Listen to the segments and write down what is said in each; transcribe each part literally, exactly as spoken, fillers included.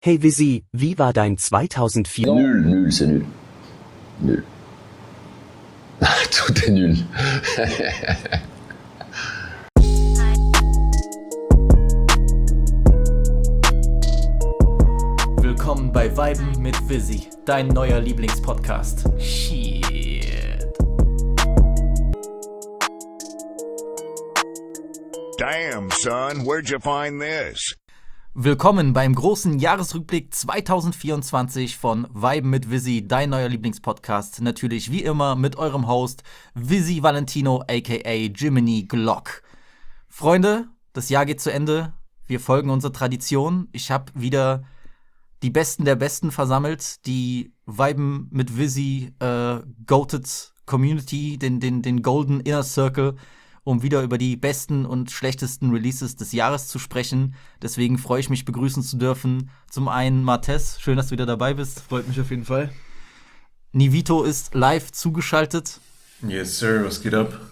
Hey Visi, wie war dein zweitausendvier? Nul, nul, c'est nul. Nul. Tout est nul. Willkommen bei Viben mit Visi, dein neuer Lieblingspodcast. Shit. Damn, son, where'd you find this? Willkommen beim großen Jahresrückblick zweitausendvierundzwanzig von Viben mit Visi, dein neuer Lieblingspodcast. Natürlich wie immer mit eurem Host Visi Valentino aka Jiminy Glock. Freunde, das Jahr geht zu Ende. Wir folgen unserer Tradition. Ich habe wieder die Besten der Besten versammelt, die Viben mit Visi äh, Goated Community, den, den, den Golden Inner Circle, um wieder über die besten und schlechtesten Releases des Jahres zu sprechen. Deswegen freue ich mich, begrüßen zu dürfen. Zum einen Martes, schön, dass du wieder dabei bist. Freut mich auf jeden Fall. Nivito ist live zugeschaltet. Yes, sir, was geht ab?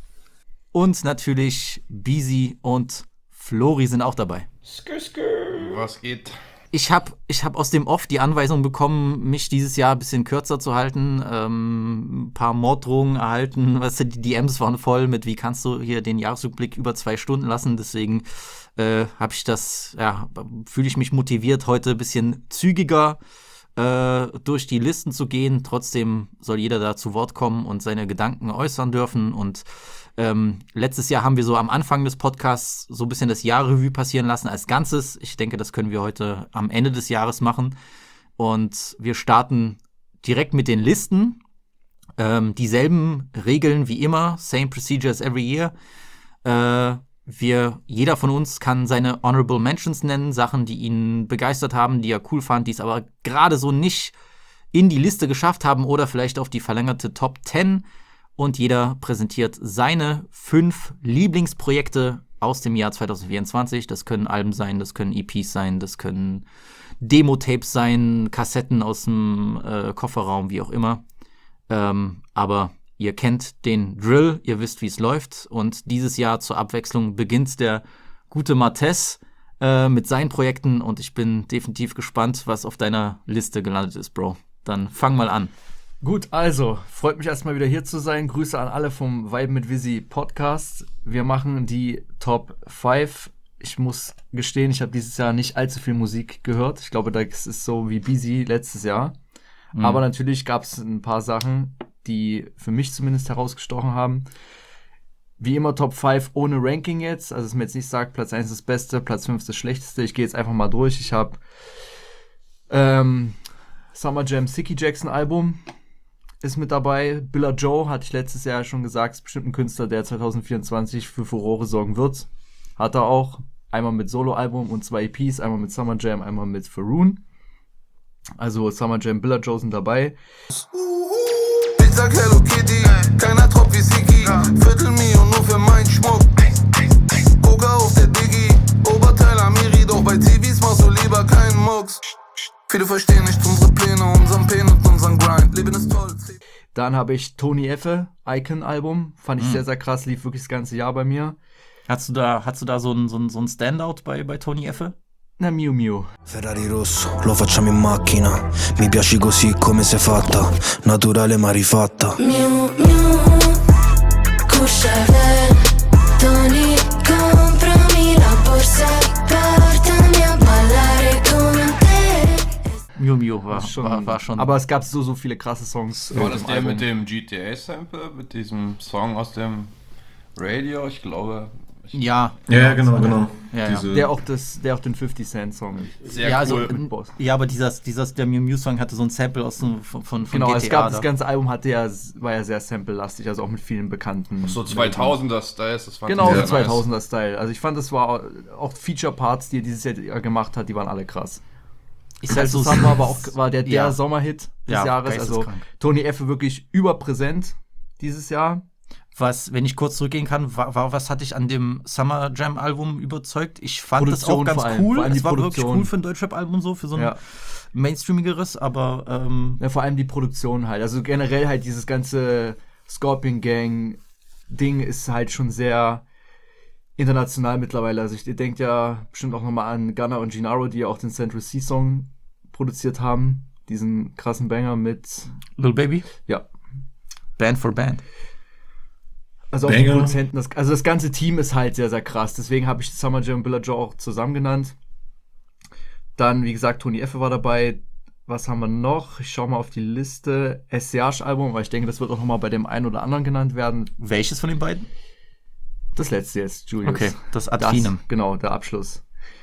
Und natürlich Bisi und Flori sind auch dabei. Skr, skr. Was geht? Ich habe ich hab aus dem Off die Anweisung bekommen, mich dieses Jahr ein bisschen kürzer zu halten. Ähm, ein paar Morddrohungen erhalten. Weißt du, die D Ms waren voll mit, wie kannst du hier den Jahresrückblick über zwei Stunden lassen. Deswegen äh, habe ich das, ja, fühle ich mich motiviert, heute ein bisschen zügiger äh, durch die Listen zu gehen. Trotzdem soll jeder da zu Wort kommen und seine Gedanken äußern dürfen. Und Ähm, letztes Jahr haben wir so am Anfang des Podcasts so ein bisschen das Jahrrevue passieren lassen als Ganzes. Ich denke, das können wir heute am Ende des Jahres machen. Und wir starten direkt mit den Listen. Ähm, dieselben Regeln wie immer, same procedure as every year. Äh, wir, jeder von uns kann seine Honorable Mentions nennen, Sachen, die ihn begeistert haben, die er cool fand, die es aber gerade so nicht in die Liste geschafft haben oder vielleicht auf die verlängerte Top zehn. Und jeder präsentiert seine fünf Lieblingsprojekte aus dem Jahr zweitausendvierundzwanzig. Das können Alben sein, das können E Ps sein, das können Demo-Tapes sein, Kassetten aus dem äh, Kofferraum, wie auch immer. Ähm, aber ihr kennt den Drill, ihr wisst, wie es läuft. Und dieses Jahr zur Abwechslung beginnt der gute Martes äh, mit seinen Projekten. Und ich bin definitiv gespannt, was auf deiner Liste gelandet ist, Bro. Dann fang mal an. Gut, also, freut mich erstmal wieder hier zu sein. Grüße an alle vom Vibe mit Visi Podcast. Wir machen die Top fünf. Ich muss gestehen, ich habe dieses Jahr nicht allzu viel Musik gehört. Ich glaube, das ist so wie Busy letztes Jahr. Mhm. Aber natürlich gab es ein paar Sachen, die für mich zumindest herausgestochen haben. Wie immer Top fünf ohne Ranking jetzt. Also, dass man jetzt nicht sagt, Platz eins ist das Beste, Platz fünf ist das Schlechteste. Ich gehe jetzt einfach mal durch. Ich habe ähm, Summer Jam Sicky Jackson Album ist mit dabei. Billa Joe, hatte ich letztes Jahr schon gesagt, ist bestimmt ein Künstler, der zweitausendvierundzwanzig für Furore sorgen wird. Hat er auch. Einmal mit Solo-Album und zwei E Ps. Einmal mit Summer Jam, einmal mit Faroon. Also Summer Jam, Billa Joe sind dabei. Ich sag Hello Kitty, keiner Trop wie Siki. Viertel Mio nur für meinen Schmuck. Coca auf der Diggi, Oberteil Amiri, doch bei T Vs machst du lieber keinen Mucks. Viele verstehen nicht unsere Pläne, unseren Pain und unseren Grind. Leben ist toll. Dann habe ich Tony Effe, Icon-Album. Fand ich mhm. sehr, sehr krass. Lief wirklich das ganze Jahr bei mir. Hast du da, hast du da so ein, so ein, so ein Standout bei, bei Tony Effe? Na, Miu Miu. Ferrari rosso, lo facciamo in macchina. Mi piaci così come sei fatta. Naturale ma rifatta. Miu Miu, Courchevel, Tony, comprami la borsa, portami a ballare con te. Miu Miu war schon, war, war schon. Aber es gab so, so viele krasse Songs. War das der mit dem G T A-Sample, mit diesem Song aus dem Radio? Ich glaube. Ich ja. Ja, genau, genau. Ja, ja. Der, auch das, der auch den fifty Cent Song. Sehr ja, cool. Also, ja, aber dieser, dieser, der Miu Miu Song hatte so ein Sample aus von, von, von genau, G T A. Es gab, da. das ganze Album hatte ja, war ja sehr sample-lastig, also auch mit vielen bekannten. So zweitausender-Style, das fand genau, ich so sehr zweitausender-Style. Also ich fand, das war auch Feature-Parts, die er dieses Jahr gemacht hat, die waren alle krass. Ist halt so Summer aber auch war der, der ja. Sommerhit des ja, Jahres. Also Tony Effe wirklich überpräsent dieses Jahr. Was, wenn ich kurz zurückgehen kann, war, war was hatte ich an dem Summer Jam Album überzeugt? Ich fand Produktion das auch ganz vor allem, cool. vor allem Es die war Produktion. wirklich cool für ein Deutschrap-Album so, für so ein ja. mainstreamigeres, aber ähm ja, vor allem die Produktion halt. Also generell halt dieses ganze Scorpion Gang Ding ist halt schon sehr international mittlerweile. Also ich, ihr denkt ja bestimmt auch nochmal an Gunna und Gennaro, die ja auch den Central C Song produziert haben. Diesen krassen Banger mit Lil Baby? Ja. Band for Band. Also auch die Produzenten, das, also das ganze Team ist halt sehr, sehr krass. Deswegen habe ich Summer Jam und Billa Joe auch zusammen genannt. Dann, wie gesagt, Tony Effe war dabei. Was haben wir noch? Ich schaue mal auf die Liste. S C H-Album, weil ich denke, das wird auch nochmal bei dem einen oder anderen genannt werden. Welches von den beiden? Das letzte jetzt, Julius. Okay, das Ad Finem. Genau, der Abschluss.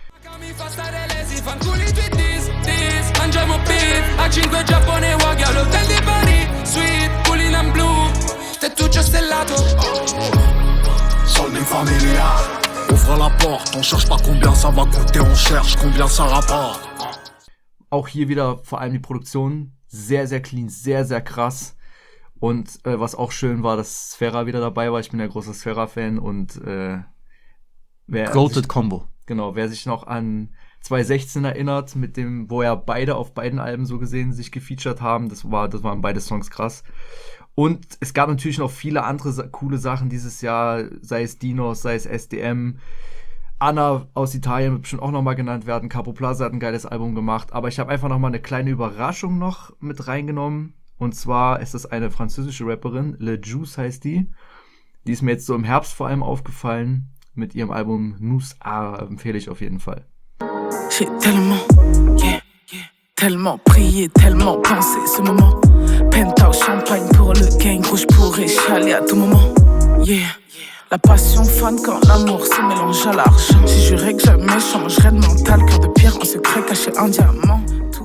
Soldi familiar. Ouvre la porte, on cherche pas combien ça va coûter, on cherche combien ça rapporte. Auch hier wieder vor allem die Produktion sehr, sehr clean, sehr, sehr krass. Und äh, was auch schön war, dass Sfera wieder dabei war. Ich bin ja großer Sfera-Fan und äh, wer Goated sich, Combo. Genau, wer sich noch an zwanzig sechzehn erinnert, mit dem, wo ja beide auf beiden Alben so gesehen sich gefeatured haben, das war, das waren beide Songs krass. Und es gab natürlich noch viele andere sa- coole Sachen dieses Jahr, sei es Dinos, sei es S D M. Anna aus Italien wird bestimmt auch nochmal genannt werden. Capo Plaza hat ein geiles Album gemacht. Aber ich habe einfach nochmal eine kleine Überraschung noch mit reingenommen. Und zwar ist es eine französische Rapperin, Le Juice heißt die. Die ist mir jetzt so im Herbst vor allem aufgefallen. Mit ihrem Album Nous A empfehle ich auf jeden Fall. J'ai tellement, yeah, yeah, tellement prié, tellement pensé ce moment. Penthouse champagne pour le gang, rouge pourrait chialer à tout moment. Yeah, la passion fun quand l'amour se mélange à l'argent. J'ai juré que jamais changerais de mental, cœur de pierre en secret caché un diamant.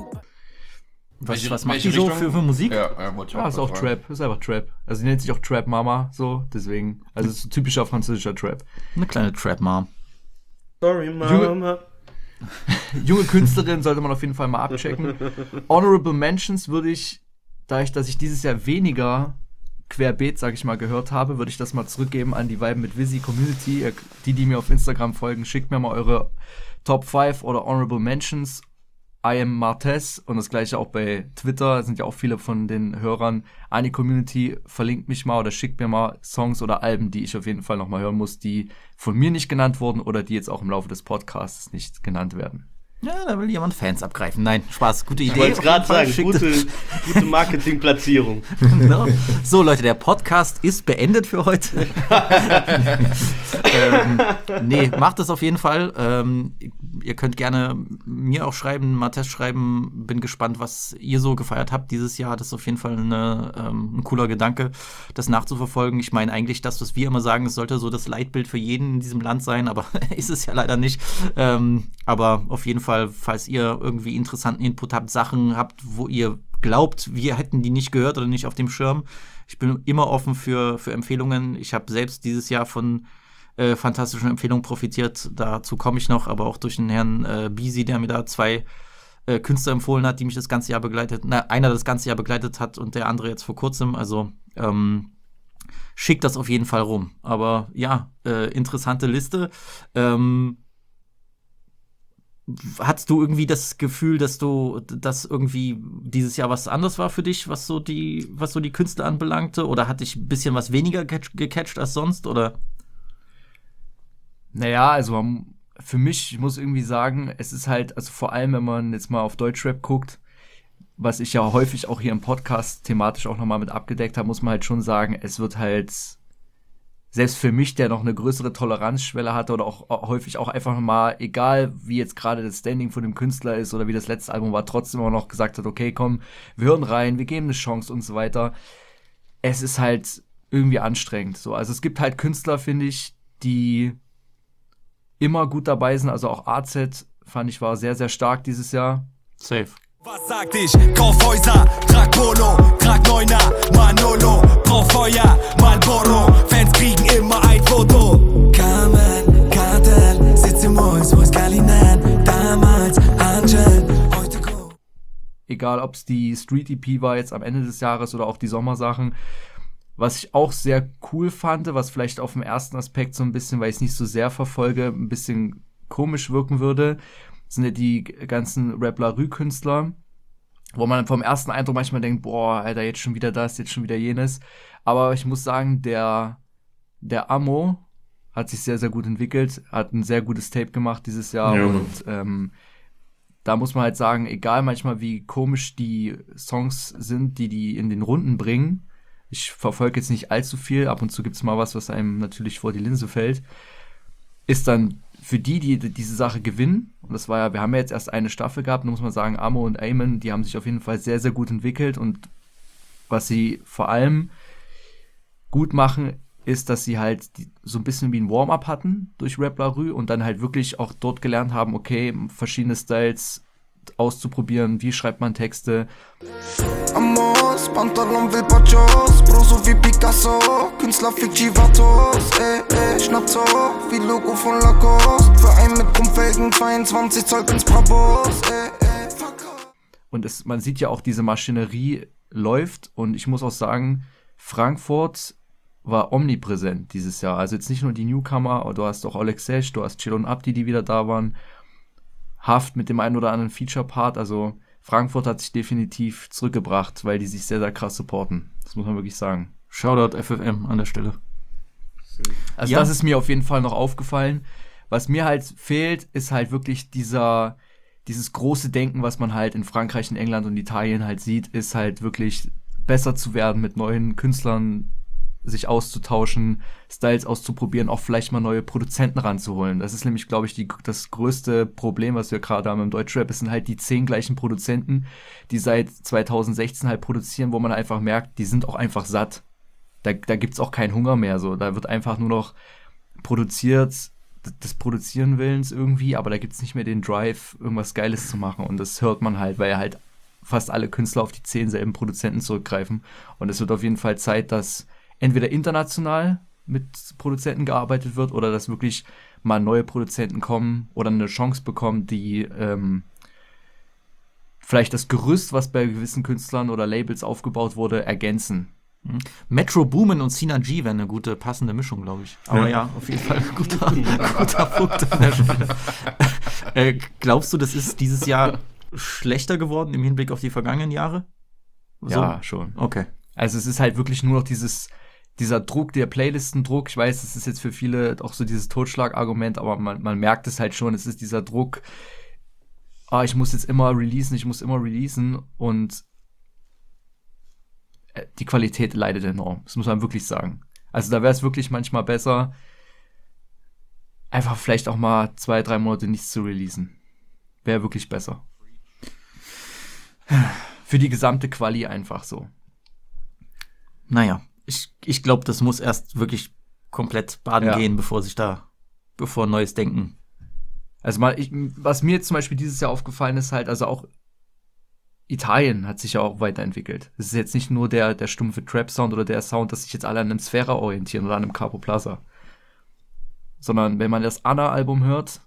Was, was macht die so für, für Musik? Ja, ja, wollte ich Ja, auch ist auch fragen. Trap, ist einfach Trap. Also die nennt sich auch Trap Mama, so, deswegen. Also es ist ein typischer französischer Trap. Eine kleine Trap-Mom. Sorry, Mama. Junge Künstlerin sollte man auf jeden Fall mal abchecken. Honorable Mentions würde ich, da ich, dass ich dieses Jahr weniger querbeet, sag ich mal, gehört habe, würde ich das mal zurückgeben an die Vibe mit Visi Community. Ihr- Die, die mir auf Instagram folgen, schickt mir mal eure Top fünf oder Honorable Mentions. I am Martez und das gleiche auch bei Twitter, sind ja auch viele von den Hörern an die Community, verlinkt mich mal oder schickt mir mal Songs oder Alben, die ich auf jeden Fall nochmal hören muss, die von mir nicht genannt wurden oder die jetzt auch im Laufe des Podcasts nicht genannt werden. Ja, da will jemand Fans abgreifen. Nein, Spaß, gute Idee. Ich wollte es Auf gerade jeden Fall. sagen, Schickt- gute, gute Marketingplatzierung. Genau. So, Leute, der Podcast ist beendet für heute. ähm, nee, macht es auf jeden Fall. Ähm, ihr könnt gerne mir auch schreiben, Matthias schreiben. Bin gespannt, was ihr so gefeiert habt dieses Jahr. Das ist auf jeden Fall eine, ähm, ein cooler Gedanke, das nachzuverfolgen. Ich meine eigentlich das, was wir immer sagen, es sollte so das Leitbild für jeden in diesem Land sein, aber ist es ja leider nicht. Ähm, aber auf jeden Fall, falls ihr irgendwie interessanten Input habt, Sachen habt, wo ihr glaubt, wir hätten die nicht gehört oder nicht auf dem Schirm. Ich bin immer offen für, für Empfehlungen. Ich habe selbst dieses Jahr von äh, fantastischen Empfehlungen profitiert. Dazu komme ich noch, aber auch durch den Herrn äh, Bisi, der mir da zwei äh, Künstler empfohlen hat, die mich das ganze Jahr begleitet, na, einer das ganze Jahr begleitet hat und der andere jetzt vor kurzem. Also ähm, schickt das auf jeden Fall rum. Aber ja, äh, interessante Liste. Ähm, Hattest du irgendwie das Gefühl, dass du, dass irgendwie dieses Jahr was anderes war für dich, was so die, was so die Künstler anbelangte? Oder hat dich ein bisschen was weniger catch- gecatcht als sonst? Oder? Naja, also man, für mich, ich muss irgendwie sagen, es ist halt, also vor allem, wenn man jetzt mal auf Deutschrap guckt, was ich ja häufig auch hier im Podcast thematisch auch nochmal mit abgedeckt habe, muss man halt schon sagen, es wird halt, selbst für mich, der noch eine größere Toleranzschwelle hatte oder auch häufig auch einfach mal, egal wie jetzt gerade das Standing von dem Künstler ist oder wie das letzte Album war, trotzdem auch noch gesagt hat, okay, komm, wir hören rein, wir geben eine Chance und so weiter. Es ist halt irgendwie anstrengend. So, also es gibt halt Künstler, finde ich, die immer gut dabei sind. Also auch A Z, fand ich, war sehr, sehr stark dieses Jahr. Safe. Was sagt ich? Kauf Häuser, trag Polo, trag Neuner, Manolo, brauch Feuer, Marlboro, Fans kriegen immer ein Foto. Carmen, Kartel, sitz im Haus, wo ist Kalinen, damals Angel, heute Go. Egal, ob es die Street-E P war jetzt am Ende des Jahres oder auch die Sommersachen. Was ich auch sehr cool fand, was vielleicht auf dem ersten Aspekt so ein bisschen, weil ich es nicht so sehr verfolge, ein bisschen komisch wirken würde, sind ja die ganzen Rap-La-Rue-Künstler, wo man vom ersten Eindruck manchmal denkt, boah, Alter, jetzt schon wieder das, jetzt schon wieder jenes. Aber ich muss sagen, der, der Amo hat sich sehr, sehr gut entwickelt, hat ein sehr gutes Tape gemacht dieses Jahr Ja. und ähm, da muss man halt sagen, egal manchmal wie komisch die Songs sind, die die in den Runden bringen, ich verfolge jetzt nicht allzu viel, ab und zu gibt's mal was, was einem natürlich vor die Linse fällt, ist dann für die, die diese Sache gewinnen, und das war ja, wir haben ja jetzt erst eine Staffel gehabt, da muss man sagen, Amo und Eamon, die haben sich auf jeden Fall sehr, sehr gut entwickelt und was sie vor allem gut machen, ist, dass sie halt die, so ein bisschen wie ein Warm-up hatten durch Rap La Rue und dann halt wirklich auch dort gelernt haben, okay, verschiedene Styles auszuprobieren, wie schreibt man Texte. Amos, Pantalon will Pachos, Bro so wie Picasso, Künstler fick Chivatos, eh, eh, schnappt so, wie Logo von Lacoste, für einen mit Chromfelgen, zweiundzwanzig Zoll ins Brabos, eh, eh, fuck. Und es, man sieht ja auch, diese Maschinerie läuft und ich muss auch sagen, Frankfurt war omnipräsent dieses Jahr. Also jetzt nicht nur die Newcomer, du hast auch Oleg Sesh, du hast Chill und Abdi, die wieder da waren. Haft mit dem einen oder anderen Feature-Part. Also Frankfurt hat sich definitiv zurückgebracht, weil die sich sehr, sehr krass supporten. Das muss man wirklich sagen. Shoutout F F M an der Stelle. Also Ja. das ist mir auf jeden Fall noch aufgefallen. Was mir halt fehlt, ist halt wirklich dieser, dieses große Denken, was man halt in Frankreich, in England und Italien halt sieht, ist halt wirklich besser zu werden, mit neuen Künstlern sich auszutauschen, Styles auszuprobieren, auch vielleicht mal neue Produzenten ranzuholen. Das ist nämlich, glaube ich, die, das größte Problem, was wir gerade haben im Deutschrap. Es sind halt die zehn gleichen Produzenten, die seit zwanzig sechzehn halt produzieren, wo man einfach merkt, die sind auch einfach satt. Da, da gibt's auch keinen Hunger mehr. So. Da wird einfach nur noch produziert, des Produzieren Willens irgendwie, aber da gibt's nicht mehr den Drive, irgendwas Geiles zu machen. Und das hört man halt, weil halt fast alle Künstler auf die zehn selben Produzenten zurückgreifen. Und es wird auf jeden Fall Zeit, dass entweder international mit Produzenten gearbeitet wird oder dass wirklich mal neue Produzenten kommen oder eine Chance bekommen, die ähm, vielleicht das Gerüst, was bei gewissen Künstlern oder Labels aufgebaut wurde, ergänzen. Metro Boomin und Sina G wären eine gute, passende Mischung, glaube ich. Aber ja, Ja. auf jeden Fall ein guter, guter Punkt an der Stelle. äh, glaubst du, das ist dieses Jahr schlechter geworden im Hinblick auf die vergangenen Jahre? So? Ja, schon. Okay. Also es ist halt wirklich nur noch dieses dieser Druck, der Playlistendruck. Ich weiß, das ist jetzt für viele auch so dieses Totschlagargument, aber man, man merkt es halt schon, es ist dieser Druck, ah, ich muss jetzt immer releasen, ich muss immer releasen und die Qualität leidet enorm. Das muss man wirklich sagen. Also da wäre es wirklich manchmal besser, einfach vielleicht auch mal zwei, drei Monate nichts zu releasen. Wäre wirklich besser. Für die gesamte Quali einfach so. Naja, ich, ich glaube, das muss erst wirklich komplett baden Ja. gehen, bevor sich da, bevor neues Denken. Also mal, ich, was mir jetzt zum Beispiel dieses Jahr aufgefallen ist halt, also auch Italien hat sich ja auch weiterentwickelt. Es ist jetzt nicht nur der, der stumpfe Trap-Sound oder der Sound, dass sich jetzt alle an einem Sphära orientieren oder an einem Capo Plaza. Sondern wenn man das Anna-Album hört,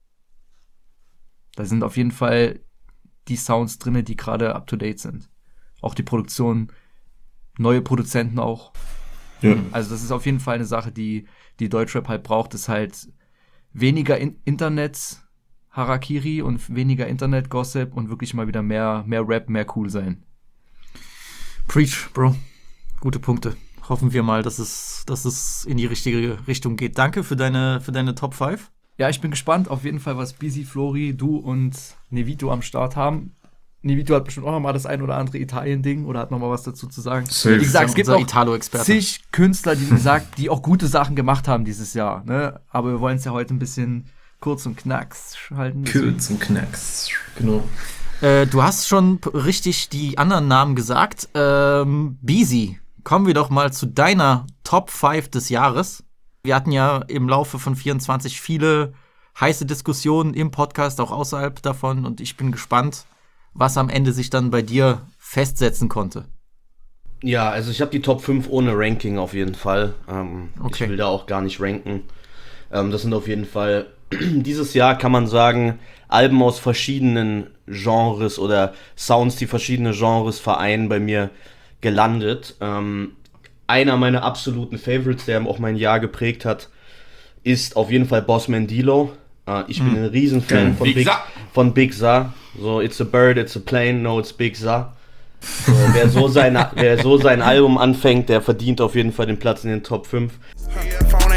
da sind auf jeden Fall die Sounds drin, die gerade up-to-date sind. Auch die Produktion, neue Produzenten auch. Ja. Also das ist auf jeden Fall eine Sache, die die Deutschrap halt braucht, ist halt weniger in- Internet-Harakiri und weniger Internet-Gossip und wirklich mal wieder mehr, mehr Rap, mehr cool sein. Preach, Bro. Gute Punkte. Hoffen wir mal, dass es, dass es in die richtige Richtung geht. Danke für deine, für deine Top fünf. Ja, ich bin gespannt auf jeden Fall, was Busy, Flori, du und Nevito am Start haben. Nevito hat bestimmt auch noch mal das ein oder andere Italien-Ding oder hat noch mal was dazu zu sagen. Safe. Wie gesagt, es gibt Unser auch Italo-Experte. zig Künstler, die, wie gesagt, die auch gute Sachen gemacht haben dieses Jahr. Ne? Aber wir wollen es ja heute ein bisschen kurz und knacks halten. Kurz und knacks. Genau. Äh, du hast schon p- richtig die anderen Namen gesagt. Ähm, Beezy, kommen wir doch mal zu deiner Top fünf des Jahres. Wir hatten ja im Laufe von vierundzwanzig viele heiße Diskussionen im Podcast, auch außerhalb davon. Und ich bin gespannt, was am Ende sich dann bei dir festsetzen konnte. Ja, also ich habe die Top fünf ohne Ranking auf jeden Fall. Ähm, Okay. Ich will da auch gar nicht ranken. Ähm, das sind auf jeden Fall, dieses Jahr kann man sagen, Alben aus verschiedenen Genres oder Sounds, die verschiedene Genres vereinen, bei mir gelandet. Ähm, einer meiner absoluten Favorites, der auch mein Jahr geprägt hat, ist auf jeden Fall Bossman D-Lo. Äh, ich bin ein Riesenfan Geil. von Big Big, Za. von Big Za. So, it's a bird, it's a plane, no, it's Big Za. So, wer, so sein, wer so sein Album anfängt, der verdient auf jeden Fall den Platz in den Top fünf. Phone ain't got no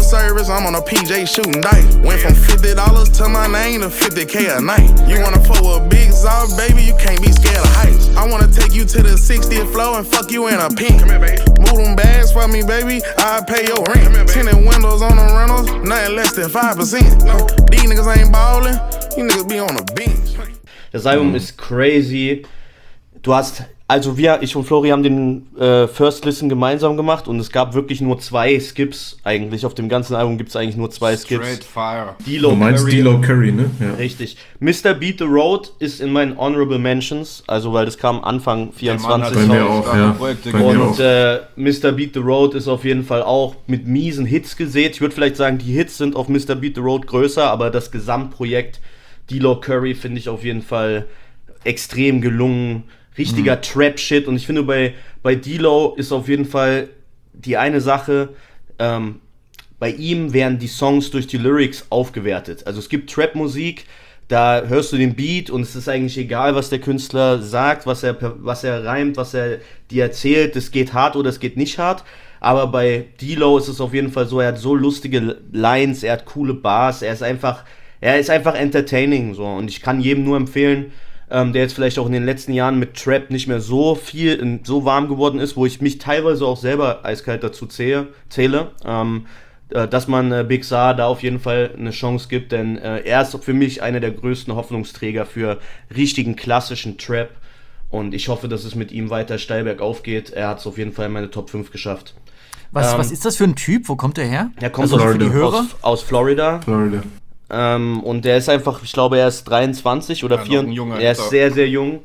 service, I'm on a P J shooting dice. Went from fifty dollars to my name to fifty K a night. You wanna fuck with a big Zod, baby, you can't be scared of heights. I wanna take you to the sixtieth floor and fuck you in a pink. Come here, baby. Move them bags for me, baby, I'll pay your rent. Come here, baby. Tinted windows on the rentals, nothing less than five percent. No. These niggas ain't ballin', you niggas be on the bench. Das Album mhm. ist crazy. Du hast, also wir, ich und Flori haben den äh, First Listen gemeinsam gemacht und es gab wirklich nur zwei Skips eigentlich. Auf dem ganzen Album gibt es eigentlich nur zwei Skips. Straight Fire. D-Lo du meinst D-Lo Curry, ne? Ja. Richtig. Mister Beat the Road ist in meinen Honorable Mentions, also weil das kam Anfang vierundzwanzig. Bei mir auch, ja. Bei mir und äh, Mister Beat the Road ist auf jeden Fall auch mit miesen Hits gesät. Ich würde vielleicht sagen, die Hits sind auf Mister Beat the Road größer, aber das Gesamtprojekt D-Lo Curry finde ich auf jeden Fall extrem gelungen. Richtiger mhm. Trap-Shit. Und ich finde, bei, bei D-Lo ist auf jeden Fall die eine Sache, ähm, bei ihm werden die Songs durch die Lyrics aufgewertet. Also es gibt Trap-Musik, da hörst du den Beat und es ist eigentlich egal, was der Künstler sagt, was er, was er reimt, was er dir erzählt. Es geht hart oder es geht nicht hart. Aber bei D-Lo ist es auf jeden Fall so, er hat so lustige Lines, er hat coole Bars, er ist einfach, er ist einfach entertaining. So. Und ich kann jedem nur empfehlen, Ähm, der jetzt vielleicht auch in den letzten Jahren mit Trap nicht mehr so viel, in, so warm geworden ist, wo ich mich teilweise auch selber eiskalt dazu zähle, zähle ähm, äh, dass man äh, Big Zar da auf jeden Fall eine Chance gibt, denn äh, er ist für mich einer der größten Hoffnungsträger für richtigen klassischen Trap und ich hoffe, dass es mit ihm weiter steil bergauf geht. Er hat es auf jeden Fall in meine Top fünf geschafft. Was, ähm, was ist das für ein Typ? Wo kommt der her? Er kommt also aus, für die Hörer? Aus, aus Florida. Florida. Ähm, und der ist einfach, ich glaube, er ist dreiundzwanzig oder ja, vierundzwanzig. Er ist sehr, sehr jung.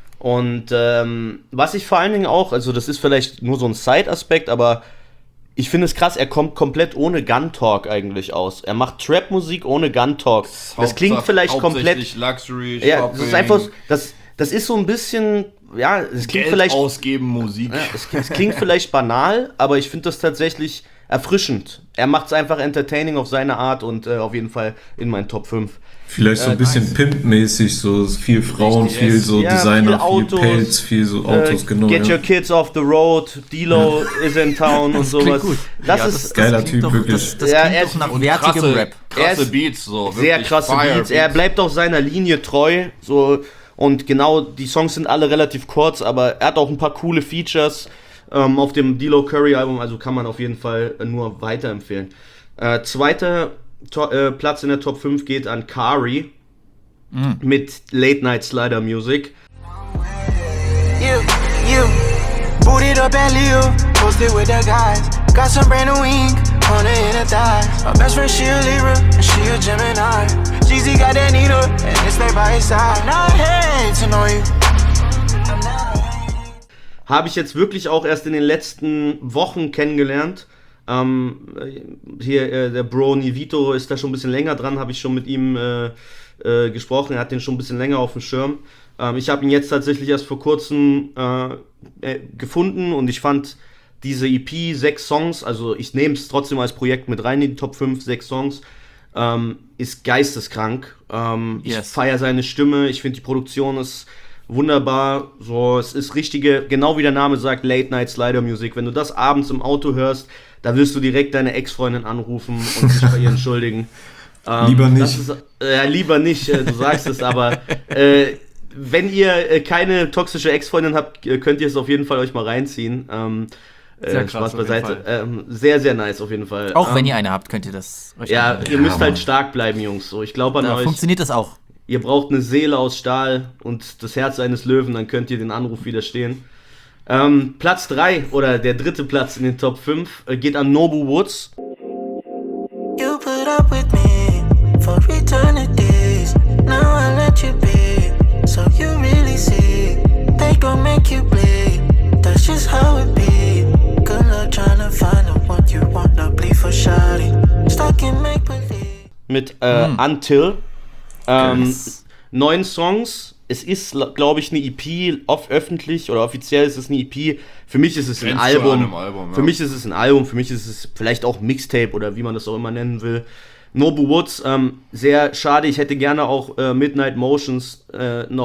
Und ähm, was ich vor allen Dingen auch, also das ist vielleicht nur so ein Side-Aspekt, aber ich finde es krass, er kommt komplett ohne Gun-Talk eigentlich aus. Er macht Trap-Musik ohne Gun-Talk. Das, das klingt vielleicht komplett... Luxury, ja, das ist einfach, das, das ist so ein bisschen, ja, es klingt Geld vielleicht... ausgeben, Musik. Ja, es, es klingt vielleicht banal, aber ich finde das tatsächlich erfrischend. Er macht es einfach entertaining auf seine Art und äh, auf jeden Fall in meinen Top fünf. Vielleicht so ein bisschen nice. Pimp-mäßig, so viel Frauen, Richtig, viel so ja, Designer, viel, Autos, viel Pelz, viel so Autos, äh, genau. Get ja. your kids off the road, D-Lo is in town und sowas. Gut. Das ja, ist das, das geiler Typ, doch, wirklich. Das, das ja, klingt er doch nach und wertigem krasse, Rap. Krasse Beats, so. Sehr krasse Beats. Beats. Er bleibt auch seiner Linie treu, so. Und genau, die Songs sind alle relativ kurz, aber er hat auch ein paar coole Features ähm, auf dem D-Lo Curry Album, also kann man auf jeden Fall nur weiterempfehlen. Äh, zweiter to- äh, Platz in der Top fünf geht an Kari mm. mit Late Night Slider Music. You, you, booted up at Leo, posted with the guys, got some brand new ink on the inner thighs. My best friend, she a Libra, and she a Gemini. Jeezy got that needle, and it's stay by his side. Not hating on you. Habe ich jetzt wirklich auch erst in den letzten Wochen kennengelernt. Ähm, hier, äh, der Bro Nivito ist da schon ein bisschen länger dran, habe ich schon mit ihm äh, äh, gesprochen. Er hat den schon ein bisschen länger auf dem Schirm. Ähm, ich habe ihn jetzt tatsächlich erst vor kurzem äh, äh, gefunden und ich fand diese E P, sechs Songs, also ich nehme es trotzdem als Projekt mit rein in die Top fünf, sechs Songs, ähm, ist geisteskrank. Ähm, yes. Ich feiere seine Stimme, ich finde die Produktion ist wunderbar, so, es ist richtige, genau wie der Name sagt, Late Night Slider Music. Wenn du das abends im Auto hörst, da wirst du direkt deine Ex-Freundin anrufen und sich bei ihr entschuldigen. Ähm, lieber nicht. Ist, äh, lieber nicht, äh, du sagst es, aber äh, wenn ihr äh, keine toxische Ex-Freundin habt, könnt ihr es auf jeden Fall euch mal reinziehen. Ähm, sehr äh, krass, Spaß beiseite. Ähm, sehr, sehr nice auf jeden Fall. Auch ähm, wenn ihr eine habt, könnt ihr das euch Ja, anhören. ihr müsst ja, halt stark bleiben, Jungs. So, ich glaube an da euch. Funktioniert das auch. Ihr braucht eine Seele aus Stahl und das Herz eines Löwen, dann könnt ihr den Anruf widerstehen. Ähm, Platz drei oder der dritte Platz in den Top fünf äh, geht an Nobu Woods. You put up with me for eternities. Now I let you be, so you really see. They gon' make you bleed, that's just how it be. Good luck trying to find the one you wanna bleed for shawty. Stuck in make-believe. Mit äh, mm. Until. Ähm, yes. Neun Songs. Es ist, glaube ich, eine E P, off öffentlich oder offiziell ist es eine E P. Für mich ist es ein Album. Album ja. Für mich ist es ein Album, für mich ist es vielleicht auch Mixtape oder wie man das auch immer nennen will. Nobu Woods, ähm, sehr schade. Ich hätte gerne auch äh, Midnight Motions äh, noch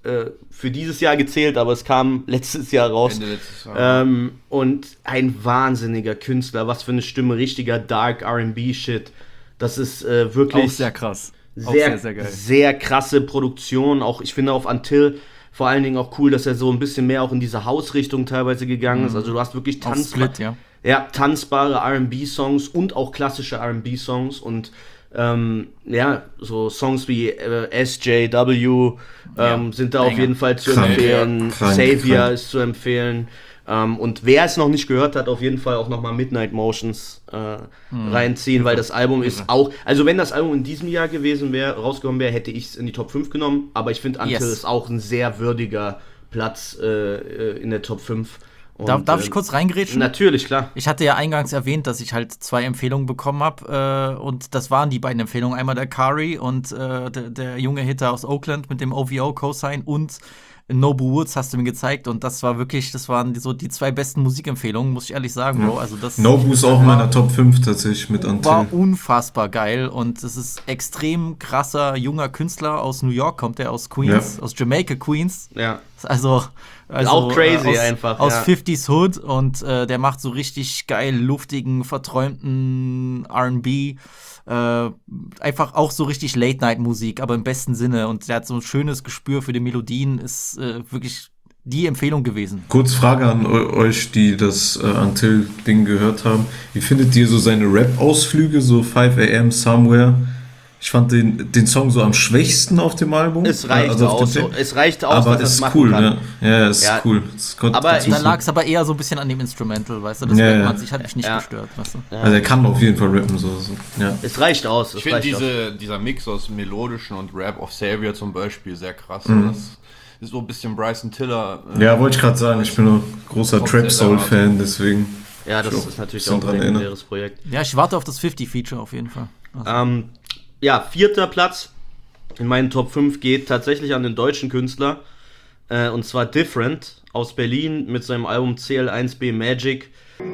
äh, für dieses Jahr gezählt, aber es kam letztes Jahr raus. Ende letztes Jahr. Ähm, und ein wahnsinniger Künstler, was für eine Stimme, richtiger Dark R and B-Shit. Das ist äh, wirklich Auch sehr krass. Auch sehr, sehr, sehr geil. sehr krasse Produktion. Auch ich finde auf Until vor allen Dingen auch cool, dass er so ein bisschen mehr auch in diese House-Richtung teilweise gegangen ist. Also du hast wirklich Auf tanzbar, Split, ja. ja, tanzbare R and B-Songs und auch klassische R and B-Songs und ähm, ja, so Songs wie äh, S J W ähm, Ja, sind da auf Banger. jeden Fall zu Krank, empfehlen. krank, Savior krank. ist zu empfehlen. Ähm, und wer es noch nicht gehört hat, auf jeden Fall auch nochmal Midnight Motions äh, Hm. reinziehen, weil das Album ist auch, also wenn das Album in diesem Jahr gewesen wäre, rausgekommen wäre, hätte ich es in die Top fünf genommen, aber ich finde Until Yes. ist auch ein sehr würdiger Platz äh, in der Top fünf. Und, Darf, darf äh, ich kurz reingrätschen? Natürlich, klar. Ich hatte ja eingangs erwähnt, dass ich halt zwei Empfehlungen bekommen habe äh, und das waren die beiden Empfehlungen. Einmal der Kari und äh, der, der junge Hitter aus Oakland mit dem O V O-Cosign und Nobu Woods hast du mir gezeigt und das war wirklich, das waren die, so die zwei besten Musikempfehlungen, muss ich ehrlich sagen, Bro. Also das Nobu ist auch in meiner Top fünf tatsächlich mit Until. war unfassbar geil und es ist extrem krasser junger Künstler aus New York, kommt der aus Queens, Ja. aus Jamaica, Queens. Ja. Also, also Auch crazy äh, aus, einfach, Aus ja. fifties Hood und äh, der macht so richtig geil, luftigen, verträumten R and B. Äh, einfach auch so richtig Late-Night-Musik, aber im besten Sinne. Und der hat so ein schönes Gespür für die Melodien, ist äh, wirklich die Empfehlung gewesen. Kurz Frage an eu- euch, die das äh, Until-Ding gehört haben. Wie findet ihr so seine Rap-Ausflüge, so five a m Somewhere? Ich fand den, den Song so am schwächsten auf dem Album. Es reicht Also auf aus, dem so, Tape. es reicht aus, aber dass es ist machen cool, kann. ne? Ja, ist Ja. cool. Das konnte Aber dazu Da so- lag es aber eher so ein bisschen an dem Instrumental, weißt du? Das Ja, merkt ja. man sich, hat mich nicht Ja. gestört, weißt du? Also er kann auf jeden Fall rappen, so. so. Ja. Es reicht aus. Es Ich finde reicht aus. diese, dieser Mix aus melodischen und Rap of Savior zum Beispiel sehr krass. Mhm. Das ist so ein bisschen Bryson Tiller. äh, Ja, wollte ich gerade sagen, ich bin ein großer Kommt sehr Trap-Soul-Fan, deswegen. Ja, das ich ist natürlich bisschen auch ein dran erinnern. legendäres Projekt. Ja, ich warte auf das fifty-Feature auf jeden Fall. Also, Ähm, ja, vierter Platz in meinen Top fünf geht tatsächlich an den deutschen Künstler. Äh, und zwar Different aus Berlin mit seinem Album C L eins B Magic.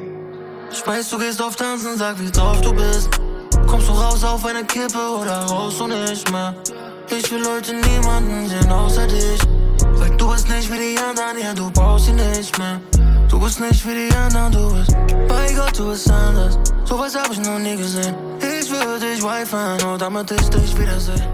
Ich weiß, du gehst auf Tanzen, sag, wie drauf du bist. Kommst du raus auf eine Kippe oder raus und nicht mehr? Ich will heute niemanden sehen außer dich. Weil du bist nicht wie die anderen, ja, du brauchst sie nicht mehr. Du bist nicht wie die anderen, du bist bei Gott, du bist anders. Sowas hab ich noch nie gesehen. Ich würde dich wifi, nur damit ich dich wiedersehe.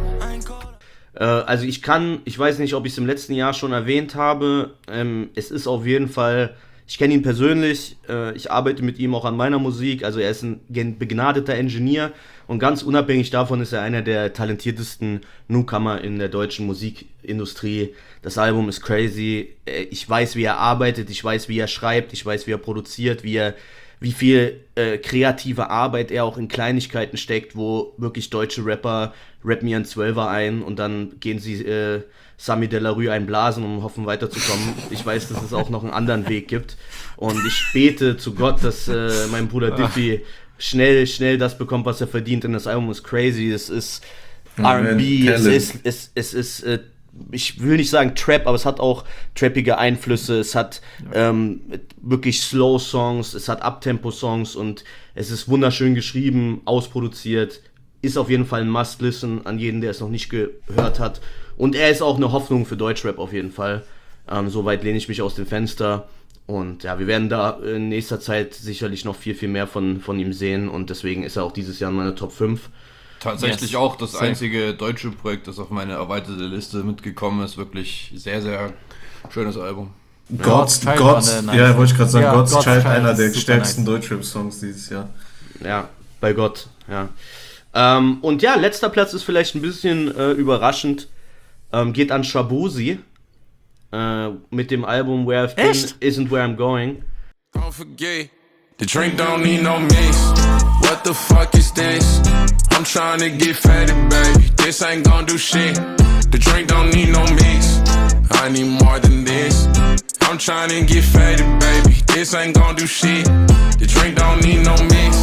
Äh, also ich kann, ich weiß nicht, ob ich es im letzten Jahr schon erwähnt habe. Ähm, es ist auf jeden Fall, ich kenne ihn persönlich, äh, ich arbeite mit ihm auch an meiner Musik. Also er ist ein gen- begnadeter Ingenieur und ganz unabhängig davon ist er einer der talentiertesten Newcomer in der deutschen Musikindustrie. Das Album ist crazy. Äh, Ich weiß, wie er arbeitet, ich weiß, wie er schreibt, ich weiß, wie er produziert, wie er wie viel äh, kreative Arbeit er auch in Kleinigkeiten steckt, wo wirklich deutsche Rapper rappen ihren Zwölfer ein und dann gehen sie äh, Sami de la Rue einblasen, um hoffen weiterzukommen. Ich weiß, dass es auch noch einen anderen Weg gibt und ich bete zu Gott, dass äh, mein Bruder Diffie schnell, schnell das bekommt, was er verdient, denn das Album ist crazy, es ist Ja, R and B, man, es Talent. ist, es, es ist äh, ich will nicht sagen Trap, aber es hat auch trappige Einflüsse, es hat ähm, wirklich Slow-Songs, es hat Uptempo-Songs und es ist wunderschön geschrieben, ausproduziert, ist auf jeden Fall ein Must-Listen an jeden, der es noch nicht gehört hat und er ist auch eine Hoffnung für Deutschrap auf jeden Fall. Ähm, Soweit lehne ich mich aus dem Fenster und ja, wir werden da in nächster Zeit sicherlich noch viel, viel mehr von, von ihm sehen und deswegen ist er auch dieses Jahr in meiner Top fünf. Tatsächlich Yes. auch das Safe. einzige deutsche Projekt, das auf meine erweiterte Liste mitgekommen ist. Wirklich sehr, sehr schönes Album. God's, Child God's, war der ja, nice. wollte ich gerade sagen, Ja, God's, God's Child, Child einer ist der super stärksten nice. Deutschrap-Songs dieses Jahr. Ja, bei Gott, ja. Ähm, und ja, letzter Platz ist vielleicht ein bisschen äh, überraschend. Ähm, geht an Shabozi äh, mit dem Album Where I've Been Echt? Isn't Where I'm Going. Don't forget, the drink don't need no mix. What the fuck is this? I'm trying to get fatted, baby. This ain't gon' do shit. The drink don't need no mix. I need more than this. I'm trying to get fatted, baby. This ain't gon' do shit. The drink don't need no mix.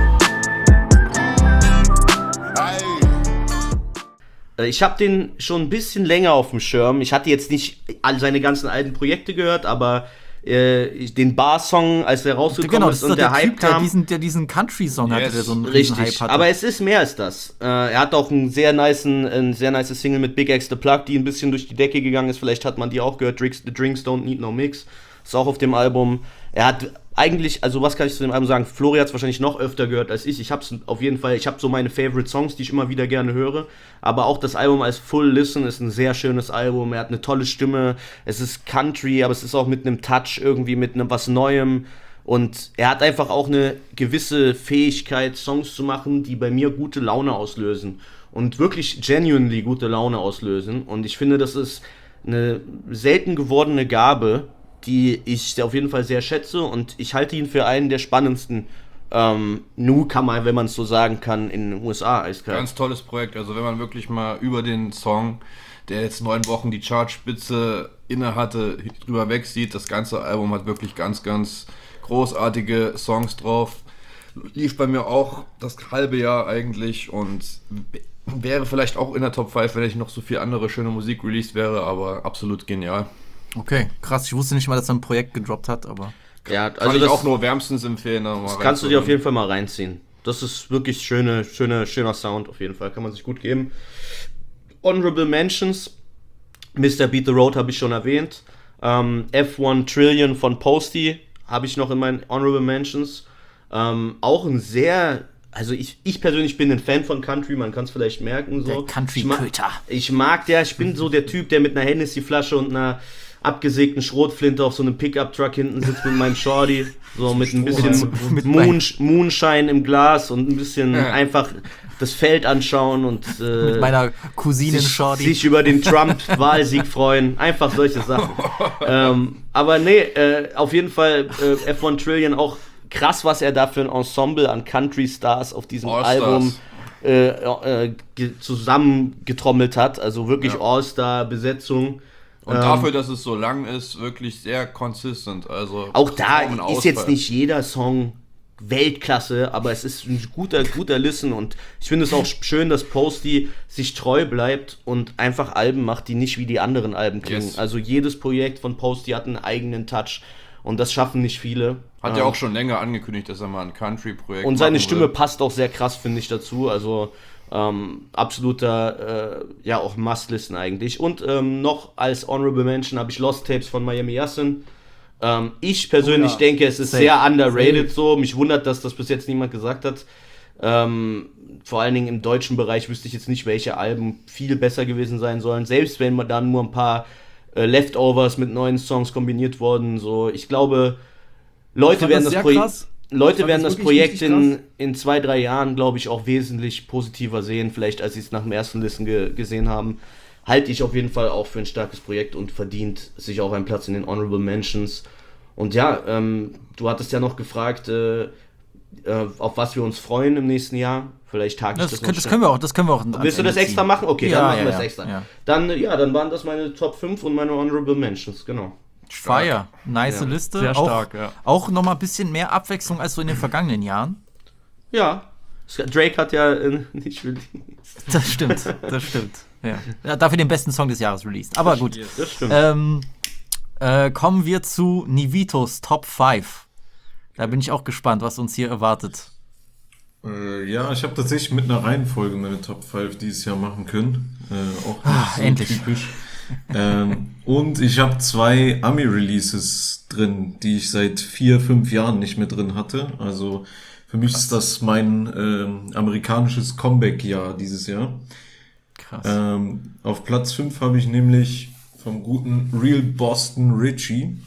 Äh, Ich habe den schon ein bisschen länger auf dem Schirm. Ich hatte jetzt nicht all seine ganzen alten Projekte gehört, aber äh, den Bar-Song, als der rausgekommen genau, ist das und ist der, der Hype Typ, der kam. diesen, der diesen Country-Song hatte, Yes. der so einen riesen Hype Richtig, hatte. aber es ist mehr als das. Äh, er hat auch einen sehr nicen, ein sehr nice Single mit Big X The Plug, die ein bisschen durch die Decke gegangen ist. Vielleicht hat man die auch gehört. Drinks, The Drinks Don't Need No Mix. Ist auch auf dem Album. Er hat eigentlich, also was kann ich zu dem Album sagen? Flori hat es wahrscheinlich noch öfter gehört als ich. Ich hab's auf jeden Fall, ich habe so meine Favorite Songs, die ich immer wieder gerne höre. Aber auch das Album als Full Listen ist ein sehr schönes Album. Er hat eine tolle Stimme. Es ist Country, aber es ist auch mit einem Touch irgendwie, mit einem was Neuem. Und er hat einfach auch eine gewisse Fähigkeit, Songs zu machen, die bei mir gute Laune auslösen. Und wirklich genuinely gute Laune auslösen. Und ich finde, das ist eine selten gewordene Gabe, die ich auf jeden Fall sehr schätze. Und ich halte ihn für einen der spannendsten ähm, Newcomer, wenn man es so sagen kann, in den U S A. Eiskalt. Ganz tolles Projekt. Also wenn man wirklich mal über den Song, der jetzt neun Wochen die Chartspitze inne hatte, drüber wegsieht, das ganze Album hat wirklich ganz, ganz großartige Songs drauf. Lief bei mir auch das halbe Jahr eigentlich und wäre vielleicht auch in der Top fünf, wenn ich noch so viel andere schöne Musik released wäre, aber absolut genial. Okay, krass. Ich wusste nicht mal, dass er ein Projekt gedroppt hat, aber... Ja, Kann also ich das auch nur wärmstens empfehlen. Da mal das kannst du dir auf jeden Fall mal reinziehen. Das ist wirklich schöne, schöne, schöner Sound auf jeden Fall. Kann man sich gut geben. Honorable Mentions. Mister Beat the Road habe ich schon erwähnt. Ähm, F eins Trillion von Posty habe ich noch in meinen Honorable Mentions. Ähm, auch ein sehr... Also ich, ich persönlich bin ein Fan von Country, man kann es vielleicht merken. So. Der Country-Köter. Ich mag der, ich bin so der Typ, der mit einer Hennessy-Flasche und einer abgesägten Schrotflinte auf so einem Pickup-Truck hinten sitzt mit meinem Shorty, so mit ein bisschen mit Moon, Moonshine im Glas und ein bisschen Ja. einfach das Feld anschauen und äh, Mit meiner Cousine sich, Shorty. sich über den Trump-Wahlsieg freuen, einfach solche Sachen. ähm, aber nee, äh, auf jeden Fall äh, F eins Trillion auch krass, was er da für ein Ensemble an Country-Stars auf diesem All-Stars. Album äh, äh, ge- zusammengetrommelt hat, also wirklich Ja. All-Star-Besetzung. Und Ähm, dafür, dass es so lang ist, wirklich sehr consistent. Also Auch da kaum ein ist Ausfall. jetzt nicht jeder Song Weltklasse, aber es ist ein guter, guter Listen und ich finde es auch schön, dass Posty sich treu bleibt und einfach Alben macht, die nicht wie die anderen Alben klingen. Yes. Also jedes Projekt von Posty hat einen eigenen Touch und das schaffen nicht viele. Hat Ähm, ja auch schon länger angekündigt, dass er mal ein Country-Projekt Und seine machen Stimme will. passt auch sehr krass, finde ich, dazu. Also ähm, absoluter, äh, ja, auch Must-Listen eigentlich. Und ähm, noch als Honorable Mention habe ich Lost Tapes von Miami Yassin. Ähm, ich persönlich Oh ja. denke, es ist Safe. sehr underrated Safe. so. Mich wundert, dass das bis jetzt niemand gesagt hat. Ähm, vor allen Dingen im deutschen Bereich wüsste ich jetzt nicht, welche Alben viel besser gewesen sein sollen. Selbst wenn man dann nur ein paar äh, Leftovers mit neuen Songs kombiniert wurden. So, ich glaube, Leute fand werden das das, sehr Projekt, krass. Ich Leute fand werden das das wirklich Projekt richtig in, krass. in zwei, drei Jahren, glaube ich, auch wesentlich positiver sehen, vielleicht als sie es nach dem ersten Listen ge gesehen haben. Halte ich auf jeden Fall auch für ein starkes Projekt und verdient sich auch einen Platz in den Honorable Mentions. Und ja, ähm, du hattest ja noch gefragt, äh, äh, auf was wir uns freuen im nächsten Jahr. Vielleicht tage ich Das, das, können, noch das können wir auch, das können wir auch. ans Willst du das Ende extra ziehen. machen? Okay, Ja, dann machen ja, wir das ja, extra. ja. Dann, ja, dann waren das meine Top fünf und meine Honorable Mentions, genau. Fire. Nice Ja. Liste. Sehr auch, stark, ja. Auch nochmal ein bisschen mehr Abwechslung als so in den vergangenen Jahren. Ja, Drake hat ja äh, nicht released. Das stimmt, das stimmt. Ja. Ja, dafür den besten Song des Jahres released. Aber gut. Das stimmt. Ähm, äh, kommen wir zu Nivitos Top fünf. Da bin ich auch gespannt, was uns hier erwartet. Äh, ja, ich habe tatsächlich mit einer Reihenfolge meine Top fünf dieses Jahr machen können. Äh, auch Ah, nicht so endlich. typisch. ähm, und ich habe zwei Ami-Releases drin, die ich seit vier, fünf Jahren nicht mehr drin hatte. Also für mich ist das mein ähm, amerikanisches Comeback-Jahr dieses Jahr. Krass. Ähm, auf Platz fünf habe ich nämlich vom guten Real Boston Richie.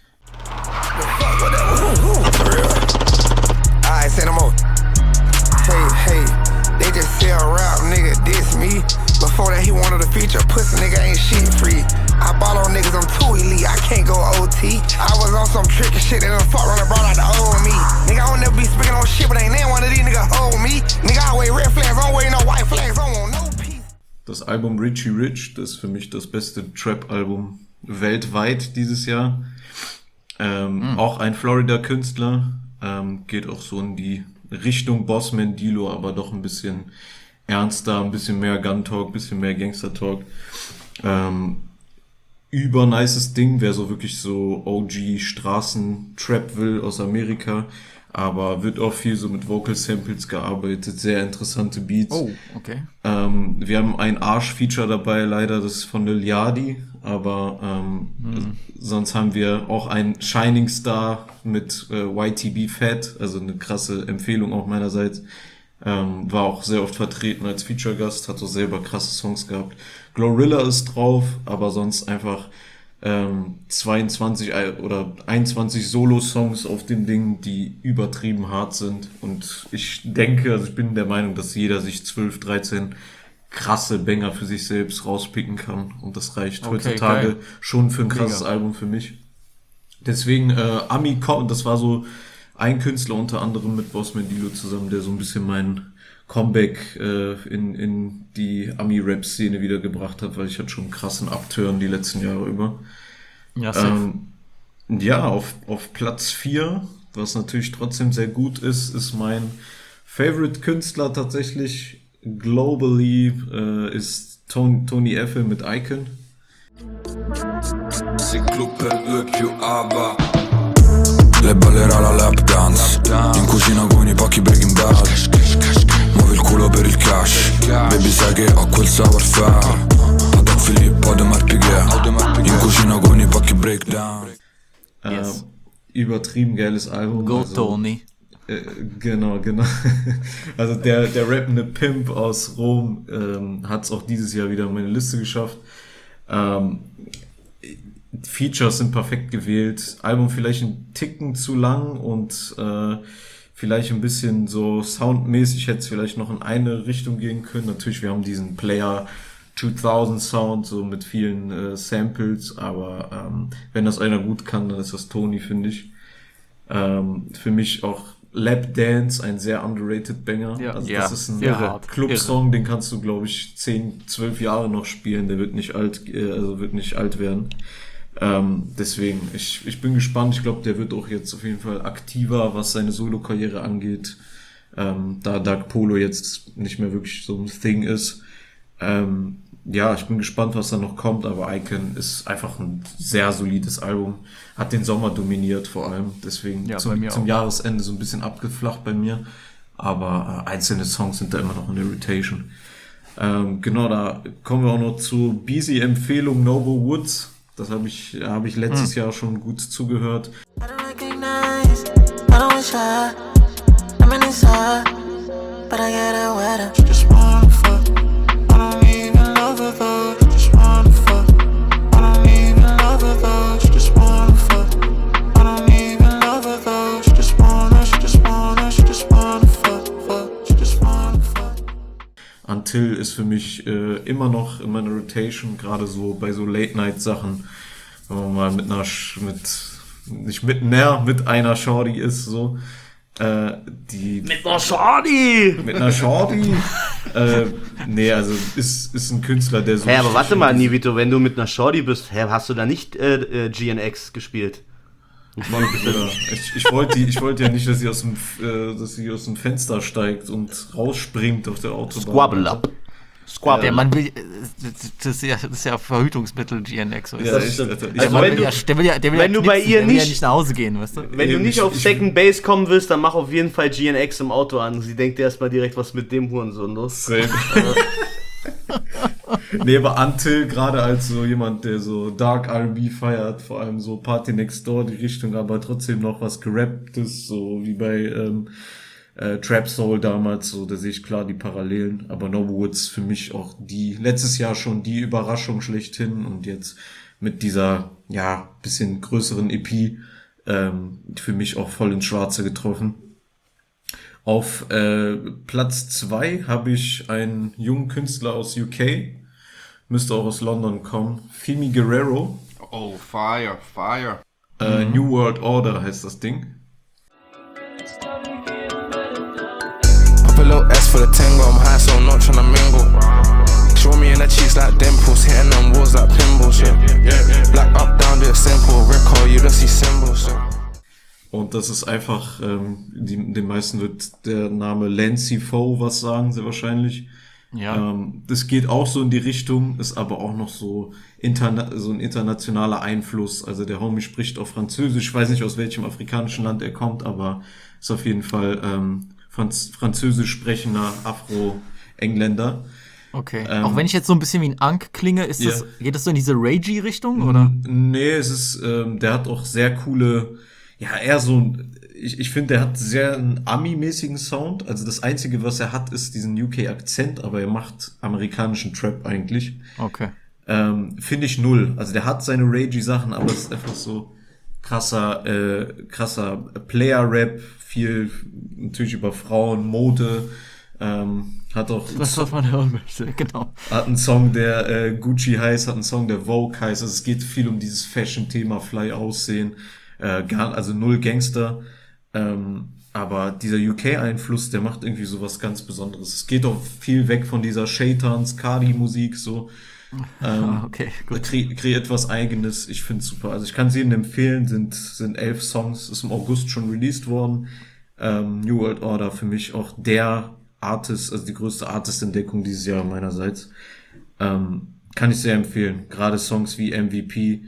I say no more. Hey, hey, they just sell rap, nigga, diss me. Before that, he wanted a feature, pussy nigga ain't shit free. I ball on niggas, I'm too elite, I can't go O T. I was on some tricky shit, and the fuck runner brought out the old me. Nigga, I don't never be speaking on shit, but ain't none one of these niggas hold me. Nigga, I wear red flags, I don't wear no white flags, I don't want no peace. Das Album Richie Rich, das ist für mich das beste Trap-Album weltweit dieses Jahr. Ähm, Mhm. Auch ein Florida-Künstler, ähm, geht auch so in die Richtung Bossman Dilo, aber doch ein bisschen ernster, ein bisschen mehr Gun-Talk, ein bisschen mehr Gangster-Talk. Ähm, übernices Ding, wer so wirklich so O G-Straßen-Trap will aus Amerika. Aber wird auch viel so mit Vocal Samples gearbeitet, sehr interessante Beats. Oh, okay. Ähm, wir haben ein Arsch-Feature dabei, leider, das ist von Lil Yachty, aber ähm, hm. sonst haben wir auch ein Shining Star mit äh, Y T B Fat, also eine krasse Empfehlung auch meinerseits. Ähm, war auch sehr oft vertreten als Feature-Gast, hat auch selber krasse Songs gehabt. Glorilla ist drauf, aber sonst einfach ähm, zweiundzwanzig oder einundzwanzig Solo-Songs auf dem Ding, die übertrieben hart sind. Und ich denke, also ich bin der Meinung, dass jeder sich zwölf, dreizehn krasse Banger für sich selbst rauspicken kann. Und das reicht okay, heutzutage geil. Schon für ein krasses Mega. Album für mich. Deswegen äh, Ami, das war so ein Künstler unter anderem mit Boss Mandilo zusammen, der so ein bisschen mein Comeback äh, in, in die Ami-Rap-Szene wiedergebracht hat, weil ich hatte schon einen krassen Upturn die letzten Jahre über. Ja, safe. Ähm, ja, auf, auf Platz vier, was natürlich trotzdem sehr gut ist, ist mein Favorite-Künstler tatsächlich globally, äh, ist Tony, Tony Effel mit Icon. Le ballerà la lap dance in cucina con i pacchi Breaking Bad. Muovi il culo per il cash. Baby sai che ho quel savoir-faire. Ad Philippe, Audemars Piguet. In cucina con i pacchi Breakdown. Yes. Äh, übertrieben geiles Album. Go also, Tony. Äh, genau, genau. Also der, der rappende Pimp aus Rom ähm, hat es auch dieses Jahr wieder in meine Liste geschafft. Ähm, Features sind perfekt gewählt. Album vielleicht ein Ticken zu lang und äh, vielleicht ein bisschen so soundmäßig hätte es vielleicht noch in eine Richtung gehen können. Natürlich, wir haben diesen Player zweitausend Sound, so mit vielen äh, Samples, aber ähm, wenn das einer gut kann, dann ist das Tony, finde ich. Ähm, für mich auch Lap Dance, ein sehr underrated Banger. Ja, also ja, das ist ein irre, Club-Song, den kannst du, glaube ich, zehn, zwölf Jahre noch spielen. Der wird nicht alt, äh, also wird nicht alt werden. Ähm, deswegen, ich, ich bin gespannt. Ich glaube, der wird auch jetzt auf jeden Fall aktiver, was seine Solo-Karriere angeht. Ähm, da Dark Polo jetzt nicht mehr wirklich so ein Thing ist. Ähm, ja, ich bin gespannt, was da noch kommt, aber Icon ist einfach ein sehr solides Album. Hat den Sommer dominiert vor allem. Deswegen ja, zum, zum Jahresende so ein bisschen abgeflacht bei mir. Aber äh, einzelne Songs sind da immer noch in der Rotation. Ähm, genau, da kommen wir auch noch zu Beezy Empfehlung Noble Woods. Das habe ich, hab ich letztes hm. Jahr schon gut zugehört. Until ist für mich äh, immer noch in meiner Rotation, gerade so bei so Late-Night-Sachen, wenn man mal mit einer, Sch- mit, nicht mit einer, mit einer Shorty ist, so, äh, die... Mit einer Shorty! Mit einer Shorty? äh, nee, also, ist, ist ein Künstler, der so... Hä, hey, aber warte mal, Nivito, wenn du mit einer Shorty bist, hä, hast du da nicht äh, äh, G N X gespielt? ich, ich wollte ich wollte ja nicht, dass sie aus dem äh, dass sie aus dem Fenster steigt und rausspringt auf der Autobahn. Squabble up. Squabble. Der Mann will, das ist ja, das ist ja Verhütungsmittel G N X. Ja, das stimmt. der Also Mann wenn will du, ja, der will ja, der will wenn ja du bei knipsen, ihr der will nicht, ja nicht nach Hause gehen, weißt du? Wenn du nicht auf Second Base kommen willst, dann mach auf jeden Fall G N X im Auto an. Sie denkt erstmal direkt, was mit dem Hurensohn los. Nee, aber Until, gerade als so jemand, der so Dark R and B feiert, vor allem so Party Next Door, die Richtung, aber trotzdem noch was Gerapptes, so wie bei ähm, äh, Trap Soul damals, so, da sehe ich klar die Parallelen, aber Noble Woods für mich auch die, letztes Jahr schon die Überraschung schlechthin und jetzt mit dieser, ja, bisschen größeren E P, ähm, für mich auch voll ins Schwarze getroffen. Auf äh, Platz zwei habe ich einen jungen Künstler aus U K, müsste auch aus London kommen, Femi Guerrero. Oh, Fire, Fire. Äh, mhm. New World Order heißt das Ding. Pop a little S for the tango, I'm high so I'm not tryna mingle. Show me in the cheeks like dimples, hitting them walls like pinballs, yeah. Black up, down, do it simple, record, you don't see symbols, yeah. Und das ist einfach, ähm, die, den meisten wird der Name Lancey Foe was sagen, sehr wahrscheinlich. Ja. Ähm, das geht auch so in die Richtung, ist aber auch noch so, interna- so ein internationaler Einfluss. Also der Homie spricht auch Französisch. Ich weiß nicht, aus welchem afrikanischen Land er kommt, aber ist auf jeden Fall ähm, Franz- französisch sprechender Afro-Engländer. Okay. Ähm, auch wenn ich jetzt so ein bisschen wie ein Ank klinge, ist ja. das, geht das so in diese Ragey-Richtung, oder? Nee, es ist, ähm, der hat auch sehr coole, ja, eher so ein, ich, ich finde, der hat sehr einen Ami-mäßigen Sound. Also das Einzige, was er hat, ist diesen U K-Akzent, aber er macht amerikanischen Trap eigentlich. Okay. Ähm, finde ich null. Also der hat seine Ragey-Sachen, aber es ist einfach so krasser, äh, krasser Player-Rap, viel natürlich über Frauen, Mode, ähm, hat auch Das, was man hören möchte, genau. hat einen Song, der äh, Gucci heißt, hat einen Song, der Vogue heißt. Also es geht viel um dieses Fashion-Thema, Fly Aussehen, äh, gar, also null Gangster. Ähm, aber dieser U K-Einfluss, der macht irgendwie so was ganz Besonderes. Es geht auch viel weg von dieser Shaitans, Cardi-Musik, so. Ähm, okay, gut. Kre- kreiert was Eigenes. Ich find's super. Also ich kann es jedem empfehlen. Sind sind elf Songs, ist im August schon released worden. Ähm, New World Order für mich auch der Artist, also die größte Artist-Entdeckung dieses Jahr meinerseits. Ähm, kann ich sehr empfehlen. Gerade Songs wie M V P,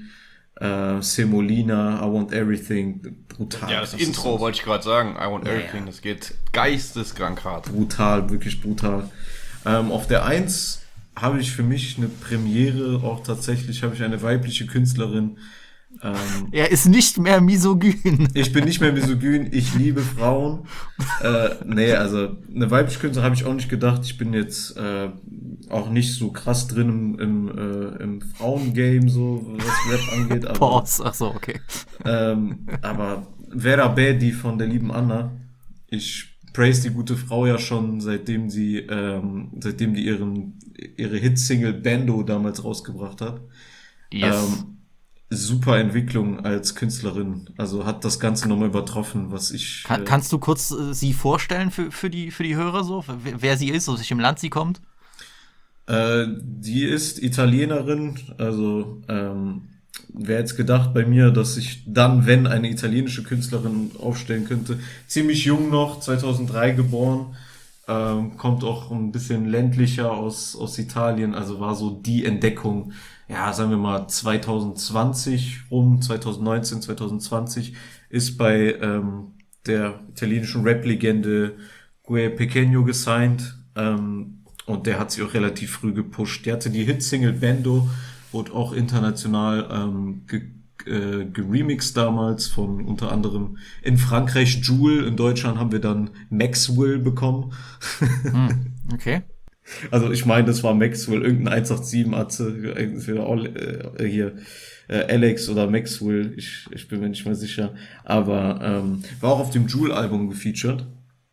äh, Semolina, I Want Everything, brutal. Ja, das krasses Intro Songs. wollte ich gerade sagen. I Want Ja, Everything, ja. das geht geisteskrank hart. Brutal, wirklich brutal. Ähm, auf der eins habe ich für mich eine Premiere, auch tatsächlich habe ich eine weibliche Künstlerin. Ähm, Er ist nicht mehr misogyn. Ich bin nicht mehr misogyn, ich liebe Frauen. äh, nee, also eine weibliche Künstlerin habe ich auch nicht gedacht. Ich bin jetzt äh, auch nicht so krass drin im, im, äh, im Frauengame, so was Rap angeht. Aber, Pause, ach so, okay. Ähm, aber Vera Bedi von der lieben Anna, ich praise die gute Frau ja schon, seitdem sie, ähm, seitdem die ihren, ihre Hitsingle Bando damals rausgebracht hat. Yes. Ähm, super Entwicklung als Künstlerin, also hat das Ganze nochmal übertroffen, was ich... Kann, äh, kannst du kurz äh, sie vorstellen für, für, die, für die Hörer so, wer, wer sie ist, aus welchem Land sie kommt? Äh, die ist Italienerin, also ähm, wer jetzt gedacht bei mir, dass ich dann, wenn eine italienische Künstlerin aufstellen könnte, ziemlich jung noch, zweitausenddrei geboren, ähm, kommt auch ein bisschen ländlicher aus, aus Italien, also war so die Entdeckung, ja, sagen wir mal zweitausendzwanzig rum, zweitausendneunzehn, zweitausendzwanzig, ist bei ähm, der italienischen Rap-Legende Gue Pequeno gesigned, ähm, und der hat sie auch relativ früh gepusht. Die hatte die Hit-Single Bando, wurde auch international ähm, ge- äh, geremixed damals von unter anderem in Frankreich Jewel, in Deutschland haben wir dann Maxwell bekommen. Hm, okay. Also ich meine, das war Maxwell, irgendein eins acht sieben Atze, entweder Ol- äh, hier äh, Alex oder Maxwell, ich, ich bin mir nicht mehr sicher, aber ähm, war auch auf dem Jewel-Album gefeatured.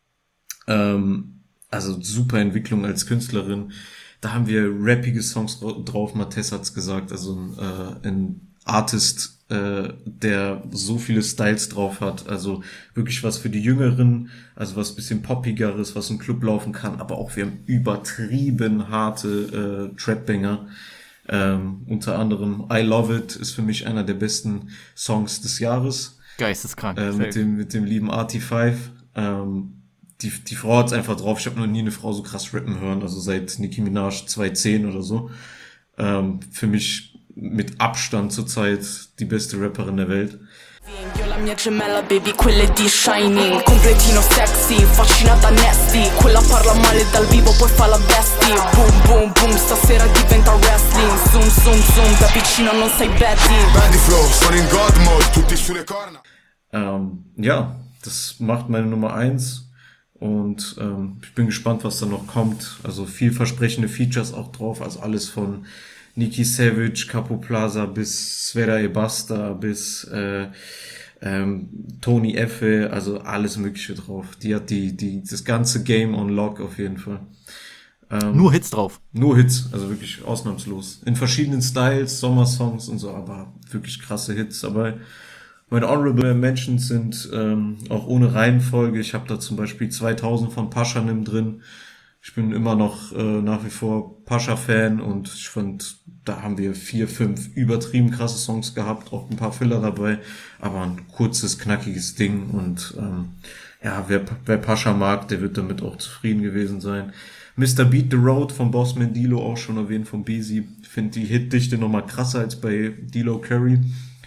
Ähm, also super Entwicklung als Künstlerin. Da haben wir rappige Songs drauf, Matthias hat's gesagt, also ein, äh, ein Artist, äh, der so viele Styles drauf hat, also wirklich was für die Jüngeren, also was bisschen poppigeres, was im Club laufen kann, aber auch wir haben übertrieben harte äh, Trap-Banger, ähm, unter anderem I Love It ist für mich einer der besten Songs des Jahres. Geisteskrank. Äh, mit dem mit dem lieben R T fünf, ähm, die, die Frau hat's einfach drauf. Ich habe noch nie eine Frau so krass rappen hören, also seit Nicki Minaj zweitausendzehn oder so. Ähm, für mich mit Abstand zurzeit die beste Rapperin der Welt. Io la mia gemella baby, quella è di Shining. Completino sexy, fascinata nasty. Quella parla male dal vivo, poi fa la bestie. Boom boom boom, stasera diventa wrestling. Zoom zoom zoom, da vicino non sei Betty. Bandi flow, sono in God mode, tutti sulle corna. Ähm, ja, das macht meine Nummer eins. Und ähm, ich bin gespannt, was da noch kommt. Also vielversprechende Features auch drauf. Also alles von Nicki Savage, Capo Plaza bis Sfera Ebasta bis äh, ähm, Tony Effe. Also alles Mögliche drauf. Die hat die die das ganze Game on Lock auf jeden Fall. Ähm, Nur Hits drauf. Nur Hits, also wirklich ausnahmslos. In verschiedenen Styles, Sommersongs und so, aber wirklich krasse Hits dabei. Meine Honorable Mentions sind ähm, auch ohne Reihenfolge. Ich habe da zum Beispiel zweitausend von Paschanim drin. Ich bin immer noch äh, nach wie vor Pascha-Fan und ich fand, da haben wir vier, fünf übertrieben krasse Songs gehabt, auch ein paar Filler dabei, aber ein kurzes, knackiges Ding und ähm, ja, wer, wer Pascha mag, der wird damit auch zufrieden gewesen sein. Mister Beat the Road von Bossman D-Lo auch schon erwähnt, von Bezi. Ich finde die Hitdichte nochmal krasser als bei D-Lo Curry.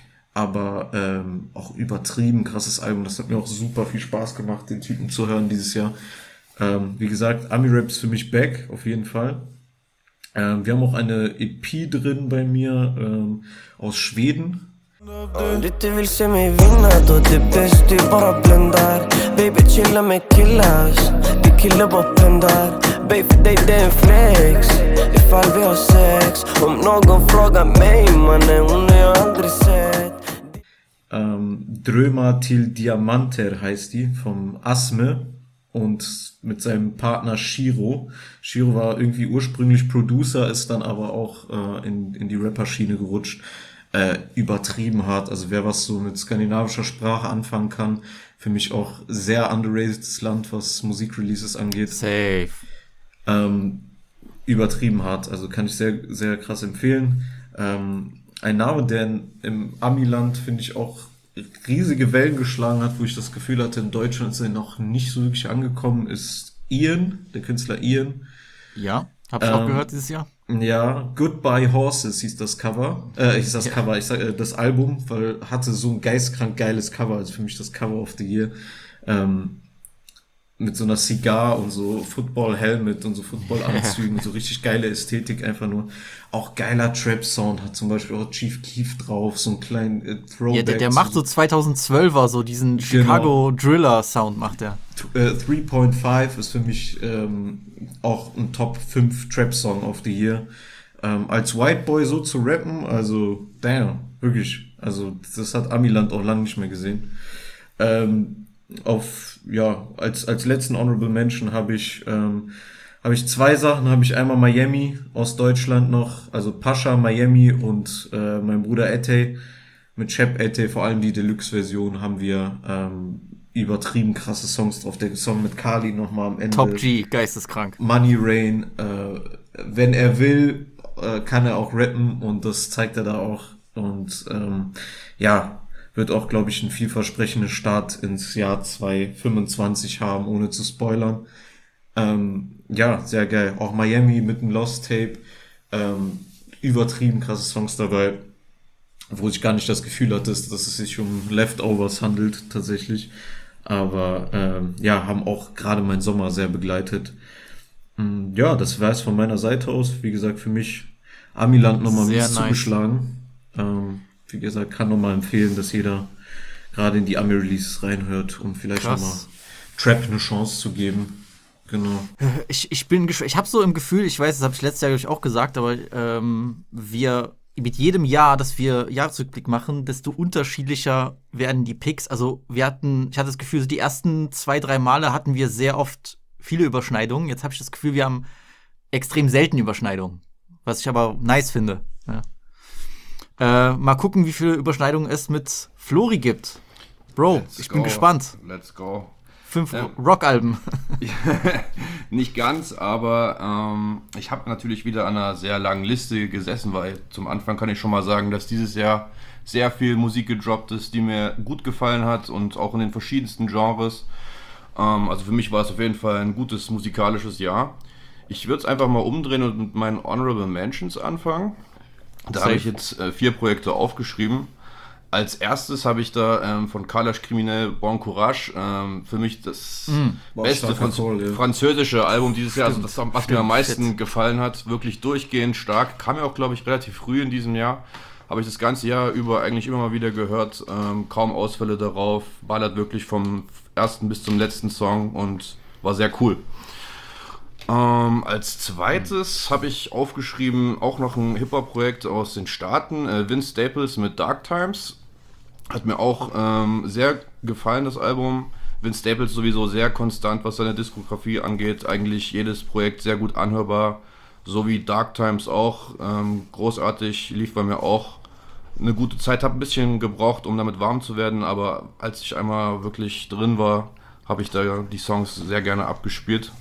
Aber ähm, auch übertrieben krasses Album. Das hat mir auch super viel Spaß gemacht, den Typen zu hören dieses Jahr. Ähm, wie gesagt, Ami-Rap ist für mich back, auf jeden Fall. Ähm, wir haben auch eine E P drin bei mir ähm, aus Schweden. Om du inte vill se mig vinna då det bäst du bara bländar. Baby chilla med killars, vi killar bara pendar. Baby för dig det är en flex, ifall vi har sex. Om någon frågar mig mannen, hon har jag aldrig sett. Ähm, Drömer till Diamanter heißt die, vom Asme und mit seinem Partner Shiro. Shiro war irgendwie ursprünglich Producer, ist dann aber auch äh, in, in die Rapper-Schiene gerutscht. Äh, übertrieben hart, also wer was so mit skandinavischer Sprache anfangen kann, für mich auch sehr underrateds Land, was Musikreleases angeht. Safe. Ähm, übertrieben hart, also kann ich sehr, sehr krass empfehlen. Ähm, ein Name, der in, im Amiland, finde ich, auch riesige Wellen geschlagen hat, wo ich das Gefühl hatte, in Deutschland ist er noch nicht so wirklich angekommen, ist Ian, der Künstler Ian. Ja, hab ich ähm, auch gehört dieses Jahr. Ja, Goodbye Horses hieß das Cover. Äh, hieß das ja. Cover, ich sag äh, das Album, weil hatte so ein geistkrank geiles Cover, also für mich das Cover of the Year. Ähm, mit so einer Cigar und so Football-Helmet und so Football-Anzügen, so richtig geile Ästhetik einfach nur. Auch geiler Trap-Sound, hat zum Beispiel auch Chief Keef drauf, so einen kleinen äh, Throwback. Ja, der, der macht so zweitausendzwölfer, so diesen Chicago Driller-Sound macht der. Äh, drei Komma fünf ist für mich ähm, auch ein Top fünf Trap-Song of the Year. Ähm, als White Boy so zu rappen, also damn, wirklich. Also das hat Amiland auch lange nicht mehr gesehen. Ähm, auf, ja, als, als letzten Honorable Mention habe ich, ähm, habe ich zwei Sachen, habe ich einmal Miami aus Deutschland noch, also Pascha, Miami und äh, mein Bruder Ete, mit Shep Ete, vor allem die Deluxe-Version haben wir ähm, übertrieben krasse Songs drauf. Der Song mit Kali nochmal am Ende. Top G, geisteskrank. Money Rain, äh, wenn er will, äh, kann er auch rappen und das zeigt er da auch und ähm, ja, wird auch, glaube ich, ein vielversprechender Start ins Jahr zwanzig fünfundzwanzig haben, ohne zu spoilern. Ähm, ja, sehr geil. Auch Miami mit dem Lost Tape. Ähm, übertrieben krasse Songs dabei, wo ich gar nicht das Gefühl hatte, dass es sich um Leftovers handelt, tatsächlich. Aber ähm, ja, haben auch gerade meinen Sommer sehr begleitet. Ähm, ja, das wäre es von meiner Seite aus. Wie gesagt, für mich Amiland nochmal mies nice. zugeschlagen. Ähm, Wie gesagt, kann nochmal empfehlen, dass jeder gerade in die Ami-Releases reinhört, um vielleicht nochmal Trap eine Chance zu geben. Genau. Ich, ich bin gespannt. Ich habe so im Gefühl, ich weiß, das habe ich letztes Jahr, glaube ich, auch gesagt, aber ähm, wir mit jedem Jahr, dass wir Jahresrückblick machen, desto unterschiedlicher werden die Picks. Also wir hatten, ich hatte das Gefühl, so die ersten zwei, drei Male hatten wir sehr oft viele Überschneidungen. Jetzt habe ich das Gefühl, wir haben extrem selten Überschneidungen, was ich aber nice finde. Ja. Äh, mal gucken, wie viele Überschneidungen es mit Flori gibt. Bro, Let's ich go. bin gespannt. Let's go. Fünf ähm, Rockalben. Nicht ganz, aber ähm, ich habe natürlich wieder an einer sehr langen Liste gesessen, weil zum Anfang kann ich schon mal sagen, dass dieses Jahr sehr viel Musik gedroppt ist, die mir gut gefallen hat und auch in den verschiedensten Genres. Ähm, also für mich war es auf jeden Fall ein gutes musikalisches Jahr. Ich würde es einfach mal umdrehen und mit meinen Honorable Mentions anfangen. Da habe ich jetzt äh, vier Projekte aufgeschrieben. Als erstes habe ich da ähm, von Kalash Criminel Bon Courage ähm, für mich das mm. beste Franz- Call, ja. französische Album dieses Jahr, also das, was Stimmt. mir am meisten Shit. gefallen hat, wirklich durchgehend stark. Kam ja auch, glaube ich, relativ früh in diesem Jahr. Habe ich das ganze Jahr über eigentlich immer mal wieder gehört. Ähm, kaum Ausfälle darauf. Ballert wirklich vom ersten bis zum letzten Song und war sehr cool. Ähm, als zweites habe ich aufgeschrieben auch noch ein Hip-Hop-Projekt aus den Staaten, äh, Vince Staples mit Dark Times. Hat mir auch ähm, sehr gefallen, das Album. Vince Staples sowieso sehr konstant, was seine Diskografie angeht. Eigentlich jedes Projekt sehr gut anhörbar, so wie Dark Times auch. Ähm, großartig, lief bei mir auch eine gute Zeit. Habe ein bisschen gebraucht, um damit warm zu werden, aber als ich einmal wirklich drin war, habe ich da die Songs sehr gerne abgespielt.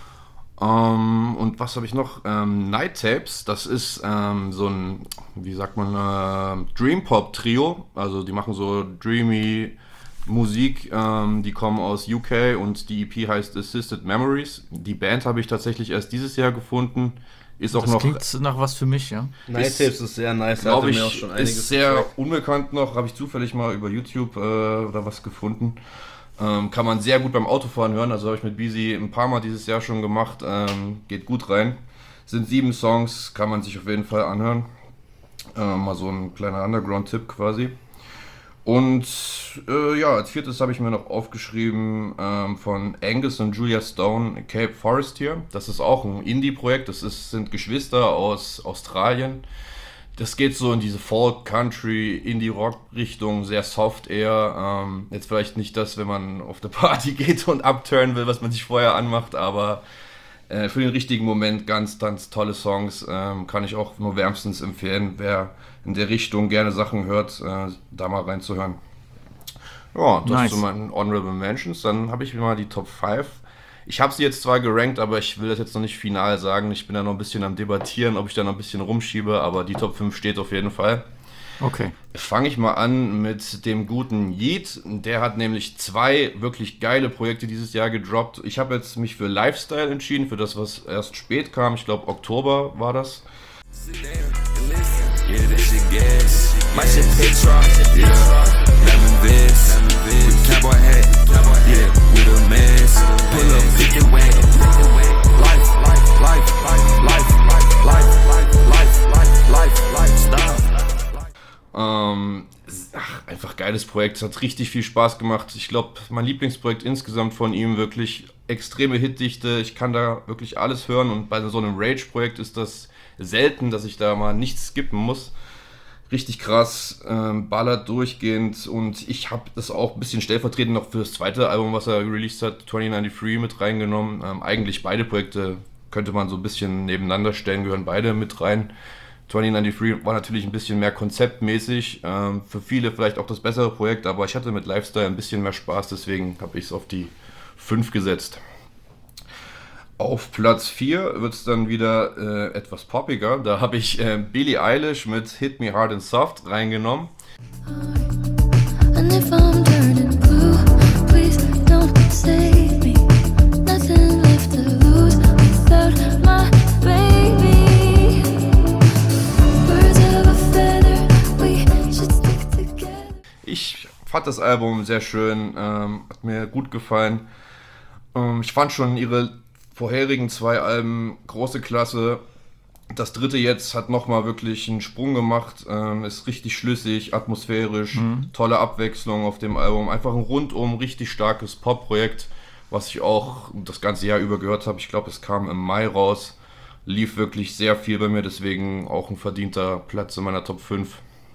Um, und was habe ich noch? Ähm, Night Tapes, das ist ähm, so ein, wie sagt man, äh, Dream Pop Trio. Also die machen so dreamy, Musik, ähm, die kommen aus U K und die E P heißt Assisted Memories. Die Band habe ich tatsächlich erst dieses Jahr gefunden. Ist auch das noch, klingt nach was für mich, ja. Night Tapes ist sehr nice. Glaube ich, mir auch schon einiges ist sehr gezeigt. unbekannt noch. Habe ich zufällig mal über YouTube äh, oder was gefunden. Ähm, kann man sehr gut beim Autofahren hören. Also habe ich mit Beezy ein paar Mal dieses Jahr schon gemacht. Ähm, geht gut rein. Sind sieben Songs, kann man sich auf jeden Fall anhören. Ähm, mal so ein kleiner Underground-Tipp quasi. Und äh, ja, als viertes habe ich mir noch aufgeschrieben ähm, von Angus und Julia Stone, Cape Forest hier. Das ist auch ein Indie-Projekt, das ist, sind Geschwister aus Australien. Das geht so in diese Folk, Country, Indie-Rock-Richtung, sehr soft eher. Ähm, jetzt vielleicht nicht das, wenn man auf eine Party geht und upturnen will, was man sich vorher anmacht, aber äh, für den richtigen Moment ganz, ganz tolle Songs. Ähm, kann ich auch nur wärmstens empfehlen, wer in der Richtung gerne Sachen hört, äh, da mal reinzuhören. Ja, das Nice. zu meinen Honorable Mentions. Dann habe ich mal die Top fünf. Ich habe sie jetzt zwar gerankt, aber ich will das jetzt noch nicht final sagen. Ich bin da noch ein bisschen am Debattieren, ob ich da noch ein bisschen rumschiebe, aber die Top fünf steht auf jeden Fall. Okay. Fange ich mal an mit dem guten Yeet. Der hat nämlich zwei wirklich geile Projekte dieses Jahr gedroppt. Ich habe jetzt mich für Lifestyle entschieden, für das, was erst spät kam. Ich glaube, Oktober war das. Yeah, that shit gas. My shit Petra. Yeah, lemon vest. With cowboy hat. Yeah, with a mask. Pull up, pick it wet. Life, life, life, life, life, life, life, life, life, life, lifestyle. Ähm, ach, einfach geiles Projekt. Es hat richtig viel Spaß gemacht. Ich glaube, mein Lieblingsprojekt insgesamt von ihm, wirklich extreme Hitdichte. Ich kann da wirklich alles hören und bei so einem Rage-Projekt ist das selten, dass ich da mal nichts skippen muss. Richtig krass, ähm, ballert durchgehend und ich habe das auch ein bisschen stellvertretend noch für das zweite Album, was er released hat, zwanzig neunundneunzig, mit reingenommen. Ähm, eigentlich beide Projekte könnte man so ein bisschen nebeneinander stellen, gehören beide mit rein. zwanzig neunundneunzig war natürlich ein bisschen mehr konzeptmäßig, ähm, für viele vielleicht auch das bessere Projekt, aber ich hatte mit Lifestyle ein bisschen mehr Spaß, deswegen habe ich es auf die fünf gesetzt. Auf Platz vier wird es dann wieder äh, etwas poppiger. Da habe ich äh, Billie Eilish mit Hit Me Hard and Soft reingenommen. And if I'm turning blue, please don't save me. Nothing left to lose without my baby. Birds of a feather, we should stick together. Ich fand das Album sehr schön, ähm, hat mir gut gefallen. Ähm, ich fand schon ihre vorherigen zwei Alben große Klasse. Das dritte jetzt hat nochmal wirklich einen Sprung gemacht, ähm, ist richtig schlüssig, atmosphärisch, mhm. tolle Abwechslung auf dem Album. Einfach ein rundum richtig starkes Pop-Projekt, was ich auch das ganze Jahr über gehört habe. Ich glaube, es kam im Mai raus, lief wirklich sehr viel bei mir, deswegen auch ein verdienter Platz in meiner Top fünf.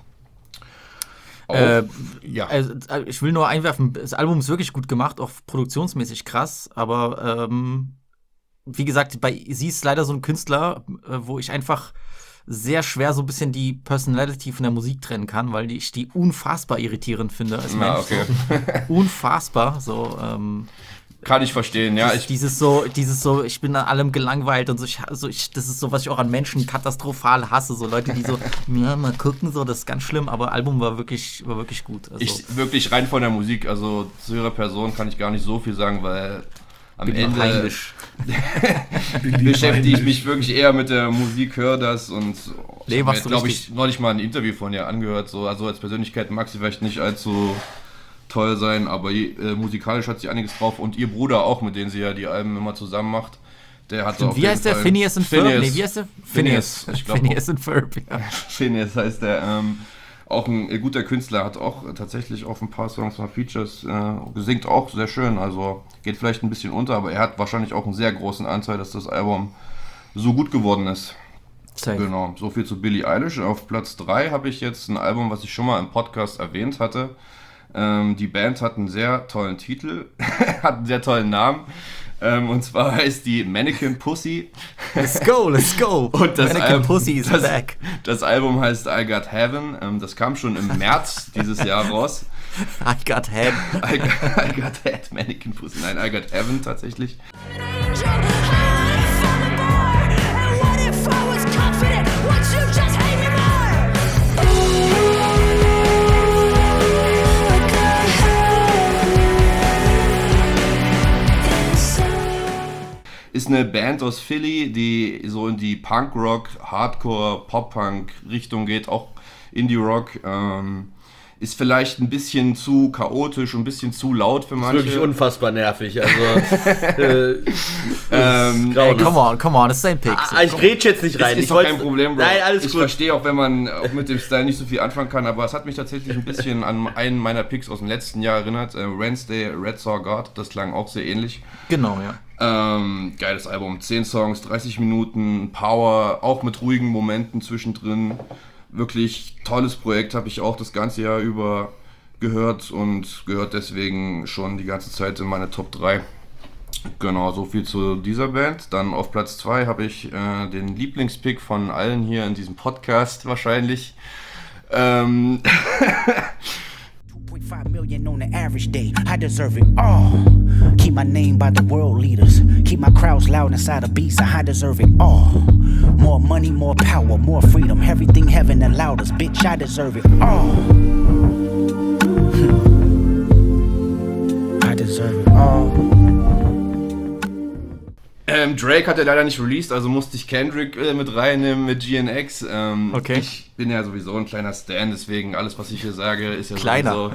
Auch, Äh, ja. also, ich will nur einwerfen, das Album ist wirklich gut gemacht, auch produktionsmäßig krass, aber ähm, wie gesagt, bei sie ist leider so ein Künstler, äh, wo ich einfach sehr schwer so ein bisschen die Personality von der Musik trennen kann, weil die, ich die unfassbar irritierend finde als Mensch. Na, okay. So, unfassbar, so ähm, kann ich verstehen, ja. Dieses, Ich, dieses so, dieses so, ich bin an allem gelangweilt und so, ich, so ich, das ist so, was ich auch an Menschen katastrophal hasse. So Leute, die so, ja, mal gucken, so, das ist ganz schlimm, aber Album war wirklich, war wirklich gut. Also, ich wirklich rein von der Musik, also zu ihrer Person kann ich gar nicht so viel sagen, weil am bin Ende peinlich. beschäftige ich mich wirklich eher mit der Musik, höre das und Nee, ich habe machst mir, du glaube ich, richtig. neulich mal ein Interview von ihr angehört. So, also als Persönlichkeit mag sie vielleicht nicht allzu toll sein, aber äh, musikalisch hat sie einiges drauf und ihr Bruder auch, mit dem sie ja die Alben immer zusammen macht. Der hat Stimmt, auf wie jeden heißt der? Fall- Phineas and Ferb? Phineas. Nee, wie heißt der? Phineas. Phineas. Ich glaub, Phineas and Ferb, ja. Phineas heißt der. Ähm, auch ein äh, guter Künstler, hat auch äh, tatsächlich auf ein paar Songs mal Features, äh, singt auch sehr schön, also geht vielleicht ein bisschen unter, aber er hat wahrscheinlich auch einen sehr großen Anteil, dass das Album so gut geworden ist. Safe. Genau, so viel zu Billie Eilish. Auf Platz drei habe ich jetzt ein Album, was ich schon mal im Podcast erwähnt hatte. Ähm, die Band hat einen sehr tollen Titel, hat einen sehr tollen Namen. Ähm, und zwar heißt die Mannequin Pussy. Let's go, let's go. Und das Mannequin Al- Pussy is das, back. Das Album heißt I Got Heaven. Ähm, das kam schon im März dieses Jahr raus. I got head. I got, I got head, Mannequin Pussy. Nein, I Got Heaven tatsächlich. Ist eine Band aus Philly, die so in die Punk-Rock, Hardcore, Pop-Punk-Richtung geht, auch Indie-Rock. Ähm, ist vielleicht ein bisschen zu chaotisch und ein bisschen zu laut für manche. Ist wirklich unfassbar nervig. Also, äh, ähm, ey, come on, come on, das ist ein Pick. Ah, ich grätsch jetzt nicht rein. Ist, ist ich doch kein Problem, Bro. Nein, alles ich gut. verstehe auch, wenn man auch mit dem Style nicht so viel anfangen kann, aber es hat mich tatsächlich ein bisschen an einen meiner Picks aus dem letzten Jahr erinnert. Äh, Wednesday, Red Saw God, das klang auch sehr ähnlich. Genau, ja. Ähm, geiles Album, zehn Songs, dreißig Minuten, Power, auch mit ruhigen Momenten zwischendrin. Wirklich tolles Projekt, habe ich auch das ganze Jahr über gehört und gehört deswegen schon die ganze Zeit in meine Top drei. Genau, so viel zu dieser Band. Dann auf Platz zwei habe ich äh, den Lieblingspick von allen hier in diesem Podcast wahrscheinlich. Ähm Five million on the average day, I deserve it all. Keep my name by the world leaders, keep my crowds loud inside a beast, I deserve it all. More money, more power, more freedom, everything heaven allowed us, bitch, I deserve it all. I deserve it all. Ähm, Drake hat er leider nicht released, also musste ich Kendrick äh, mit reinnehmen mit G N X. Ähm, okay. Ich bin ja sowieso ein kleiner Stan, deswegen alles, was ich hier sage, ist ja Kleiner. sowieso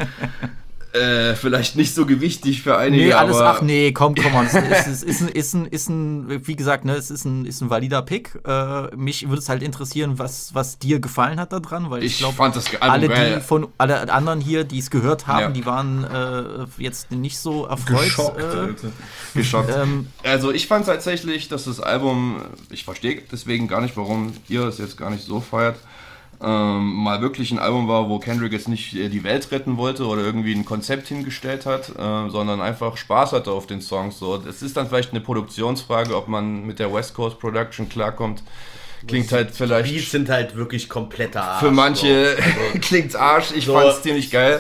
äh, vielleicht nicht so gewichtig für einige. Nee, alles, aber ach nee, komm, komm on. Es ist, ist, ist, ein, ist, ein, ist ein, wie gesagt, ne, es ist ein, ist ein valider Pick. Äh, mich würde es halt interessieren, was, was dir gefallen hat daran, weil ich, Ich glaube, fand das Album alle, geil. die von alle anderen hier, die es gehört haben, Ja. die waren äh, jetzt nicht so erfreut. Geschockt, äh, Alter. Geschockt. Ähm, also ich fand tatsächlich, dass das Album, ich verstehe deswegen gar nicht, warum ihr es jetzt gar nicht so feiert, ähm, mal wirklich ein Album war, wo Kendrick jetzt nicht äh, die Welt retten wollte oder irgendwie ein Konzept hingestellt hat, äh, sondern einfach Spaß hatte auf den Songs. So, es ist dann vielleicht eine Produktionsfrage, ob man mit der West Coast Production klarkommt. Klingt halt vielleicht... Die Beats sind halt wirklich kompletter Arsch. Für manche so. Also, klingt's Arsch, ich so. fand's ziemlich geil.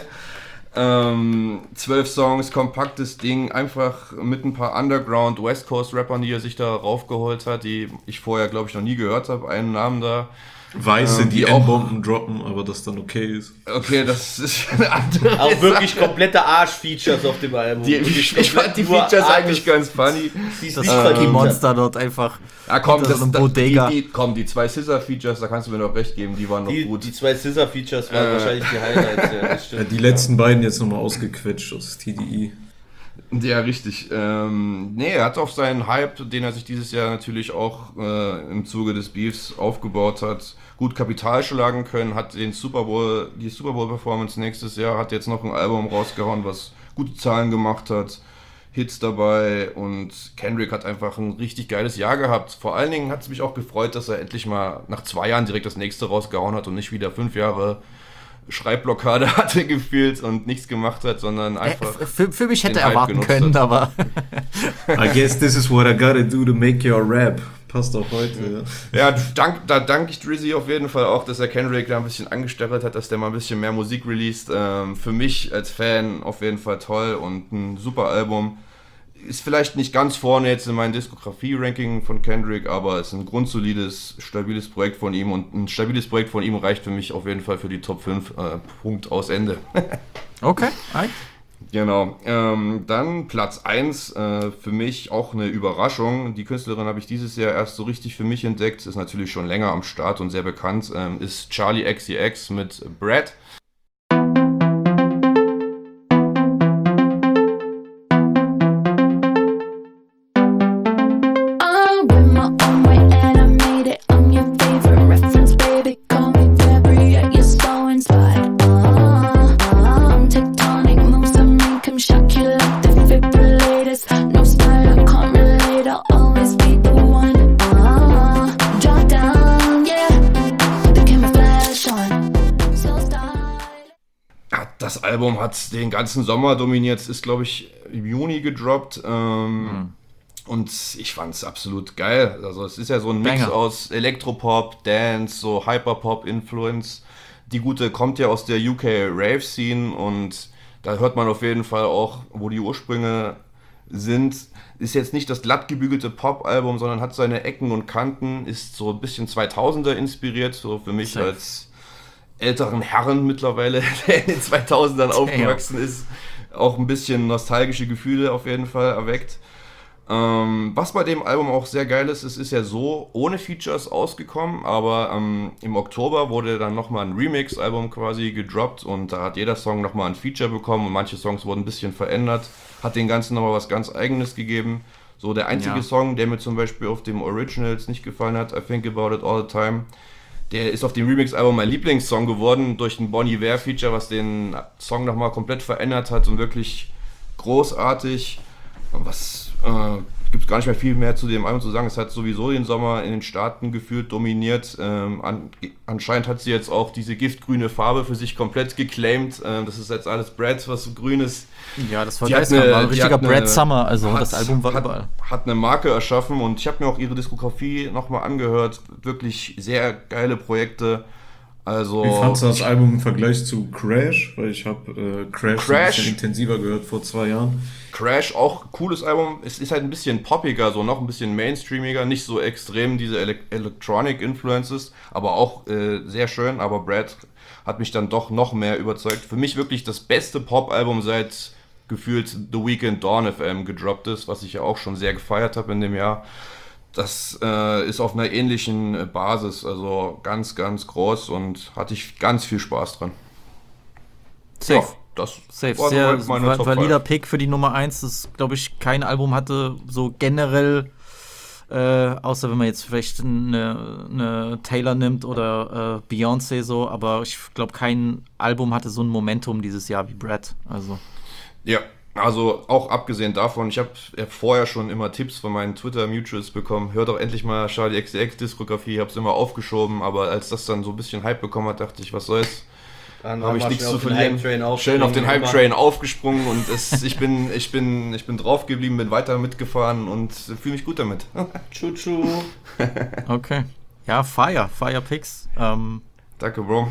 Ähm, zwölf Songs, kompaktes Ding, einfach mit ein paar Underground West Coast Rappern, die er sich da raufgeholt hat, die ich vorher, glaube ich, noch nie gehört habe. Einen Namen da. Weiße, ähm, die, die auch N-Bomben droppen, aber das dann okay ist. Okay, das ist eine andere Auch wirklich Sache. komplette Arsch-Features auf dem Album. Die, ich, ich fand die Features eigentlich ganz funny. das Cookie Monster dort einfach. Ja, komm, hinter das, so einem das, Bodega. die, die, komm, die zwei Scissor-Features, da kannst du mir noch recht geben, die waren noch Die, gut. die zwei Scissor-Features waren Äh. wahrscheinlich die Highlights. Ja, das Ja, stimmt. die letzten beiden jetzt nochmal ausgequetscht aus T D I. Ja, richtig. Ähm, nee, er hat auf seinen Hype, den er sich dieses Jahr natürlich auch äh, im Zuge des Beefs aufgebaut hat, gut Kapital schlagen können, hat den Super Bowl, die Super Bowl-Performance nächstes Jahr, hat jetzt noch ein Album rausgehauen, was gute Zahlen gemacht hat, Hits dabei und Kendrick hat einfach ein richtig geiles Jahr gehabt. Vor allen Dingen hat es mich auch gefreut, dass er endlich mal nach zwei Jahren direkt das nächste rausgehauen hat und nicht wieder fünf Jahre Schreibblockade hatte gefühlt und nichts gemacht hat, sondern einfach... Äh, für, für mich hätte den er Hype erwarten genutzt können, hat. aber... I guess this is what I gotta do to make your rap. Passt auch heute, ja. Ja, dank, da danke ich Drizzy auf jeden Fall auch, dass er Kendrick da ein bisschen angestachelt hat, dass der mal ein bisschen mehr Musik released. Ähm, für mich als Fan auf jeden Fall toll und ein super Album. Ist vielleicht nicht ganz vorne jetzt in meinem Diskografie-Ranking von Kendrick, aber es ist ein grundsolides, stabiles Projekt von ihm und ein stabiles Projekt von ihm reicht für mich auf jeden Fall für die Top fünf. Äh, Punkt aus Ende. Okay, right. Genau. Ähm, dann Platz eins, äh, für mich auch eine Überraschung. Die Künstlerin habe ich dieses Jahr erst so richtig für mich entdeckt, ist natürlich schon länger am Start und sehr bekannt, ähm, ist Charlie X C X mit Brad. Das Album hat den ganzen Sommer dominiert, es ist glaube ich im Juni gedroppt ähm, mhm. und ich fand es absolut geil. Also es ist ja so ein Mix Banger. aus Elektropop, Dance, so Hyperpop-Influence. Die gute kommt ja aus der U K Rave-Scene und da hört man auf jeden Fall auch, wo die Ursprünge sind. Ist jetzt nicht das glatt gebügelte Pop-Album, sondern hat seine Ecken und Kanten, ist so ein bisschen zweitausender inspiriert, so für mich Safe. als älteren Herren mittlerweile, der in den zweitausendern aufgewachsen ist, auch ein bisschen nostalgische Gefühle auf jeden Fall erweckt. Ähm, was bei dem Album auch sehr geil ist, es ist ja so ohne Features ausgekommen, aber ähm, im Oktober wurde dann nochmal ein Remix-Album quasi gedroppt und da hat jeder Song nochmal ein Feature bekommen und manche Songs wurden ein bisschen verändert, hat den Ganzen nochmal was ganz Eigenes gegeben. So der einzige Ja. Song, der mir zum Beispiel auf dem Originals nicht gefallen hat, I Think About It All the Time, der ist auf dem Remix-Album mein Lieblingssong geworden durch ein Bon Iver-Feature, was den Song nochmal komplett verändert hat und wirklich großartig. Was äh, gibt gar nicht mehr viel mehr zu dem Album zu sagen. Es hat sowieso den Sommer in den Staaten gefühlt dominiert. Ähm, an, anscheinend hat sie jetzt auch diese giftgrüne Farbe für sich komplett geclaimed. Ähm, das ist jetzt alles Brad, was so grün ist. Ja, das war Die geil. hat eine- War ein die richtiger hat eine- Brad Summer, also hat- das Album war hat, überall. Hat eine Marke erschaffen und ich habe mir auch ihre Diskografie nochmal angehört. Wirklich sehr geile Projekte. Also Wie fandst du das Album im Vergleich zu Crash? Weil ich habe äh, Crash, Crash? ein bisschen intensiver gehört vor zwei Jahren. Crash, auch cooles Album. Es ist halt ein bisschen poppiger, so noch ein bisschen mainstreamiger, nicht so extrem diese Ele- Electronic Influences, aber auch äh, sehr schön. Aber Brad hat mich dann doch noch mehr überzeugt. Für mich wirklich das beste Pop-Album seit gefühlt The Weeknd Dawn F M gedroppt ist, was ich ja auch schon sehr gefeiert habe in dem Jahr. Das äh, ist auf einer ähnlichen äh, Basis, also ganz, ganz groß und hatte ich ganz viel Spaß dran. Safe. Ja, das Safe. war Sehr soweit meine va- Top valider fünf. Pick für die Nummer eins, das glaube ich kein Album hatte, so generell, äh, außer wenn man jetzt vielleicht eine, eine Taylor nimmt oder äh, Beyoncé so, aber ich glaube kein Album hatte so ein Momentum dieses Jahr wie Brad. Also. Ja, also auch abgesehen davon, ich habe ja vorher schon immer Tipps von meinen Twitter-Mutuals bekommen. Hör doch endlich mal Charlie X C X-Diskografie, ich habe es immer aufgeschoben, aber als das dann so ein bisschen Hype bekommen hat, dachte ich, was soll's? Dann Habe ich haben wir nichts schnell zu auf den verlieren. Hype-Train Schön aufgesprungen, auf den immer. Hype-Train aufgesprungen und es, ich, bin, ich, bin, ich bin drauf geblieben, bin weiter mitgefahren und fühle mich gut damit. Tschu-tschu. Okay. Ja, Fire, Fire Picks. Ähm, Danke, Bro.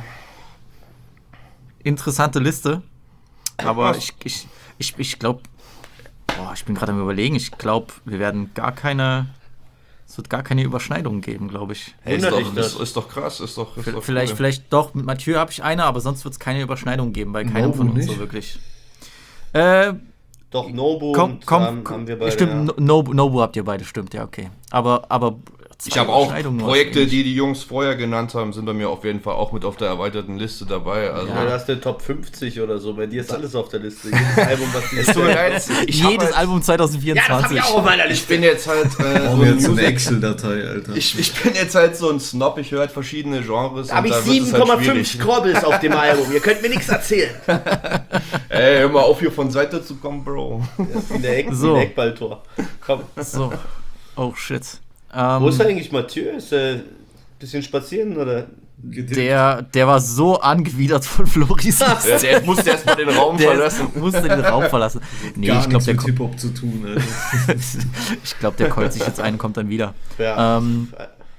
Interessante Liste. Aber Was? ich, ich, ich, ich glaube, ich bin gerade am Überlegen, ich glaube, wir werden gar keine, es wird gar keine Überschneidungen geben, glaube ich. Hey, ist, doch, ist, ist doch krass, ist doch, ist doch Vielleicht, cool. vielleicht doch, mit Mathieu habe ich eine, aber sonst wird es keine Überschneidung geben, bei keinem Nobu von uns nicht? so wirklich. Äh, Doch, Nobu komm, und komm, ähm, haben wir beide. stimmt, ja. No- Nobu, Nobu habt ihr beide, stimmt, ja, okay. Aber, aber zwei Ich habe auch Überschneidungen nur Projekte, eigentlich. die die Jungs vorher genannt haben, sind bei mir auf jeden Fall auch mit auf der erweiterten Liste dabei. Also Ja, du hast eine Top fünfzig oder so. Bei dir ist alles auf der Liste. Jedes Album, was die Es tut mir leid, ich hab Jedes halt- Album zwanzig vierundzwanzig. Ich bin jetzt halt äh, Brauchen so wir ein jetzt so eine Music- Excel-Datei, Alter. Ich, ich bin jetzt halt so ein Snob, ich höre halt verschiedene Genres. Da habe und ich da wird es sieben halt Komma fünf schwierig. Scrobbles auf dem Album. Ihr könnt mir nichts erzählen. Ey, hör mal auf, hier von Seite zu kommen, Bro. Wie der Eck, So. wie ein Eckballtor. Komm. So. Oh shit. Ähm, Wo ist er eigentlich Mathieu? Ist er ein bisschen spazieren oder? Der, der war so angewidert von Floris. Der, der musste erst mal den Raum der verlassen. musste den Raum verlassen. Nee, Gar ich glaube, nichts der, mit ko- Hip-Hop zu tun, Alter. ich glaub, der callt sich jetzt ein und kommt dann wieder. Ja. Ähm,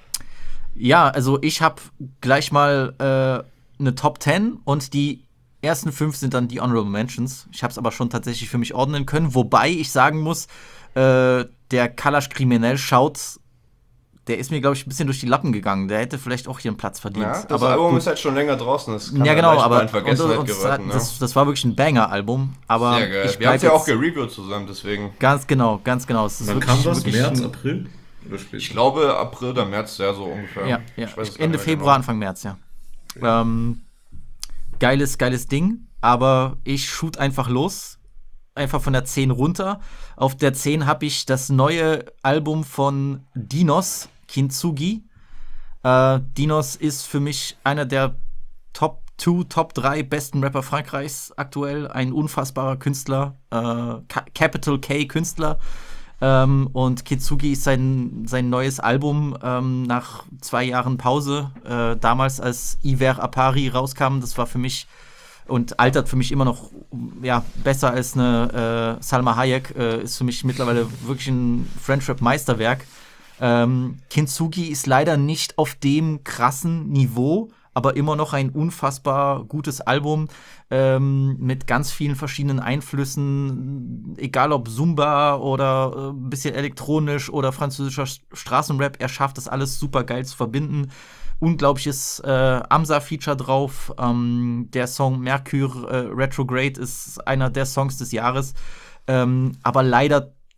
ja, also ich habe gleich mal äh, eine Top zehn und die ersten fünf sind dann die Honorable Mentions. Ich habe es aber schon tatsächlich für mich ordnen können, wobei ich sagen muss, äh, der Kalash Kriminell schaut, der ist mir, glaube ich, ein bisschen durch die Lappen gegangen. Der hätte vielleicht auch hier einen Platz verdient. Ja, das aber Album gut. ist halt schon länger draußen. Das kann Ja, halt genau, leicht mal aber in Vergessenheit und, und, geraten, und, ne? das, das war wirklich ein Banger-Album. Aber Sehr geil. ich Wir haben bleib es ja jetzt- auch gereviewt zusammen, deswegen. Ganz genau, ganz genau. Es ist Wann wirklich- kam das? wirklich März, ein- April? Oder später? Ich glaube April oder März, ja, so ungefähr. Ja, ja. Ich weiß es gar Ende nicht mehr Februar, genau. Anfang März, ja. Ähm, geiles, geiles Ding, aber ich shoot einfach los. Einfach von der zehn runter. Auf der zehn habe ich das neue Album von Dinos, Kintsugi. Äh, Dinos ist für mich einer der Top zwei, Top drei besten Rapper Frankreichs aktuell. Ein unfassbarer Künstler. Äh, Ka- Capital K Künstler. Ähm, und Kintsugi ist sein, sein neues Album ähm, nach zwei Jahren Pause. Äh, damals, als Iver Apari rauskam, das war für mich und altert für mich immer noch ja, besser als eine äh, Salma Hayek. Äh, ist für mich mittlerweile wirklich ein French-Rap-Meisterwerk. Ähm, Kintsugi ist leider nicht auf dem krassen Niveau, aber immer noch ein unfassbar gutes Album ähm, mit ganz vielen verschiedenen Einflüssen, egal ob Zumba oder äh, ein bisschen elektronisch oder französischer St- Straßenrap, er schafft das alles super geil zu verbinden. Unglaubliches äh, Amsa-Feature drauf. Ähm, der Song Mercure äh, Retrograde ist einer der Songs des Jahres, ähm, aber leider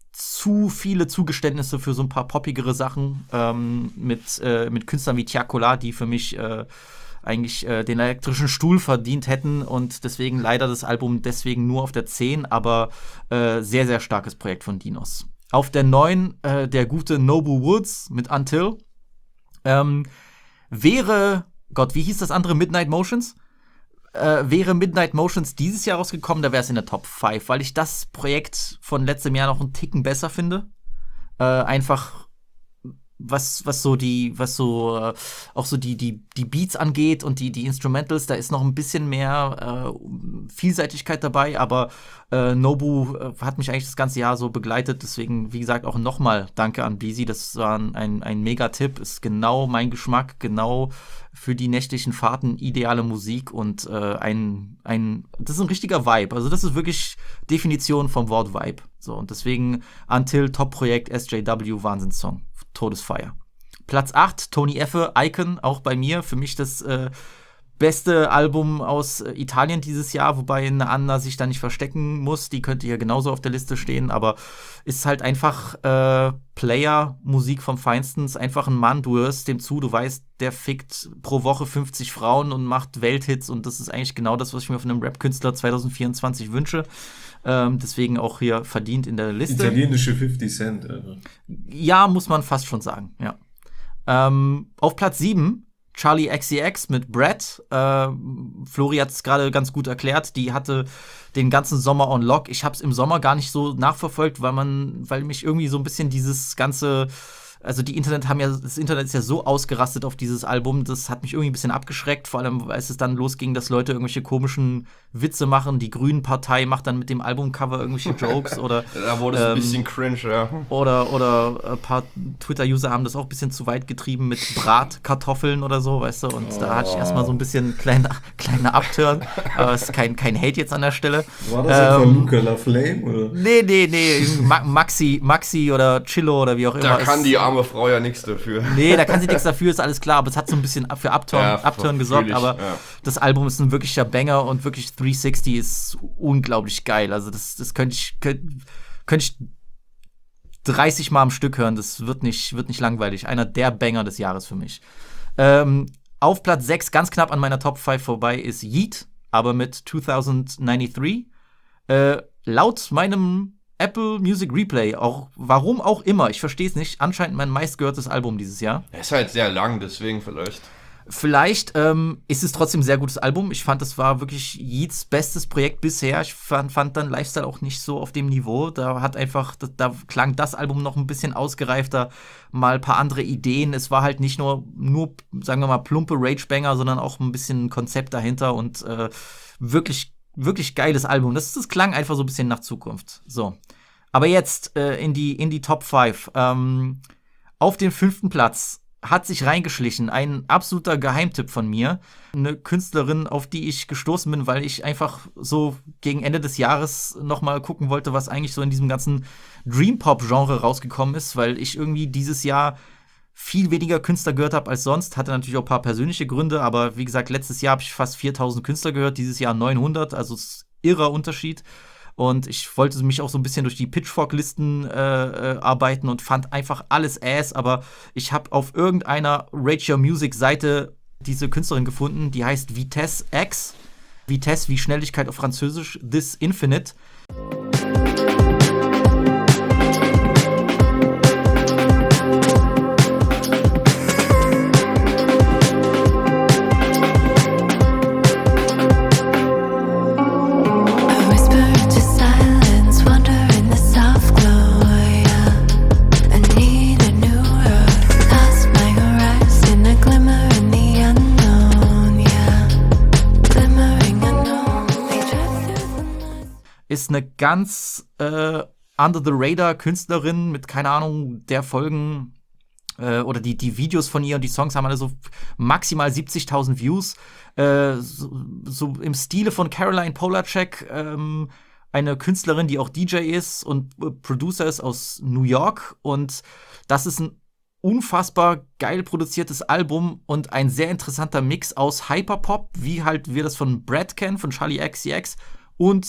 zu viele Zugeständnisse für so ein paar poppigere Sachen ähm, mit, äh, mit Künstlern wie Tiakola, die für mich äh, eigentlich äh, den elektrischen Stuhl verdient hätten und deswegen leider das Album deswegen nur auf der zehn, aber äh, sehr, sehr starkes Projekt von Dinos. Auf der neun äh, der gute Nobu Woods mit Until. Ähm, wäre, Gott, wie hieß das andere? Midnight Motions? Äh, wäre Midnight Motions dieses Jahr rausgekommen, da wäre es in der Top fünf, weil ich das Projekt von letztem Jahr noch einen Ticken besser finde. Äh, einfach was was so die was so äh, auch so die die die Beats angeht und die die Instrumentals, da ist noch ein bisschen mehr äh, Vielseitigkeit dabei, aber äh, Nobu äh, hat mich eigentlich das ganze Jahr so begleitet, deswegen wie gesagt auch nochmal Danke an Beezy, das war ein ein, ein Mega-Tipp, ist genau mein Geschmack, genau für die nächtlichen Fahrten ideale Musik und äh, ein ein das ist ein richtiger Vibe, also das ist wirklich Definition vom Wort Vibe, so, und deswegen Until, Top-Projekt, S J W, Wahnsinnssong. Todesfeier. Platz acht, Tony Effe, Icon, auch bei mir. Für mich das äh, beste Album aus äh, Italien dieses Jahr, wobei eine Anna sich da nicht verstecken muss. Die könnte hier genauso auf der Liste stehen, aber ist halt einfach äh, Player-Musik vom Feinsten. Ist einfach ein Mann, du hörst dem zu, du weißt, der fickt pro Woche fünfzig Frauen und macht Welthits und das ist eigentlich genau das, was ich mir von einem Rap-Künstler zwanzig vierundzwanzig wünsche. Ähm, deswegen auch hier verdient in der Liste. Italienische fifty Cent. Also. Ja, muss man fast schon sagen, ja. Ähm, auf Platz sieben, Charlie X C X mit Brad. Äh, Flori hat es gerade ganz gut erklärt. Die hatte den ganzen Sommer on Lock. Ich habe es im Sommer gar nicht so nachverfolgt, weil man, weil mich irgendwie so ein bisschen dieses ganze Also die Internet haben ja, das Internet ist ja so ausgerastet auf dieses Album, das hat mich irgendwie ein bisschen abgeschreckt, vor allem als es dann losging, dass Leute irgendwelche komischen Witze machen. Die Grünen-Partei macht dann mit dem Albumcover irgendwelche Jokes oder da wurde es ähm, ein bisschen cringe, ja. Oder, oder ein paar Twitter-User haben das auch ein bisschen zu weit getrieben mit Bratkartoffeln oder so, weißt du, und oh. da hatte ich erstmal so ein bisschen kleiner kleine Upturn, aber es ist kein, kein Hate jetzt an der Stelle. War das ähm, etwa Luca La Flame, oder? Nee, nee, nee, Ma- Maxi, Maxi oder Chillo oder wie auch immer. Da kann die arme Frau ja nichts dafür. Nee, da kann sie nichts dafür, ist alles klar, aber es hat so ein bisschen für Upturn, ja, Upturn gesorgt, aber ja. das Album ist ein wirklicher Banger und wirklich dreihundertsechzig ist unglaublich geil. Also das, das könnte ich, könnte, könnte ich dreißig Mal am Stück hören, das wird nicht, wird nicht langweilig. Einer der Banger des Jahres für mich. Ähm, auf Platz sechs, ganz knapp an meiner Top fünf vorbei, ist Yeet, aber mit zweitausenddreiunddreißig. Äh, laut meinem Apple Music Replay, auch warum auch immer, ich verstehe es nicht, anscheinend mein meistgehörtes Album dieses Jahr. Er ist halt sehr lang, deswegen vielleicht. Vielleicht ähm, ist es trotzdem ein sehr gutes Album. Ich fand, das war wirklich Yeats bestes Projekt bisher. Ich fand, fand dann Lifestyle auch nicht so auf dem Niveau. Da hat einfach, da, da klang das Album noch ein bisschen ausgereifter, mal ein paar andere Ideen. Es war halt nicht nur, nur sagen wir mal, plumpe Rage-Banger, sondern auch ein bisschen ein Konzept dahinter und äh, wirklich, wirklich geiles Album. Das, das klang einfach so ein bisschen nach Zukunft. So. Aber jetzt äh, in die, in die Top fünf. Ähm, auf den fünften Platz hat sich reingeschlichen, ein absoluter Geheimtipp von mir. Eine Künstlerin, auf die ich gestoßen bin, weil ich einfach so gegen Ende des Jahres noch mal gucken wollte, was eigentlich so in diesem ganzen Dream-Pop-Genre rausgekommen ist, weil ich irgendwie dieses Jahr viel weniger Künstler gehört habe als sonst. Hatte natürlich auch ein paar persönliche Gründe, aber wie gesagt, letztes Jahr habe ich fast viertausend Künstler gehört, dieses Jahr neunhundert, also es ist ein irrer Unterschied. Und ich wollte mich auch so ein bisschen durch die Pitchfork-Listen äh, äh, arbeiten und fand einfach alles Ass. Aber ich habe auf irgendeiner Rate Your Music-Seite diese Künstlerin gefunden, die heißt Vitesse X. Vitesse wie Schnelligkeit auf Französisch, This Infinite. Ist eine ganz äh, under-the-radar-Künstlerin mit, keine Ahnung, der Folgen äh, oder die, die Videos von ihr und die Songs haben alle so maximal siebzigtausend Views. Äh, so, so im Stile von Caroline Polacek, ähm, eine Künstlerin, die auch D J ist und äh, Producer ist aus New York. Und das ist ein unfassbar geil produziertes Album und ein sehr interessanter Mix aus Hyperpop, wie halt wir das von Brad kennen, von Charlie X C X, und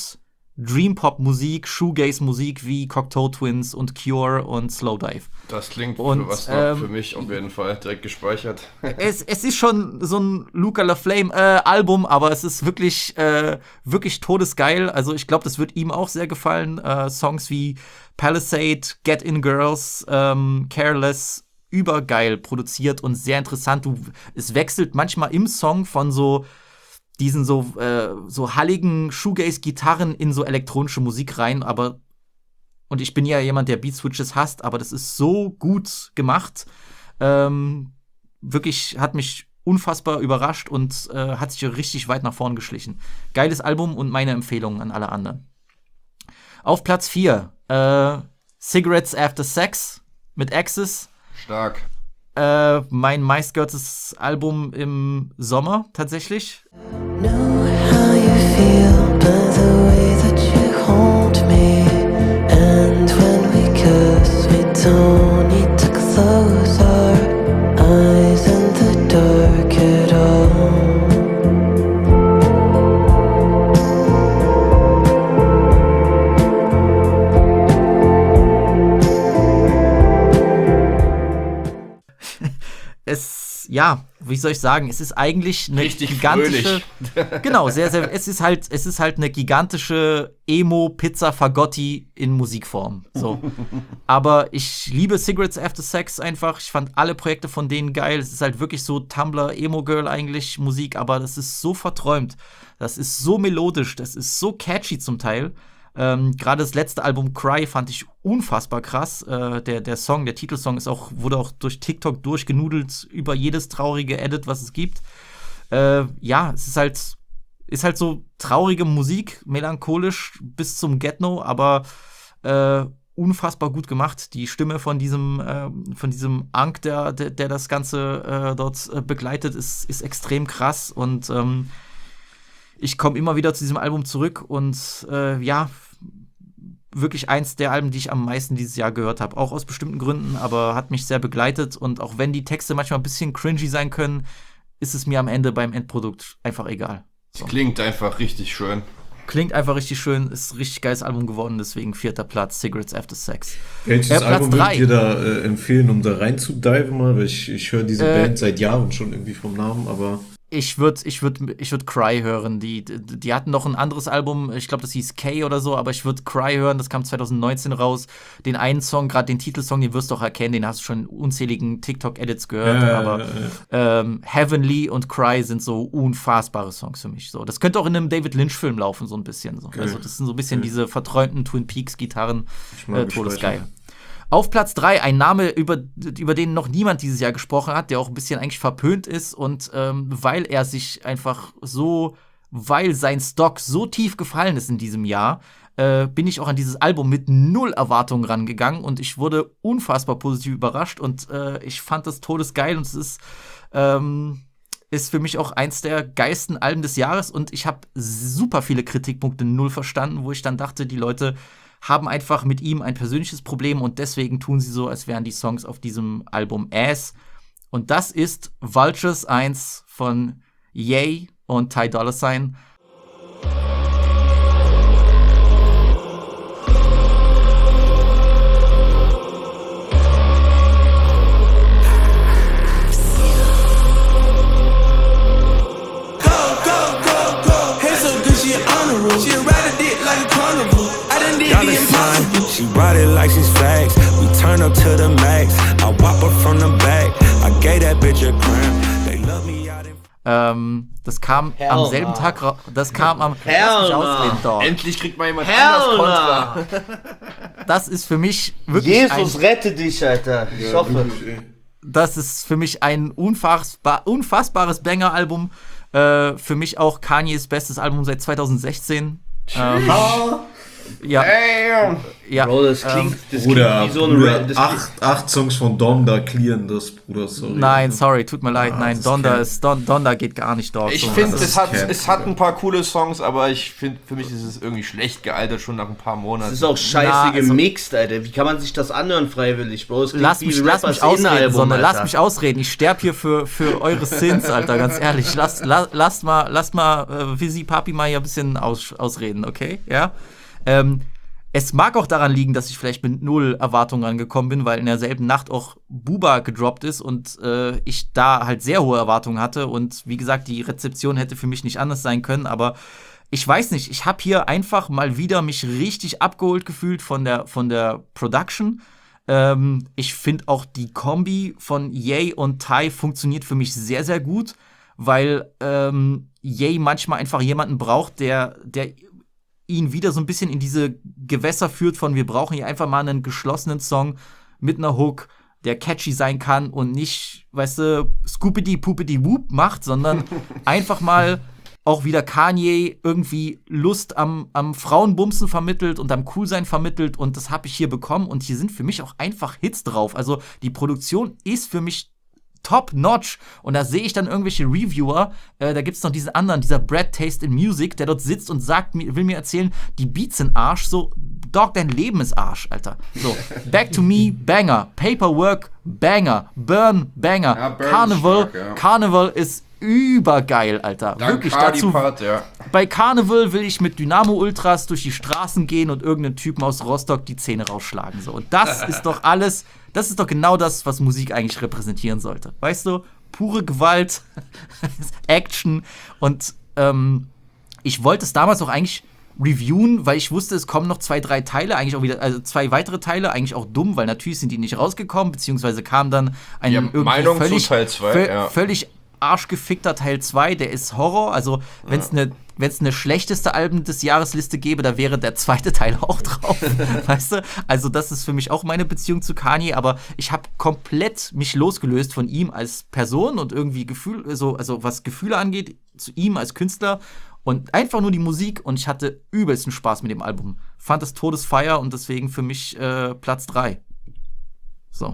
Dream-Pop-Musik, Shoegaze-Musik wie Cocteau Twins und Cure und Slowdive. Das klingt und, für was noch ähm, für mich auf jeden Fall direkt gespeichert. es, es ist schon so ein Luca LaFlame äh, Album, aber es ist wirklich, äh, wirklich todesgeil. Also ich glaube, das wird ihm auch sehr gefallen. Äh, Songs wie Palisade, Get In Girls, ähm, Careless, übergeil produziert und sehr interessant. Du, es wechselt manchmal im Song von so diesen so, äh, so halligen Shoegaze-Gitarren in so elektronische Musik rein, aber und ich bin ja jemand, der Beat-Switches hasst, aber das ist so gut gemacht. Ähm, wirklich hat mich unfassbar überrascht und äh, hat sich richtig weit nach vorn geschlichen. Geiles Album und meine Empfehlungen an alle anderen. Auf Platz vier, äh, Cigarettes After Sex mit Axis. Stark. Äh, mein meistgehörtes Album im Sommer tatsächlich. How you feel by the way that you hold me. And when we kiss, we don't need to close our eyes in the dark at all. Es, ja, wie soll ich sagen, es ist eigentlich eine Richtig gigantische, fröhlich. genau, sehr, sehr, es ist halt, es ist halt eine gigantische Emo-Pizza-Fagotti in Musikform, so. Aber ich liebe Cigarettes After Sex einfach, ich fand alle Projekte von denen geil, es ist halt wirklich so Tumblr-Emo-Girl eigentlich Musik, aber das ist so verträumt, das ist so melodisch, das ist so catchy zum Teil. Ähm, Gerade das letzte Album Cry fand ich unfassbar krass. Äh, der, der Song, der Titelsong ist auch, wurde auch durch TikTok durchgenudelt über jedes traurige Edit, was es gibt. Äh, ja, es ist halt, ist halt so traurige Musik, melancholisch bis zum Get-No, aber äh, unfassbar gut gemacht. Die Stimme von diesem, äh, von diesem Ank, der, der, der das Ganze äh, dort äh, begleitet, ist, ist extrem krass und ähm, ich komme immer wieder zu diesem Album zurück und äh, ja, wirklich eins der Alben, die ich am meisten dieses Jahr gehört habe. Auch aus bestimmten Gründen, aber hat mich sehr begleitet. Und auch wenn die Texte manchmal ein bisschen cringy sein können, ist es mir am Ende beim Endprodukt einfach egal. So. Klingt einfach richtig schön. Klingt einfach richtig schön, ist ein richtig geiles Album geworden, deswegen vierter Platz, Cigarettes After Sex. Welches äh, Album würdet ihr da äh, empfehlen, um da reinzudiven mal? Weil ich, ich höre diese Äh, Band seit Jahren schon irgendwie vom Namen, aber Ich würde ich würd, ich würd Cry hören. Die, die, die hatten noch ein anderes Album, ich glaube, das hieß K oder so, aber ich würde Cry hören, das kam zwanzig neunzehn raus. Den einen Song, gerade den Titelsong, den wirst du auch erkennen, den hast du schon in unzähligen TikTok-Edits gehört, Ja, aber ja, ja. Ähm, Heavenly und Cry sind so unfassbare Songs für mich. So. Das könnte auch in einem David Lynch-Film laufen, so ein bisschen. So. Geil. Also das sind so ein bisschen Geil. diese verträumten Twin Peaks-Gitarren, Ich mag äh, mich todesgeil. speichern. Auf Platz drei ein Name, über, über den noch niemand dieses Jahr gesprochen hat, der auch ein bisschen eigentlich verpönt ist und ähm, weil er sich einfach so, weil sein Stock so tief gefallen ist in diesem Jahr, äh, bin ich auch an dieses Album mit null Erwartungen rangegangen und ich wurde unfassbar positiv überrascht und äh, ich fand das todesgeil und es ist, ähm, ist für mich auch eins der geilsten Alben des Jahres und ich habe super viele Kritikpunkte null verstanden, wo ich dann dachte, die Leute haben einfach mit ihm ein persönliches Problem und deswegen tun sie so, als wären die Songs auf diesem Album Ass. Und das ist Vultures eins von Ye und Ty Dolla Sign. She ride it like she's facts. We turn up to the max. I whop her from the back. I gave that bitch a cramp. They love me out in Ähm, das kam Hell am selben nah. Tag raus. Das kam am. Hell Lass mich nah. ausreden, Dog. Endlich kriegt mal jemand Hell anders nah. Kontra. Das ist für mich wirklich Jesus, ein, rette dich, Alter. Ich hoffe. das ist für mich ein unfassbar, unfassbares Banger-Album. Äh, für mich auch Kanyes bestes Album seit zwanzig sechzehn. Ähm, Ja. Damn. Ja. Bro, das klingt, das Bruder, klingt wie so ein Bruder, Rap. Das acht, acht Songs von Donda clearen das, Bruder, sorry. Nein, sorry, tut mir leid. Ah, Nein, das Donda kennt- ist Don, Donda geht gar nicht dort. Ich so. finde, Das es ist- hat, kennt, es hat ein paar coole Songs, aber ich finde, für mich ist es irgendwie schlecht gealtert, schon nach ein paar Monaten. Das ist auch scheiße Na, also- gemixt, Alter. Wie kann man sich das anhören freiwillig, Bro? Das klingt Lass wie mich, lass Rappers mich ausreden, Innenalbum, Sonne, lass Alter. mich ausreden. Ich sterbe hier für, für eure Sins, Alter, ganz ehrlich. Lasst la, lasst mal, lasst mal äh, Visi Papi mal hier ein bisschen aus, ausreden, okay? Ja. Ähm, es mag auch daran liegen, dass ich vielleicht mit null Erwartungen angekommen bin, weil in derselben Nacht auch Buba gedroppt ist und äh, ich da halt sehr hohe Erwartungen hatte. Und wie gesagt, die Rezeption hätte für mich nicht anders sein können, aber ich weiß nicht, ich habe hier einfach mal wieder mich richtig abgeholt gefühlt von der, von der Production. Ähm, ich finde auch die Kombi von Ye und Ty funktioniert für mich sehr, sehr gut, weil ähm, Ye manchmal einfach jemanden braucht, der, der ihn wieder so ein bisschen in diese Gewässer führt von wir brauchen hier einfach mal einen geschlossenen Song mit einer Hook, der catchy sein kann und nicht, weißt du, Scoopity-Poopity-Whoop macht, sondern einfach mal auch wieder Kanye irgendwie Lust am, am Frauenbumsen vermittelt und am Coolsein vermittelt und das habe ich hier bekommen und hier sind für mich auch einfach Hits drauf. Also die Produktion ist für mich top-notch und da sehe ich dann irgendwelche Reviewer, äh, da gibt's noch diesen anderen, dieser Brad Taste in Music, der dort sitzt und sagt, mir- will mir erzählen, die Beats sind Arsch, so, Dog, dein Leben ist Arsch, Alter. So, Back to Me, Banger, Paperwork, Banger, Burn, Banger, Ja, Burn ist Carnival, stark, ja. Carnival ist übergeil, Alter. Dank Wirklich Cardi dazu. Part, ja. Bei Carnival will ich mit Dynamo Ultras durch die Straßen gehen und irgendeinen Typen aus Rostock die Zähne rausschlagen. So. Und das ist doch alles, das ist doch genau das, was Musik eigentlich repräsentieren sollte. Weißt du? Pure Gewalt, Action. Und ähm, ich wollte es damals auch eigentlich reviewen, weil ich wusste, es kommen noch zwei, drei Teile, eigentlich auch wieder, also zwei weitere Teile, eigentlich auch dumm, weil natürlich sind die nicht rausgekommen, beziehungsweise kam dann ein Ja, irgendwie Meinung zu völlig, Teil zwei, vö- ja. völlig arschgefickter Teil zwei, der ist Horror. Also, wenn es eine wenn es eine schlechteste Alben des Jahresliste gäbe, da wäre der zweite Teil auch drauf. Weißt du? Also, das ist für mich auch meine Beziehung zu Kanye, aber ich habe komplett mich losgelöst von ihm als Person und irgendwie Gefühl, also, also was Gefühle angeht, zu ihm als Künstler und einfach nur die Musik und ich hatte übelsten Spaß mit dem Album. Fand es Todesfeier und deswegen für mich äh, Platz drei. So.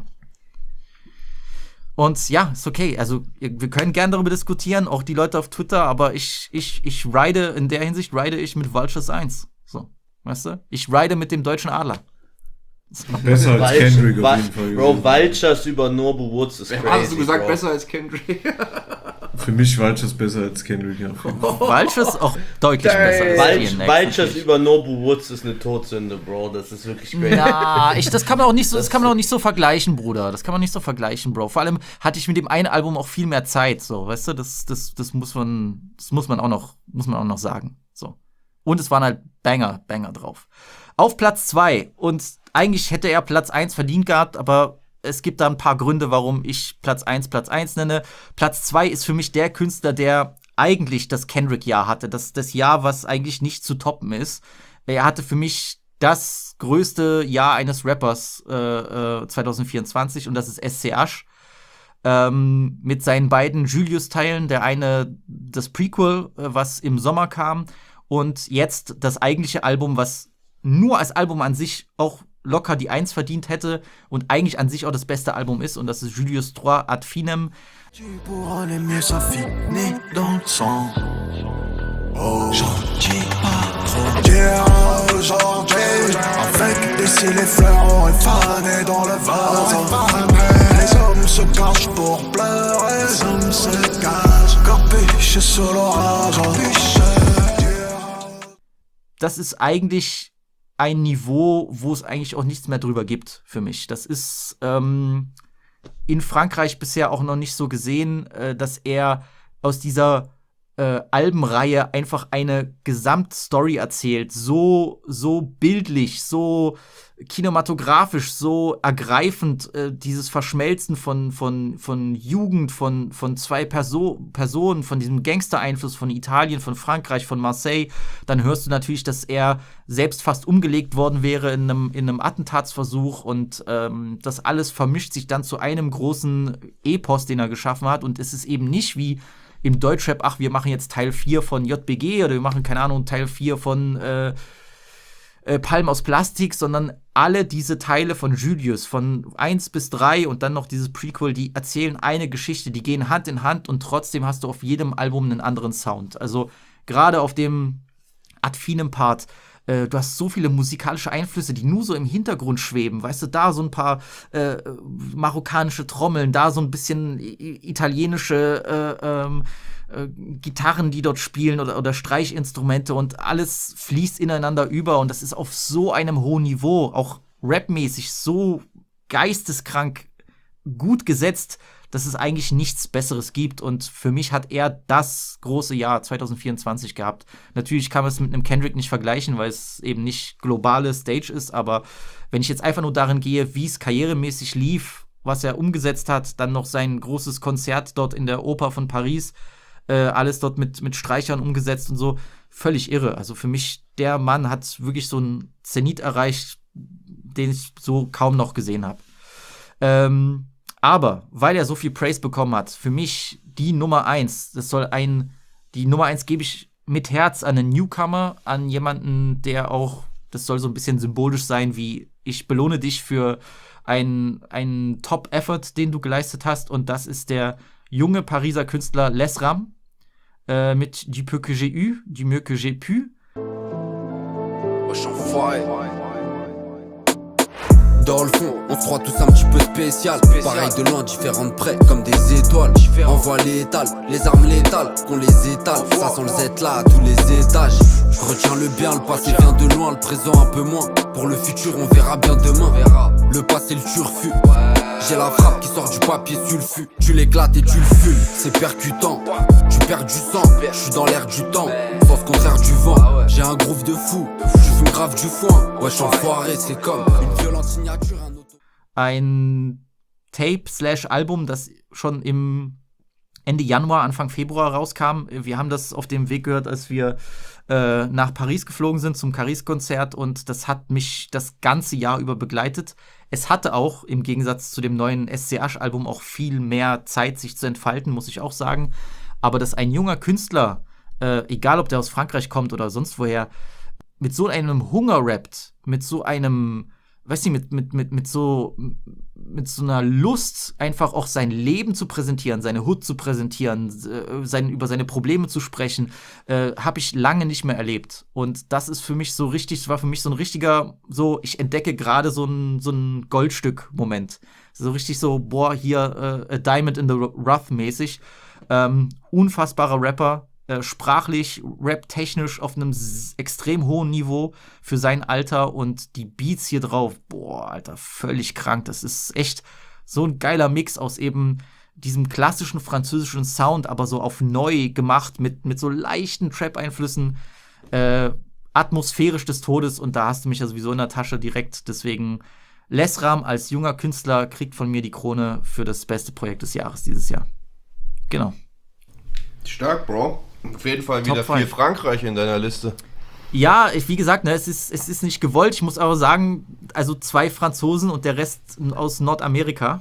Und ja, ist okay. Also, wir können gerne darüber diskutieren, auch die Leute auf Twitter, aber ich, ich, ich ride, in der Hinsicht ride ich mit Vultures eins. So, weißt du? Ich ride mit dem deutschen Adler. So. Besser als Vulture- Kendrick auf Va- jeden Fall. Bro, Vultures über Norbu Woods ist crazy. Hast du gesagt, Bro. besser als Kendrick? Für mich Vultures besser als Kendrick, ja. Vultures auch deutlich Dang. besser als Vul- D N X, Vultures natürlich. über Norbu Woods ist eine Todsünde, Bro. Das ist wirklich crazy. Na, ich, das kann man auch nicht so, das kann man auch nicht so vergleichen, Bruder. Das kann man nicht so vergleichen, Bro. Vor allem hatte ich mit dem einen Album auch viel mehr Zeit, so, weißt du? Das, das, das muss man, das muss man auch noch, muss man auch noch sagen, so. Und es waren halt Banger, Banger drauf. Auf Platz zwei und eigentlich hätte er Platz eins verdient gehabt, aber es gibt da ein paar Gründe, warum ich Platz eins Platz eins nenne. Platz zwei ist für mich der Künstler, der eigentlich das Kendrick-Jahr hatte. Das, das Jahr, was eigentlich nicht zu toppen ist. Er hatte für mich das größte Jahr eines Rappers äh, äh, zwanzig vierundzwanzig und das ist S C Ash. Ähm, mit seinen beiden Julius-Teilen. Der eine das Prequel, äh, was im Sommer kam. Und jetzt das eigentliche Album, was nur als Album an sich auch locker die Eins verdient hätte und eigentlich an sich auch das beste Album ist. Und das ist Julius drei ad finem. Pour en aimer sa fille, née dans le sang. Oh, j'en dis pas trop. Hier aujourd'hui, avec des cils et fleurs, on est fané dans le vase. Les hommes se cachent pour pleurer, les hommes se cachent. Capiche sur l'orage, Das ist eigentlich ein Niveau, wo es eigentlich auch nichts mehr drüber gibt für mich. Das ist ähm, in Frankreich bisher auch noch nicht so gesehen, äh, dass er aus dieser äh, Albenreihe einfach eine Gesamtstory erzählt. So, so bildlich, so kinematografisch, so ergreifend, äh, dieses Verschmelzen von, von, von Jugend, von, von zwei Perso- Personen, von diesem Gangster-Einfluss von Italien, von Frankreich, von Marseille. Dann hörst du natürlich, dass er selbst fast umgelegt worden wäre in einem, in einem Attentatsversuch und ähm, das alles vermischt sich dann zu einem großen Epos, den er geschaffen hat und es ist eben nicht wie im Deutschrap, ach, wir machen jetzt Teil vier von J B G oder wir machen, keine Ahnung, Teil vier von äh, äh, Palmen aus Plastik, sondern alle diese Teile von Julius, von eins bis drei und dann noch dieses Prequel, die erzählen eine Geschichte, die gehen Hand in Hand und trotzdem hast du auf jedem Album einen anderen Sound. Also gerade auf dem Ad Finem Part, äh, du hast so viele musikalische Einflüsse, die nur so im Hintergrund schweben. Weißt du, da so ein paar äh, marokkanische Trommeln, da so ein bisschen italienische äh, ähm, äh, Gitarren, die dort spielen oder, oder Streichinstrumente und alles fließt ineinander über und das ist auf so einem hohen Niveau, auch rapmäßig so geisteskrank gut gesetzt, dass es eigentlich nichts Besseres gibt und für mich hat er das große Jahr zwanzig vierundzwanzig gehabt. Natürlich kann man es mit einem Kendrick nicht vergleichen, weil es eben nicht globale Stage ist, aber wenn ich jetzt einfach nur darin gehe, wie es karrieremäßig lief, was er umgesetzt hat, dann noch sein großes Konzert dort in der Oper von Paris, äh, alles dort mit, mit Streichern umgesetzt und so, völlig irre. Also für mich, der Mann hat wirklich so einen Zenit erreicht, den ich so kaum noch gesehen habe. Ähm, Aber, weil er so viel Praise bekommen hat, für mich die Nummer eins, das soll ein, die Nummer eins gebe ich mit Herz an einen Newcomer, an jemanden, der auch, das soll so ein bisschen symbolisch sein, wie ich belohne dich für einen, einen Top-Effort, den du geleistet hast, und das ist der junge Pariser Künstler Lesram äh, mit Du peu que j'ai eu, du mieux que j'ai pu. Dans le fond, on se croit tous un petit peu spécial. Pareil de loin, différent de près, comme des étoiles. On voit l'étal, les armes létales, qu'on les étale. Ça sent le Z là à tous les étages. Retiens le bien, le passé vient de loin, le présent un peu moins. Pour le futur, on verra bien demain. Le passé, le turfu. J'ai la frappe qui sort du papier sulfu. Tu l'éclates et tu le fumes, c'est percutant. Tu perds du sang, je suis dans l'air du temps. Sens contraire du vent, j'ai un groove de fou. Tu fumes grave du foin, wesh enfoiré, c'est comme une violente signature. Ein Tape slash Album, das schon im Ende Januar, Anfang Februar rauskam. Wir haben das auf dem Weg gehört, als wir äh, nach Paris geflogen sind zum Caris-Konzert und das hat mich das ganze Jahr über begleitet. Es hatte auch, im Gegensatz zu dem neuen S C Asch-Album, auch viel mehr Zeit, sich zu entfalten, muss ich auch sagen. Aber dass ein junger Künstler, äh, egal ob der aus Frankreich kommt oder sonst woher, mit so einem Hunger rappt, mit so einem, weißt du, mit, mit, mit, mit so mit so einer Lust, einfach auch sein Leben zu präsentieren, seine Hood zu präsentieren, äh, sein, über seine Probleme zu sprechen, äh, habe ich lange nicht mehr erlebt. Und das ist für mich so richtig, war für mich so ein richtiger, so, ich entdecke gerade so ein, so ein Goldstück-Moment. So richtig so, boah, hier äh, a Diamond in the Rough mäßig. Ähm, unfassbarer Rapper, äh, sprachlich, rap-technisch auf einem s- extrem hohen Niveau für sein Alter und die Beats hier drauf, boah, Alter, völlig krank. Das ist echt so ein geiler Mix aus eben diesem klassischen französischen Sound, aber so auf neu gemacht mit, mit so leichten Trap-Einflüssen, äh, atmosphärisch des Todes, und da hast du mich ja sowieso in der Tasche direkt. Deswegen Lesram als junger Künstler kriegt von mir die Krone für das beste Projekt des Jahres dieses Jahr. Genau. Stark, Bro. Auf jeden Fall Top wieder five. viel Frankreich in deiner Liste. Ja, ich, wie gesagt, ne, es ist, es ist nicht gewollt. Ich muss aber sagen, also zwei Franzosen und der Rest aus Nordamerika.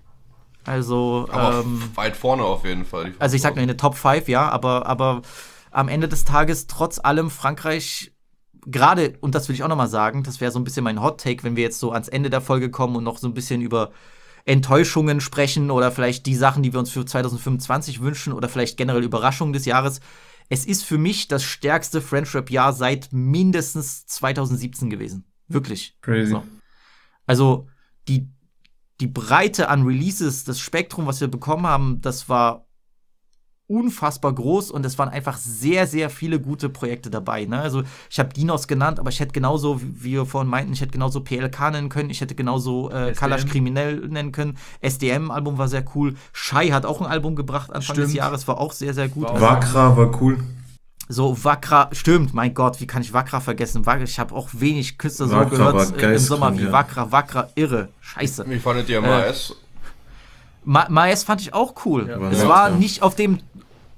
Also, Aber ähm, weit vorne auf jeden Fall. die also ich sag nur in der Top fünf, ja, aber, aber am Ende des Tages, trotz allem, Frankreich, gerade, und das will ich auch nochmal sagen, das wäre so ein bisschen mein Hot-Take, wenn wir jetzt so ans Ende der Folge kommen und noch so ein bisschen über Enttäuschungen sprechen oder vielleicht die Sachen, die wir uns für zwanzig fünfundzwanzig wünschen oder vielleicht generell Überraschungen des Jahres. Es ist für mich das stärkste French-Rap-Jahr seit mindestens zwanzig siebzehn gewesen. Wirklich. Crazy. So. Also die, die Breite an Releases, das Spektrum, was wir bekommen haben, das war unfassbar groß und es waren einfach sehr, sehr viele gute Projekte dabei. Ne? Also ich habe Dinos genannt, aber ich hätte genauso, wie wir vorhin meinten, ich hätte genauso P L K nennen können, ich hätte genauso äh, Kalash Kriminell nennen können. S D M-Album war sehr cool. Shai hat auch ein Album gebracht Anfang Stimmt. des Jahres, war auch sehr, sehr gut. Wakra war cool. So, Wakra, stimmt, mein Gott, wie kann ich Wakra vergessen? Wakra, ich habe auch wenig Künstler so Wakra gehört war äh, im geistkrank, Sommer wie ja. Wakra. Wakra, irre, scheiße. Wie fandet ihr Äh, Maes? Ma- Maes fand ich auch cool. Ja, es ja. war Ja. nicht auf dem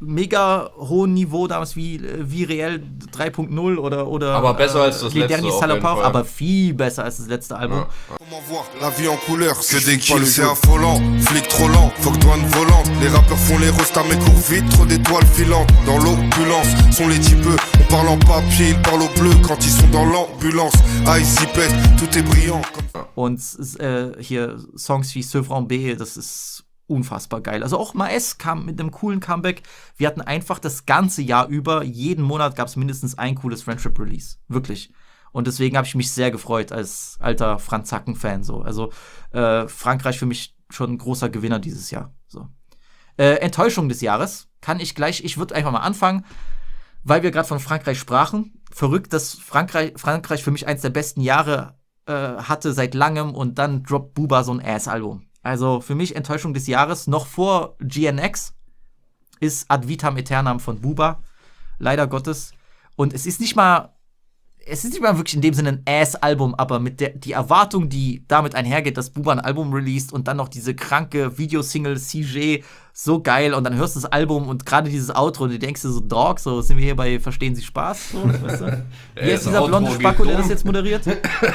mega hohen Niveau damals wie, wie Real drei Punkt null oder, oder aber besser äh, als das letzte Dernier Salopard, aber viel besser als das letzte Album. Ja. Comment voir la vie en couleur, que des kills c'est affolant, flic trop lent, faut que douane volante, les rappeurs font les rostas mais courent vite, trop d'étoiles filantes, dans l'opulence, sont les types, on parle en papier, ils parlent au bleu, quand ils sont dans l'ambulance, ah ici pète, tout est brillant. Und äh, hier Songs wie Sevran B, das ist unfassbar geil. Also auch Maes kam mit einem coolen Comeback. Wir hatten einfach das ganze Jahr über, jeden Monat gab es mindestens ein cooles Friendship-Release. Wirklich. Und deswegen habe ich mich sehr gefreut als alter Franz Zacken-Fan. So. Also äh, Frankreich für mich schon ein großer Gewinner dieses Jahr. So. Äh, Enttäuschung des Jahres kann ich gleich, ich würde einfach mal anfangen, weil wir gerade von Frankreich sprachen. Verrückt, dass Frankreich, Frankreich für mich eins der besten Jahre äh, hatte seit langem und dann droppt Booba so ein Ass-Album. Also für mich Enttäuschung des Jahres, noch vor G N X, ist Ad Vitam Aeternam von Booba. Leider Gottes. Und es ist nicht mal, es ist nicht mal wirklich in dem Sinne ein Ass-Album, aber mit der die Erwartung, die damit einhergeht, dass Booba ein Album released und dann noch diese kranke Videosingle C J, so geil. Und dann hörst du das Album und gerade dieses Outro und du denkst dir so, Dog, so sind wir hier bei Verstehen Sie Spaß? So, weißt du? Wie ist dieser blonde Spacko, der das jetzt moderiert?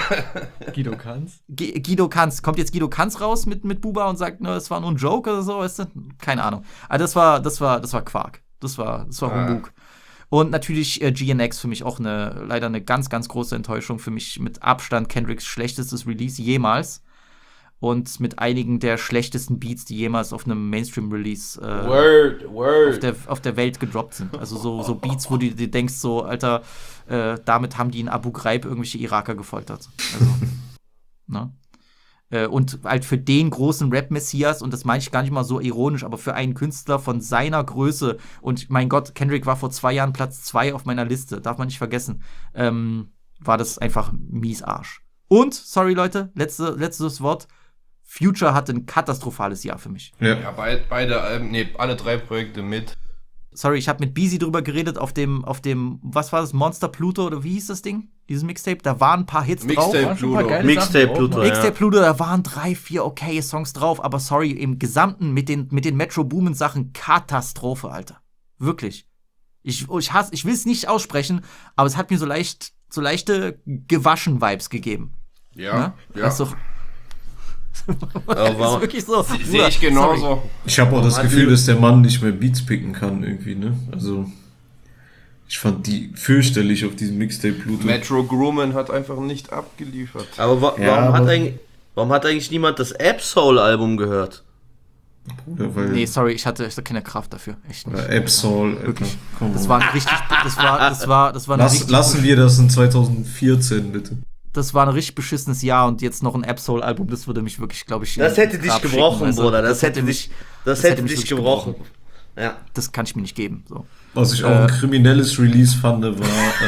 Guido Kanz. G- Guido Kanz. Kommt jetzt Guido Kanz raus mit, mit Booba und sagt, ne, es war nur ein Joke oder so, weißt du? Keine Ahnung. Aber das war, das war, das war Quark. Das war, das war Humbug. Und natürlich äh, G N X für mich auch eine, leider eine ganz, ganz große Enttäuschung. Für mich mit Abstand Kendricks schlechtestes Release jemals. Und mit einigen der schlechtesten Beats, die jemals auf einem Mainstream-Release äh, word, word. Auf, der, auf der Welt gedroppt sind. Also so, so Beats, wo du dir denkst, so, Alter, äh, damit haben die in Abu Ghraib irgendwelche Iraker gefoltert. Also, ne? Äh, und halt für den großen Rap-Messias, und das meine ich gar nicht mal so ironisch, aber für einen Künstler von seiner Größe, und mein Gott, Kendrick war vor zwei Jahren Platz zwei auf meiner Liste, darf man nicht vergessen, ähm, war das einfach mies Arsch. Und, sorry Leute, letzte, letztes Wort, Future hatte ein katastrophales Jahr für mich. Ja, ja beid, beide Alben, nee, alle drei Projekte mit. Sorry, ich habe mit Beezy drüber geredet auf dem, auf dem, was war das, Monster Pluto oder wie hieß das Ding? Dieses Mixtape, da waren ein paar Hits Mixtape drauf. Pluto. Mixtape Pluto. Mixtape Pluto, da waren drei, vier okay Songs drauf, aber sorry, im Gesamten mit den, mit den Metro Boomin Sachen Katastrophe, Alter. Wirklich. Ich, ich hasse, ich will es nicht aussprechen, aber es hat mir so leicht, so leichte Gewaschen-Vibes gegeben. Ja, ne? ja. Weißt du, Aber das ist wirklich so. Sehe ich genauso. Ich habe auch das Gefühl, dass der Mann nicht mehr Beats picken kann irgendwie, ne? Also ich fand die fürchterlich auf diesem Mixtape Pluto. Metro Groomin hat einfach nicht abgeliefert. Aber wa- Ja, warum, aber- hat eigentlich, warum hat eigentlich niemand das Ab-Soul-Album gehört? Bruder, weil Nee, sorry, ich hatte, ich hatte keine Kraft dafür. Echt nicht. äh, Absol, Wirklich. Komm, Das war ein richtig, das war, das war, das war ein Lass, richtig, lassen wir das in zwanzig vierzehn bitte. das war ein richtig beschissenes Jahr und jetzt noch ein Absol-Album, das würde mich wirklich, glaube ich, Das in hätte den dich Grab gebrochen, schicken, weißt du? Bruder. Das, hätte dich, das hätte mich dich wirklich gebrochen. Ja. Das kann ich mir nicht geben. So. Was ich auch Äh, ein kriminelles Release fand, war,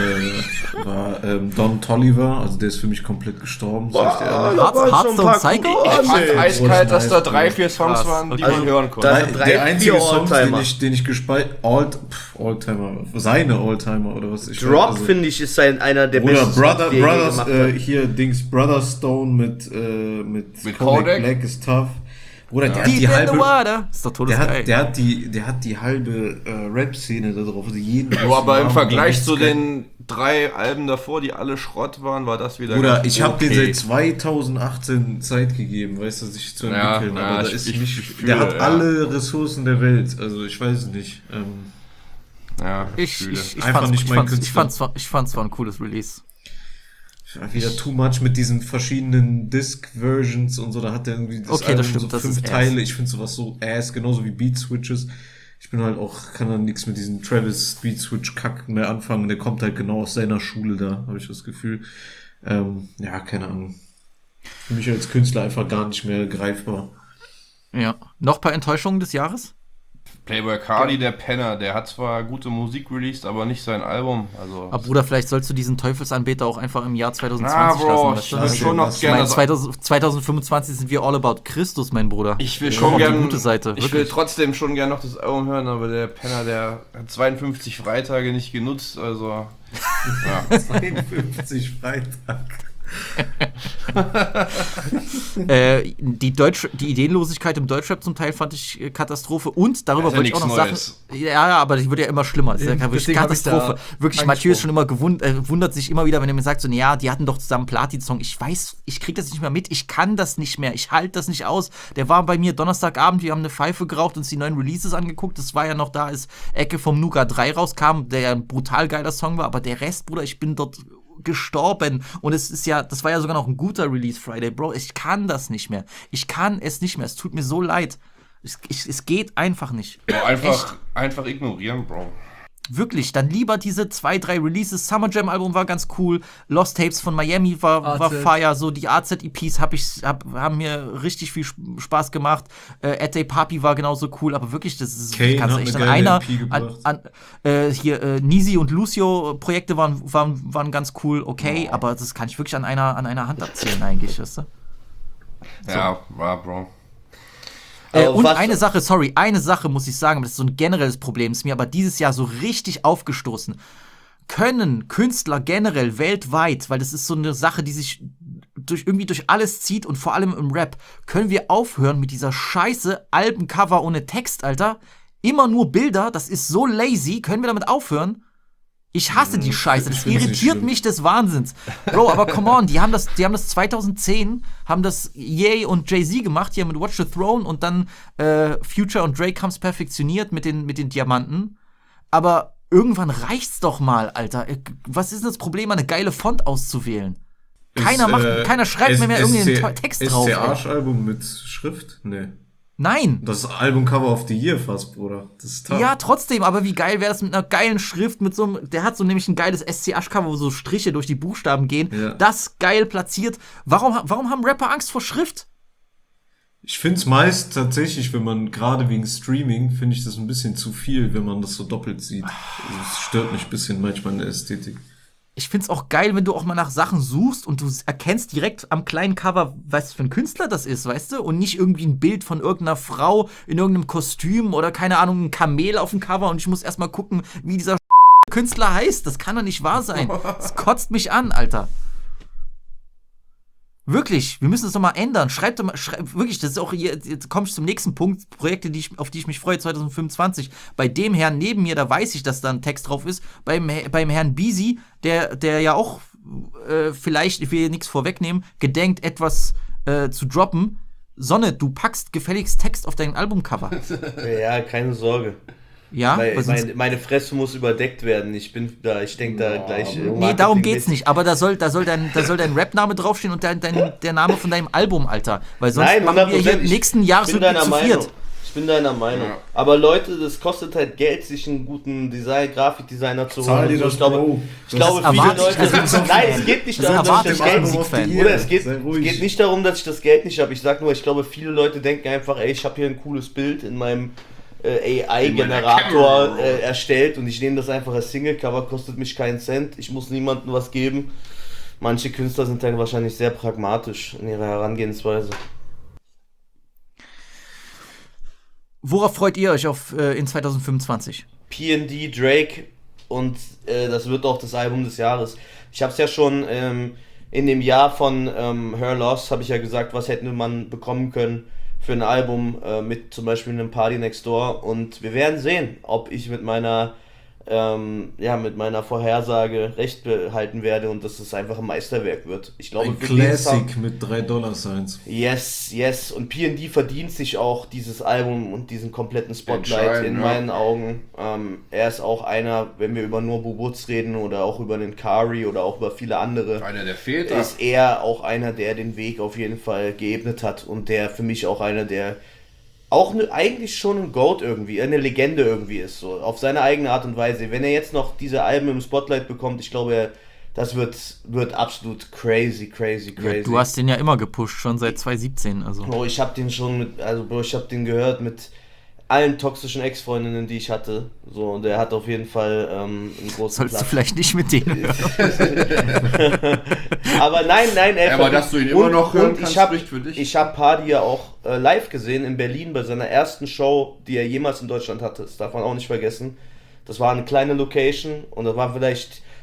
äh, war ähm, Don Toliver. Also der ist für mich komplett gestorben. sag ich dir ehrlich. da waren Hearts- schon ein paar Psycho? gute Ich fand Anne. eiskalt, dass da nice, drei, Bruder. vier Songs Krass. waren, die Okay. man hören konnte. Da- Der, drei, der einzige vier Song, den Alltimer. ich, den ich gespeichert, Alt, pff, Alltimer, seine Alltimer oder was? Ich Drop, also, finde ich, ist ein, einer der Bruder, besten Brother, Songs, die er je Brothers, gemacht äh, hat. hier Dings, Brother Stone mit, äh, mit, Mit Kodak Kodak? Black is tough. Bruder, der hat Deep die in the halbe, water. Ist doch der todesgeil. hat, der hat die, der hat die halbe äh, Rap-Szene da drauf. Also jeden Jo, aber im Namen, Vergleich den zu gibt's den drei Alben davor, die alle Schrott waren, war das wieder Bruder, ganz ich habe okay. den seit zwanzig achtzehn Zeit gegeben, weißt du, sich zu Ja, entwickeln. ja, aber da ich- ist ich- nicht, ich fühle, der hat ja. alle Ressourcen der Welt. Also ich weiß es nicht. Ähm, Ja, Ich, fühle. ich, ich, Einfach fand's, nicht ich, mein fand's, ich, Künstler. fand's, zwar- ich fand's zwar ein cooles Release. wieder too much mit diesen verschiedenen Disc-Versions und so. Da hat er irgendwie das Okay, das Album stimmt, so das fünf ist ass. Teile. Ich finde sowas so ass, genauso wie Beat-Switches. Ich bin halt auch, kann dann nichts mit diesem Travis Beat-Switch-Kack mehr anfangen. Der kommt halt genau aus seiner Schule da, habe ich das Gefühl. Ähm, ja, keine Ahnung. Für mich als Künstler einfach gar nicht mehr greifbar. Ja. Noch ein paar Enttäuschungen des Jahres? Playboy Cardi, der Penner, der hat zwar gute Musik released, aber nicht sein Album. Also Aber Bruder, vielleicht sollst du diesen Teufelsanbeter auch einfach im Jahr zwanzig zwanzig Ah, Bro, lassen. ich Weißt will du? schon noch Ich gerne meine, das- zweitausend, zwanzig fünfundzwanzig sind wir all about Christus, mein Bruder. Ich will Komm schon auf die gerne. gute Seite, Ich will wirklich. trotzdem schon gerne noch das Album hören, aber der Penner, der hat zweiundfünfzig Freitage nicht genutzt, also. Ja. zweiundfünfzig Freitag. äh, die, Deutsch, die Ideenlosigkeit im Deutschrap zum Teil fand ich äh, Katastrophe und darüber wollte ich auch noch Neues. Sachen. Ja, ja, aber die wird ja immer schlimmer. Das ist ja Deswegen wirklich hab ich Katastrophe. da Wirklich, Mathieu ist schon immer gewund, äh, wundert sich immer wieder, wenn er mir sagt, so, ja, die hatten doch zusammen Platin-Song. Ich weiß, ich krieg das nicht mehr mit, ich kann das nicht mehr, ich halte das nicht aus. Der war bei mir Donnerstagabend, wir haben eine Pfeife geraucht und uns die neuen Releases angeguckt. Das war ja noch da, als Ecke vom Nuka drei rauskam, der ja ein brutal geiler Song war, aber der Rest, Bruder, ich bin dort gestorben und es ist ja, das war ja sogar noch ein guter Release Friday, Bro. Ich kann das nicht mehr. Ich kann es nicht mehr. Es tut mir so leid. Es, ich, es geht einfach nicht. Bro, einfach, Echt. einfach ignorieren, Bro. Wirklich, dann lieber diese zwei, drei Releases. Summer Jam Album war ganz cool. Lost Tapes von Miami war, war fire. So die A Z E Ps hab ich, hab, haben mir richtig viel Spaß gemacht. Äh, At Day Papi war genauso cool. Aber wirklich, das ist Kane kannst du hat echt eine an geile einer. E P gebracht. An, an, äh, hier, äh, Nisi und Lucio Projekte waren, waren, waren ganz cool, okay. Oh. Aber das kann ich wirklich an einer, an einer Hand abzählen, eigentlich, weißt du? So. Ja, war, Bro. Äh, Aber und was- eine Sache, sorry, eine Sache muss ich sagen, das ist so ein generelles Problem, ist mir aber dieses Jahr so richtig aufgestoßen. Können Künstler generell weltweit, weil das ist so eine Sache, die sich durch, irgendwie durch alles zieht und vor allem im Rap, können wir aufhören mit dieser scheiße Albencover ohne Text, Alter? Immer nur Bilder, das ist so lazy, können wir damit aufhören? Ich hasse die Scheiße, das ich find's nicht irritiert schlimm. mich des Wahnsinns. Bro, aber come on, die haben das, die haben das zwanzig zehn, haben das Ye und Jay-Z gemacht, hier mit Watch the Throne und dann äh, Future und Drake haben es perfektioniert mit den, mit den Diamanten. Aber irgendwann reicht's doch mal, Alter. Was ist denn das Problem, eine geile Font auszuwählen? Keiner Ist, macht, äh, keiner schreibt mir mehr S- irgendwie SC einen Text drauf. S C ey. Arsch-Album mit Schrift? Nee. Nein. Das Albumcover of the Year fast, Bruder. Das ist tough. Ja, trotzdem, aber wie geil wäre das mit einer geilen Schrift, mit so einem, der hat so nämlich ein geiles S C Asch-Cover, wo so Striche durch die Buchstaben gehen. Ja. Das geil platziert. Warum, warum haben Rapper Angst vor Schrift? Ich find's meist tatsächlich, wenn man gerade wegen Streaming, finde ich das ein bisschen zu viel, wenn man das so doppelt sieht. Also es stört mich ein bisschen manchmal in der Ästhetik. Ich find's auch geil, wenn du auch mal nach Sachen suchst und du erkennst direkt am kleinen Cover, was für ein Künstler das ist, weißt du? Und nicht irgendwie ein Bild von irgendeiner Frau in irgendeinem Kostüm oder keine Ahnung, ein Kamel auf dem Cover und ich muss erstmal gucken, wie dieser Künstler heißt. Das kann doch nicht wahr sein. Das kotzt mich an, Alter. Wirklich, wir müssen das doch mal ändern. Schreibt doch mal, schreibt, wirklich, das ist auch hier, jetzt komme ich zum nächsten Punkt, Projekte, die ich, auf die ich mich freue, zwanzig fünfundzwanzig. Bei dem Herrn neben mir, da weiß ich, dass da ein Text drauf ist. Beim, beim Herrn Bisi, der, der ja auch äh, vielleicht, ich will hier nichts vorwegnehmen, gedenkt, etwas äh, zu droppen. Sonne, du packst gefälligst Text auf dein Albumcover. Ja, keine Sorge. Ja? Weil Weil sonst- meine, meine Fresse muss überdeckt werden. Ich bin da, ich denke da gleich. äh, Nee, darum Marketing geht's mit. nicht. Aber da soll, da soll dein, da soll dein Rap-Name draufstehen und dein, dein, der Name von deinem Album, Alter. Weil sonst Nein, machen wir hundert hier Prozent. im nächsten Ich Jahresrückblick bin deiner zu Meinung. viert. Ich bin deiner Meinung. Ja. Aber Leute, das kostet halt Geld, sich einen guten Design, Grafikdesigner zu Zahl holen. dir und so. das, Ich glaube, Bro. ich glaube Das viele erwarte ich Leute. als Musikfan. Nein, es geht nicht Das darum, dass ich erwarte das ich als Geld Musikfan. nicht Oder es geht, Sei es ruhig. geht nicht darum, dass ich das Geld nicht habe. Ich sag nur, ich glaube, viele Leute denken einfach, ey, ich habe hier ein cooles Bild in meinem äh, A I-Generator äh, erstellt und ich nehme das einfach als Singlecover, kostet mich keinen Cent, ich muss niemandem was geben. Manche Künstler sind dann wahrscheinlich sehr pragmatisch in ihrer Herangehensweise. Worauf freut ihr euch auf äh, in zwanzig fünfundzwanzig? P and D, Drake und äh, das wird auch das Album des Jahres. Ich habe es ja schon ähm, in dem Jahr von ähm, Her Loss, habe ich ja gesagt, was hätte man bekommen können für ein Album äh, mit zum Beispiel einem Party Next Door, und wir werden sehen, ob ich mit meiner ähm, ja, mit meiner Vorhersage recht behalten werde und dass es einfach ein Meisterwerk wird. Ich glaube, Ein für den Sound- Classic mit drei Dollar Signs. Yes, yes. Und P and D verdient sich auch dieses Album und diesen kompletten Spotlight Entscheidend, in ja. meinen Augen. Ähm, er ist auch einer, wenn wir über Nobu Woods reden oder auch über den Kari oder auch über viele andere, Einer der Väter. ist er auch einer, der den Weg auf jeden Fall geebnet hat und der für mich auch einer, der auch ne, eigentlich schon ein Goat irgendwie, eine Legende irgendwie ist, so auf seine eigene Art und Weise. Wenn er jetzt noch diese Alben im Spotlight bekommt, ich glaube, er, das wird, wird absolut crazy, crazy, crazy. Ja, du hast den ja immer gepusht, schon seit zwanzig siebzehn. Also. Bro, ich hab den schon mit, also Bro, ich hab den gehört mit allen toxischen Ex-Freundinnen, die ich hatte. So, und der hat auf jeden Fall ähm, einen großen Sollst Platz. du vielleicht nicht mit denen hören. Aber nein, nein, er Ja, aber dass du ihn immer noch hören und kannst, ich hab, spricht für dich. Ich habe Party ja auch äh, live gesehen in Berlin bei seiner ersten Show, die er jemals in Deutschland hatte. Das darf man auch nicht vergessen. Das war eine kleine Location und da waren vielleicht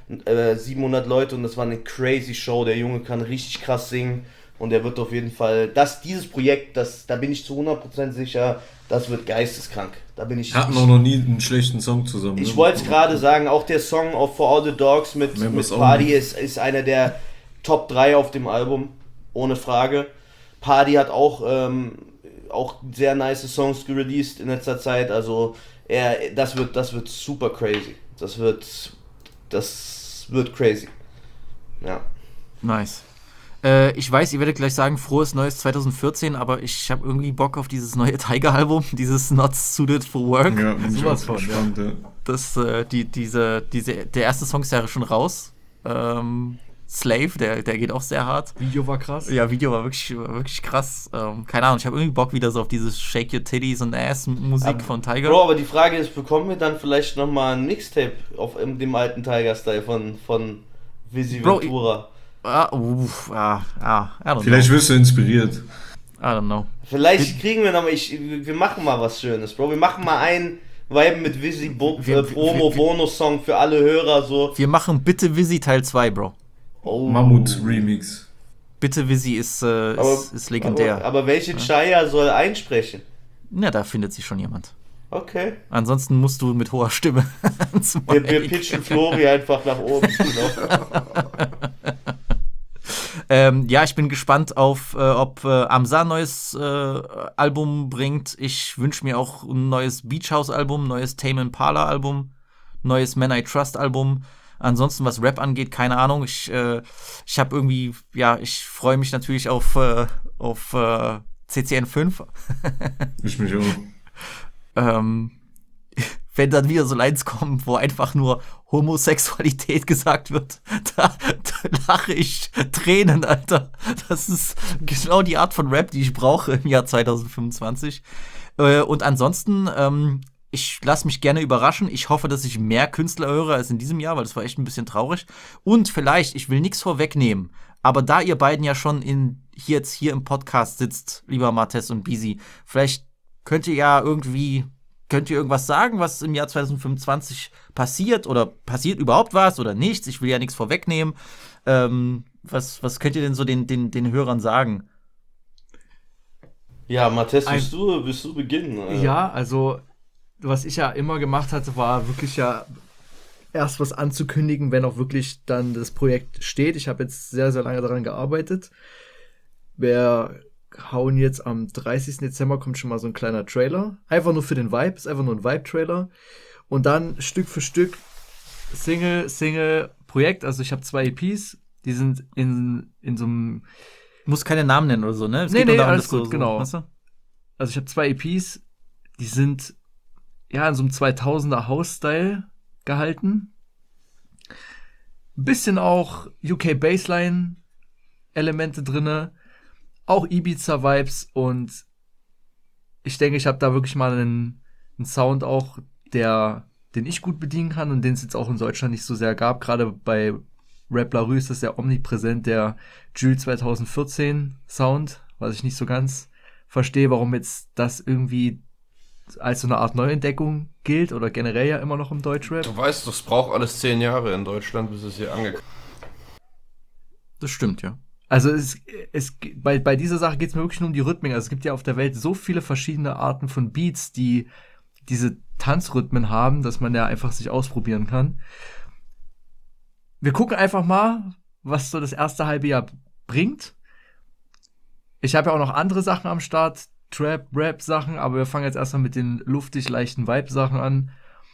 äh, siebenhundert Leute und das war eine crazy Show. Der Junge kann richtig krass singen und er wird auf jeden Fall, das, dieses Projekt, das, da bin ich zu hundert Prozent sicher, das wird geisteskrank. Da bin ich. Hatten auch noch nie einen schlechten Song zusammen. Ich ne? wollte es gerade sagen, auch der Song of For All the Dogs mit, mit Party ist, ist einer der Top drei auf dem Album, ohne Frage. Party hat auch, ähm, auch sehr nice Songs gereleased in letzter Zeit, also er, das wird, das wird super crazy. Das wird, das wird crazy. Ja. Nice. Äh, ich weiß, ihr werdet gleich sagen, frohes neues zwanzig vierzehn, aber ich habe irgendwie Bock auf dieses neue Tiger-Album, dieses Not Suited for Work. Ja, bin ich auch gespannt, ja. Das, äh, die, diese, diese, der erste Song ist ja schon raus. Ähm, Slave, der, der geht auch sehr hart. Video war krass. Ja, Video war wirklich, war wirklich krass. Ähm, keine Ahnung, ich habe irgendwie Bock wieder so auf dieses Shake Your Titties and Ass Musik aber, von Tiger. Bro, aber die Frage ist, bekommen wir dann vielleicht nochmal ein Mixtape auf dem alten Tiger-Style von, von Visi Ventura? Ah, uff, ah, ah, I don't Vielleicht know. wirst du inspiriert. I don't know. Vielleicht kriegen wir nochmal, ich, wir machen mal was Schönes, Bro. Wir machen mal ein Vibe mit Visi Bo- Wir- äh, Promo-Bonus-Song für alle Hörer, so. Wir machen Bitte Visi Teil zwei, Bro. Oh. Mammut-Remix. Bitte Visi ist, äh, ist, Aber- ist legendär. Aber, aber welche Chaya soll einsprechen? Na, da findet sich schon jemand. Okay. Ansonsten musst du mit hoher Stimme ans Wir, Mic. wir pitchen Flori einfach nach oben. ähm, ja, ich bin gespannt auf, äh, ob äh, Amsa ein neues äh, Album bringt. Ich wünsche mir auch ein neues Beach House Album, neues Tame Impala Album, neues Man I Trust Album. Ansonsten, was Rap angeht, keine Ahnung. Ich, äh, ich habe irgendwie, ja, ich freue mich natürlich auf, äh, auf äh, C C N fünf. Ich mich auch. ähm, wenn dann wieder so Lines kommen, wo einfach nur Homosexualität gesagt wird, da, da lache ich Tränen, Alter. Das ist genau die Art von Rap, die ich brauche im Jahr zwanzig fünfundzwanzig. Äh, und ansonsten, ähm, ich lasse mich gerne überraschen. Ich hoffe, dass ich mehr Künstler höre als in diesem Jahr, weil das war echt ein bisschen traurig. Und vielleicht, ich will nichts vorwegnehmen, aber da ihr beiden ja schon in, hier jetzt hier im Podcast sitzt, lieber Martes und Bisi, vielleicht könnt ihr ja irgendwie, könnt ihr irgendwas sagen, was im Jahr zwanzig fünfundzwanzig passiert oder passiert überhaupt was oder nichts? Ich will ja nichts vorwegnehmen. Ähm, was, was könnt ihr denn so den, den, den Hörern sagen? Ja, Matthias, Ein- willst du, willst du beginnen? Äh, Ja, also was ich ja immer gemacht hatte, war wirklich ja erst was anzukündigen, wenn auch wirklich dann das Projekt steht. Ich habe jetzt sehr, sehr lange daran gearbeitet. Wir hauen jetzt am dreißigsten Dezember kommt schon mal so ein kleiner Trailer. Einfach nur für den Vibe, ist einfach nur ein Vibe-Trailer. Und dann Stück für Stück Single, Single, Projekt. Also ich habe zwei E Ps, die sind in, in so einem... Muss keine Namen nennen oder so, ne? Es nee, geht nur nee, darum, alles dass du gut, so- genau. weißt du? Also ich habe zwei E Ps, die sind ja in so einem zweitausender House-Style gehalten. Ein bisschen auch U K Bassline-Elemente drinne, auch Ibiza-Vibes und ich denke, ich habe da wirklich mal einen, einen Sound auch, der, den ich gut bedienen kann und den es jetzt auch in Deutschland nicht so sehr gab. Gerade bei Rap La Rue ist das ja omnipräsent, der Jules zwanzig vierzehn Sound, was ich nicht so ganz verstehe, warum jetzt das irgendwie als so eine Art Neuentdeckung gilt oder generell ja immer noch im Deutschrap. Du weißt, das braucht alles zehn Jahre in Deutschland, bis es hier angekommen ist. Das stimmt, ja. Also es, es, bei, bei dieser Sache geht es mir wirklich nur um die Rhythmik. Also es gibt ja auf der Welt so viele verschiedene Arten von Beats, die diese Tanzrhythmen haben, dass man ja einfach sich ausprobieren kann. Wir gucken einfach mal, was so das erste halbe Jahr bringt. Ich habe ja auch noch andere Sachen am Start, Trap, Rap-Sachen, aber wir fangen jetzt erstmal mit den luftig leichten Vibe-Sachen an.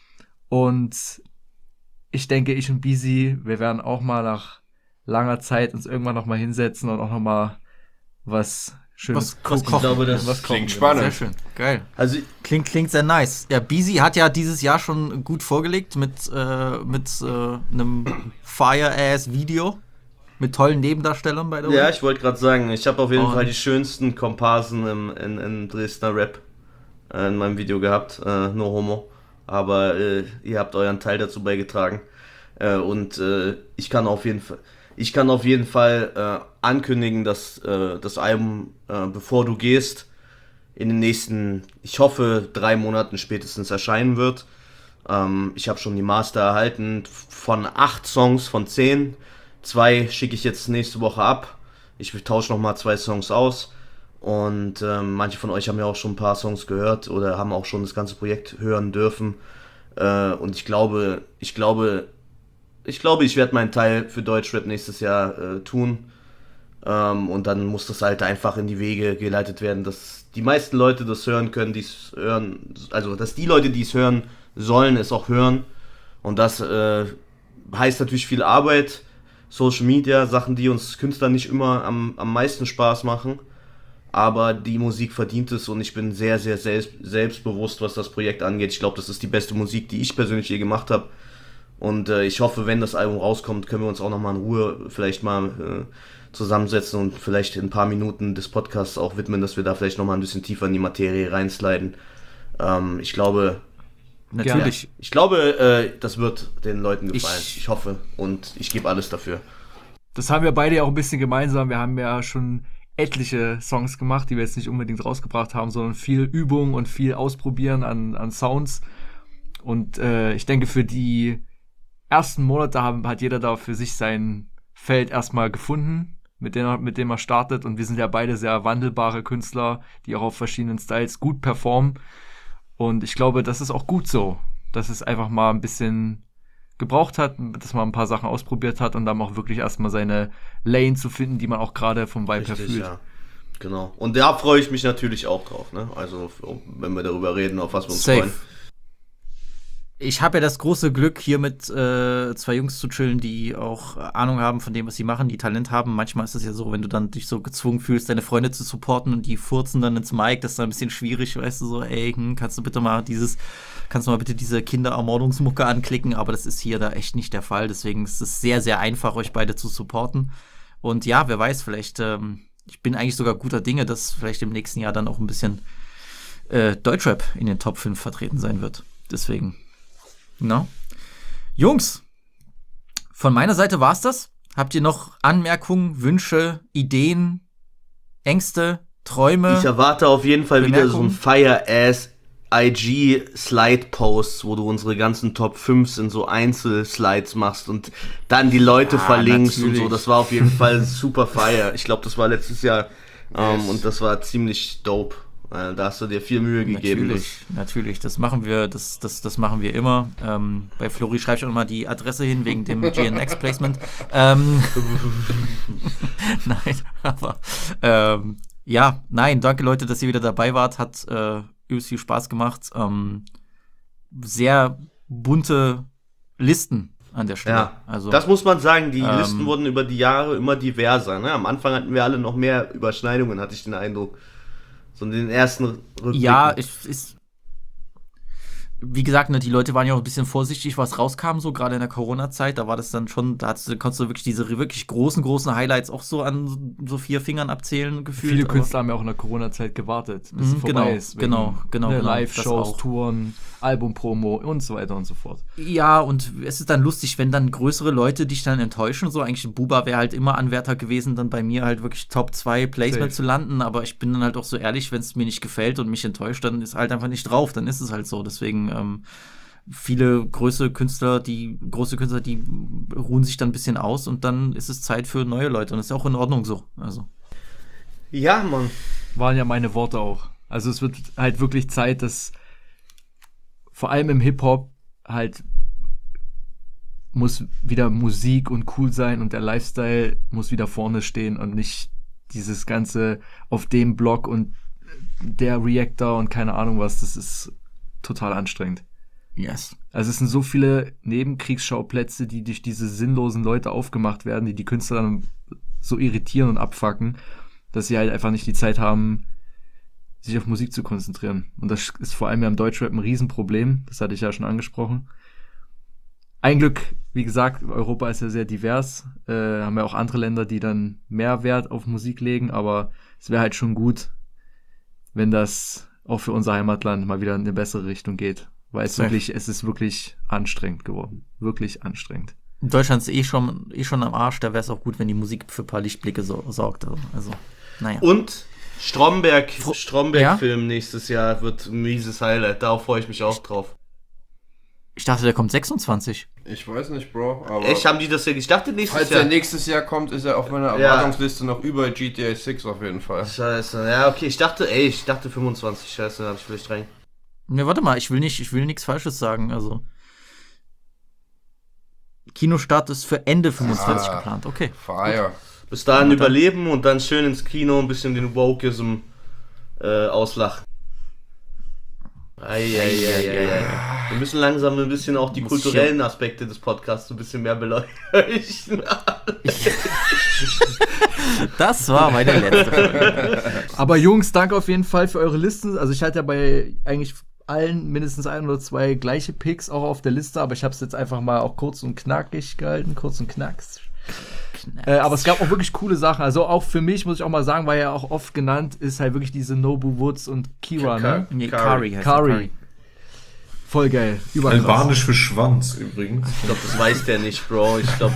Und ich denke, ich und Bisi, wir werden auch mal nach langer Zeit uns irgendwann noch mal hinsetzen und auch noch mal was Schönes Was- was gucken. kochen. Ich glaube, das was klingt kochen. spannend. Sehr schön. Geil. Also klingt, klingt sehr nice. Ja, Bisi hat ja dieses Jahr schon gut vorgelegt mit, äh, mit äh, einem Fire-Ass-Video. Mit tollen Nebendarstellern, by the way. Ja, ich wollte gerade sagen, ich habe auf jeden Und- Fall die schönsten Komparsen im, in, in Dresdner Rap äh, in meinem Video gehabt, äh, no homo. Aber äh, ihr habt euren Teil dazu beigetragen. Äh, und äh, ich kann auf jeden Fall, ich kann auf jeden Fall äh, ankündigen, dass äh, das Album, äh, bevor du gehst, in den nächsten, ich hoffe, drei Monaten spätestens erscheinen wird. Ähm, ich habe schon die Master erhalten von acht Songs von zehn. Zwei schicke ich jetzt nächste Woche ab. Ich tausche nochmal zwei Songs aus. Und ähm, manche von euch haben ja auch schon ein paar Songs gehört oder haben auch schon das ganze Projekt hören dürfen. Äh, und ich glaube, ich glaube, ich glaube, ich werde meinen Teil für Deutschrap nächstes Jahr äh, tun. Ähm, und dann muss das halt einfach in die Wege geleitet werden, dass die meisten Leute das hören können, die es hören, also dass die Leute, die es hören sollen, es auch hören. Und das äh, heißt natürlich viel Arbeit, Social Media, Sachen, die uns Künstlern nicht immer am, am meisten Spaß machen. Aber die Musik verdient es und ich bin sehr, sehr selbst, selbstbewusst, was das Projekt angeht. Ich glaube, das ist die beste Musik, die ich persönlich je gemacht habe. Und äh, ich hoffe, wenn das Album rauskommt, können wir uns auch nochmal in Ruhe vielleicht mal äh, zusammensetzen und vielleicht in ein paar Minuten des Podcasts auch widmen, dass wir da vielleicht nochmal ein bisschen tiefer in die Materie reinsliden. Ähm, ich glaube, natürlich. Ja, ich glaube, äh, das wird den Leuten gefallen. Ich, ich hoffe und ich gebe alles dafür. Das haben wir beide ja auch ein bisschen gemeinsam. Wir haben ja schon etliche Songs gemacht, die wir jetzt nicht unbedingt rausgebracht haben, sondern viel Übung und viel Ausprobieren an, an Sounds. Und äh, ich denke, für die ersten Monate haben, hat jeder da für sich sein Feld erstmal gefunden, mit dem, er, mit dem er startet. Und wir sind ja beide sehr wandelbare Künstler, die auch auf verschiedenen Styles gut performen. Und ich glaube, das ist auch gut so, dass es einfach mal ein bisschen gebraucht hat, dass man ein paar Sachen ausprobiert hat und dann auch wirklich erstmal seine Lane zu finden, die man auch gerade vom Vibe her fühlt. Ja. Genau. Und da freue ich mich natürlich auch drauf, ne? Also, wenn wir darüber reden, auf was wir uns Safe. freuen. Ich habe ja das große Glück, hier mit äh, zwei Jungs zu chillen, die auch Ahnung haben von dem, was sie machen, die Talent haben. Manchmal ist es ja so, wenn du dann dich so gezwungen fühlst, deine Freunde zu supporten und die furzen dann ins Mic, das ist dann ein bisschen schwierig, weißt du, so, ey, hm, kannst du bitte mal dieses, kannst du mal bitte diese Kinderermordungsmucke anklicken, aber das ist hier da echt nicht der Fall. Deswegen ist es sehr, sehr einfach, euch beide zu supporten. Und ja, wer weiß, vielleicht, ähm, ich bin eigentlich sogar guter Dinge, dass vielleicht im nächsten Jahr dann auch ein bisschen äh, Deutschrap in den Top fünf vertreten sein wird. Deswegen. No. Jungs, von meiner Seite war's das. Habt ihr noch Anmerkungen, Wünsche, Ideen, Ängste, Träume? Ich erwarte auf jeden Fall wieder so ein Fire-Ass I G-Slide-Post, wo du unsere ganzen Top fünf in so Einzelslides machst und dann die Leute Ja, verlinkst natürlich. und so. Das war auf jeden Fall super fire. Ich glaube, das war letztes Jahr ähm, Yes. und das war ziemlich dope. Äh, Da hast du dir viel Mühe gegeben. Natürlich, natürlich, das machen wir, das, das, das machen wir immer. Ähm, bei Flori schreibe ich auch mal die Adresse hin wegen dem G N X-Placement. ähm, nein, aber ähm, ja, nein, danke Leute, dass ihr wieder dabei wart. Hat äh, übelst viel Spaß gemacht. Ähm, sehr bunte Listen an der Stelle. Ja, also, das muss man sagen, die ähm, Listen wurden über die Jahre immer diverser. Ne? Am Anfang hatten wir alle noch mehr Überschneidungen, hatte ich den Eindruck. So in den ersten Rückblicken. Ja, ich, ist, wie gesagt, ne, die Leute waren ja auch ein bisschen vorsichtig, was rauskam, so gerade in der Corona-Zeit. Da war das dann schon, da hast du, konntest du wirklich diese wirklich großen, großen Highlights auch so an so vier Fingern abzählen gefühlt. Viele aber- Künstler haben ja auch in der Corona-Zeit gewartet, bis es Mhm, vorbei genau, ist. genau, genau, ne, genau, das Live-Shows, auch. Touren, Albumpromo und so weiter und so fort. Ja, und es ist dann lustig, wenn dann größere Leute dich dann enttäuschen. So, eigentlich Buba wäre halt immer Anwärter gewesen, dann bei mir halt wirklich Top zwei Placement Safe. zu landen. Aber ich bin dann halt auch so ehrlich, wenn es mir nicht gefällt und mich enttäuscht, dann ist halt einfach nicht drauf. Dann ist es halt so. Deswegen, ähm, viele große Künstler, die große Künstler, die ruhen sich dann ein bisschen aus und dann ist es Zeit für neue Leute. Und das ist auch in Ordnung so. Also. Ja, Mann. Waren ja meine Worte auch. Also es wird halt wirklich Zeit, dass vor allem im Hip-Hop halt muss wieder Musik und cool sein und der Lifestyle muss wieder vorne stehen und nicht dieses ganze auf dem Blog und der Reactor und keine Ahnung was, das ist total anstrengend. Yes. Also es sind so viele Nebenkriegsschauplätze, die durch diese sinnlosen Leute aufgemacht werden, die die Künstler dann so irritieren und abfacken, dass sie halt einfach nicht die Zeit haben, sich auf Musik zu konzentrieren. Und das ist vor allem ja im Deutschrap ein Riesenproblem. Das hatte ich ja schon angesprochen. Ein Glück, wie gesagt, Europa ist ja sehr divers. Äh, haben ja auch andere Länder, die dann mehr Wert auf Musik legen. Aber es wäre halt schon gut, wenn das auch für unser Heimatland mal wieder in eine bessere Richtung geht. Weil es Safe. wirklich, es ist wirklich anstrengend geworden. Wirklich anstrengend. Deutschland ist eh schon, eh schon am Arsch. Da wäre es auch gut, wenn die Musik für ein paar Lichtblicke so, sorgt. Also, naja. Und Stromberg, Stromberg-Film Ja? nächstes Jahr wird ein mieses Highlight. Darauf freue ich mich auch drauf. Ich dachte, der kommt sechsundzwanzig. Ich weiß nicht, Bro. Aber Echt, haben die das ja, ich dachte nächstes falls Jahr. er nächstes Jahr kommt, ist er auf meiner Ja. Erwartungsliste noch über G T A sechs auf jeden Fall. Scheiße, ja, okay, ich dachte, ey, ich dachte fünfundzwanzig, scheiße, da hab ich vielleicht rein. Ne, warte mal, ich will nicht, ich will nichts Falsches sagen, also. Kinostart ist für Ende fünfundzwanzig Ah, geplant, okay. Fire. Gut. Bis dahin Ja, dann- überleben und dann schön ins Kino ein bisschen den Wokeism äh, auslachen. Eieieiei. Wir müssen langsam ein bisschen auch die Muss kulturellen Aspekte des Podcasts ein bisschen mehr beleuchten. Das war meine letzte. Aber Jungs, danke auf jeden Fall für eure Listen. Also ich hatte ja bei eigentlich allen mindestens ein oder zwei gleiche Picks auch auf der Liste, aber ich habe es jetzt einfach mal auch kurz und knackig gehalten, kurz und knacks. Äh, aber es gab auch wirklich coole Sachen. Also auch für mich, muss ich auch mal sagen, war ja auch oft genannt, ist halt wirklich diese Nobu Woods und Kira, ne? Nee, Kari heißt Kari. Kari. Voll geil. Überkrass. Albanisch für Schwanz übrigens. Ich glaube, das weiß der nicht, Bro. Ich glaube.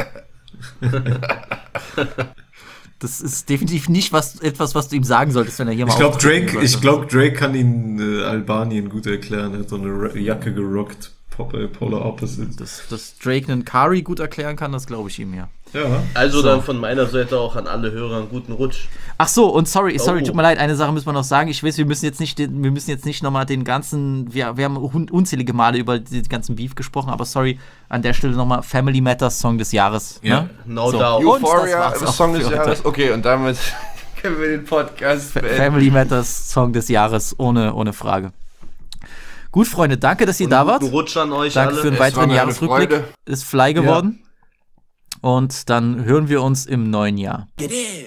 Das ist definitiv nicht was, etwas, was du ihm sagen solltest, wenn er hier mal Ich glaube, auftreten Drake, sollte. ich glaub, Drake kann ihn äh, Albanien gut erklären. Er hat so eine Ra- Jacke gerockt. Pop, äh, Polar Opposite. Dass, dass Drake einen Kari gut erklären kann, das glaube ich ihm, ja. Ja. Also So. dann von meiner Seite auch an alle Hörer einen guten Rutsch. Ach so, und sorry, sorry, Oh. tut mir leid, eine Sache müssen wir noch sagen. Ich weiß, wir müssen jetzt nicht, den- wir müssen jetzt nicht nochmal den ganzen, wir, wir haben un- unzählige Male über die ganzen Beef gesprochen, aber sorry, an der Stelle nochmal Family Matters Song des Jahres. Ja. Ne? No So. doubt. Und das Euphoria, war's auch Song des für heute. Jahres. Okay, und damit können wir den Podcast Fa- beenden. Family Matters Song des Jahres, ohne, ohne Frage. Gut, Freunde, danke, dass ihr da wart. Guten Rutsch an euch Danke alle. für den Es weiteren war mir eine Jahresrückblick. Freude. Ist fly geworden. Und dann hören wir uns im neuen Jahr. Get in.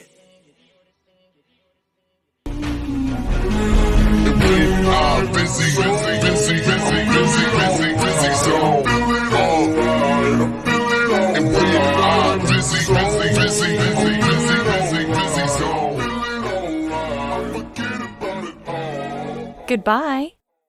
Goodbye.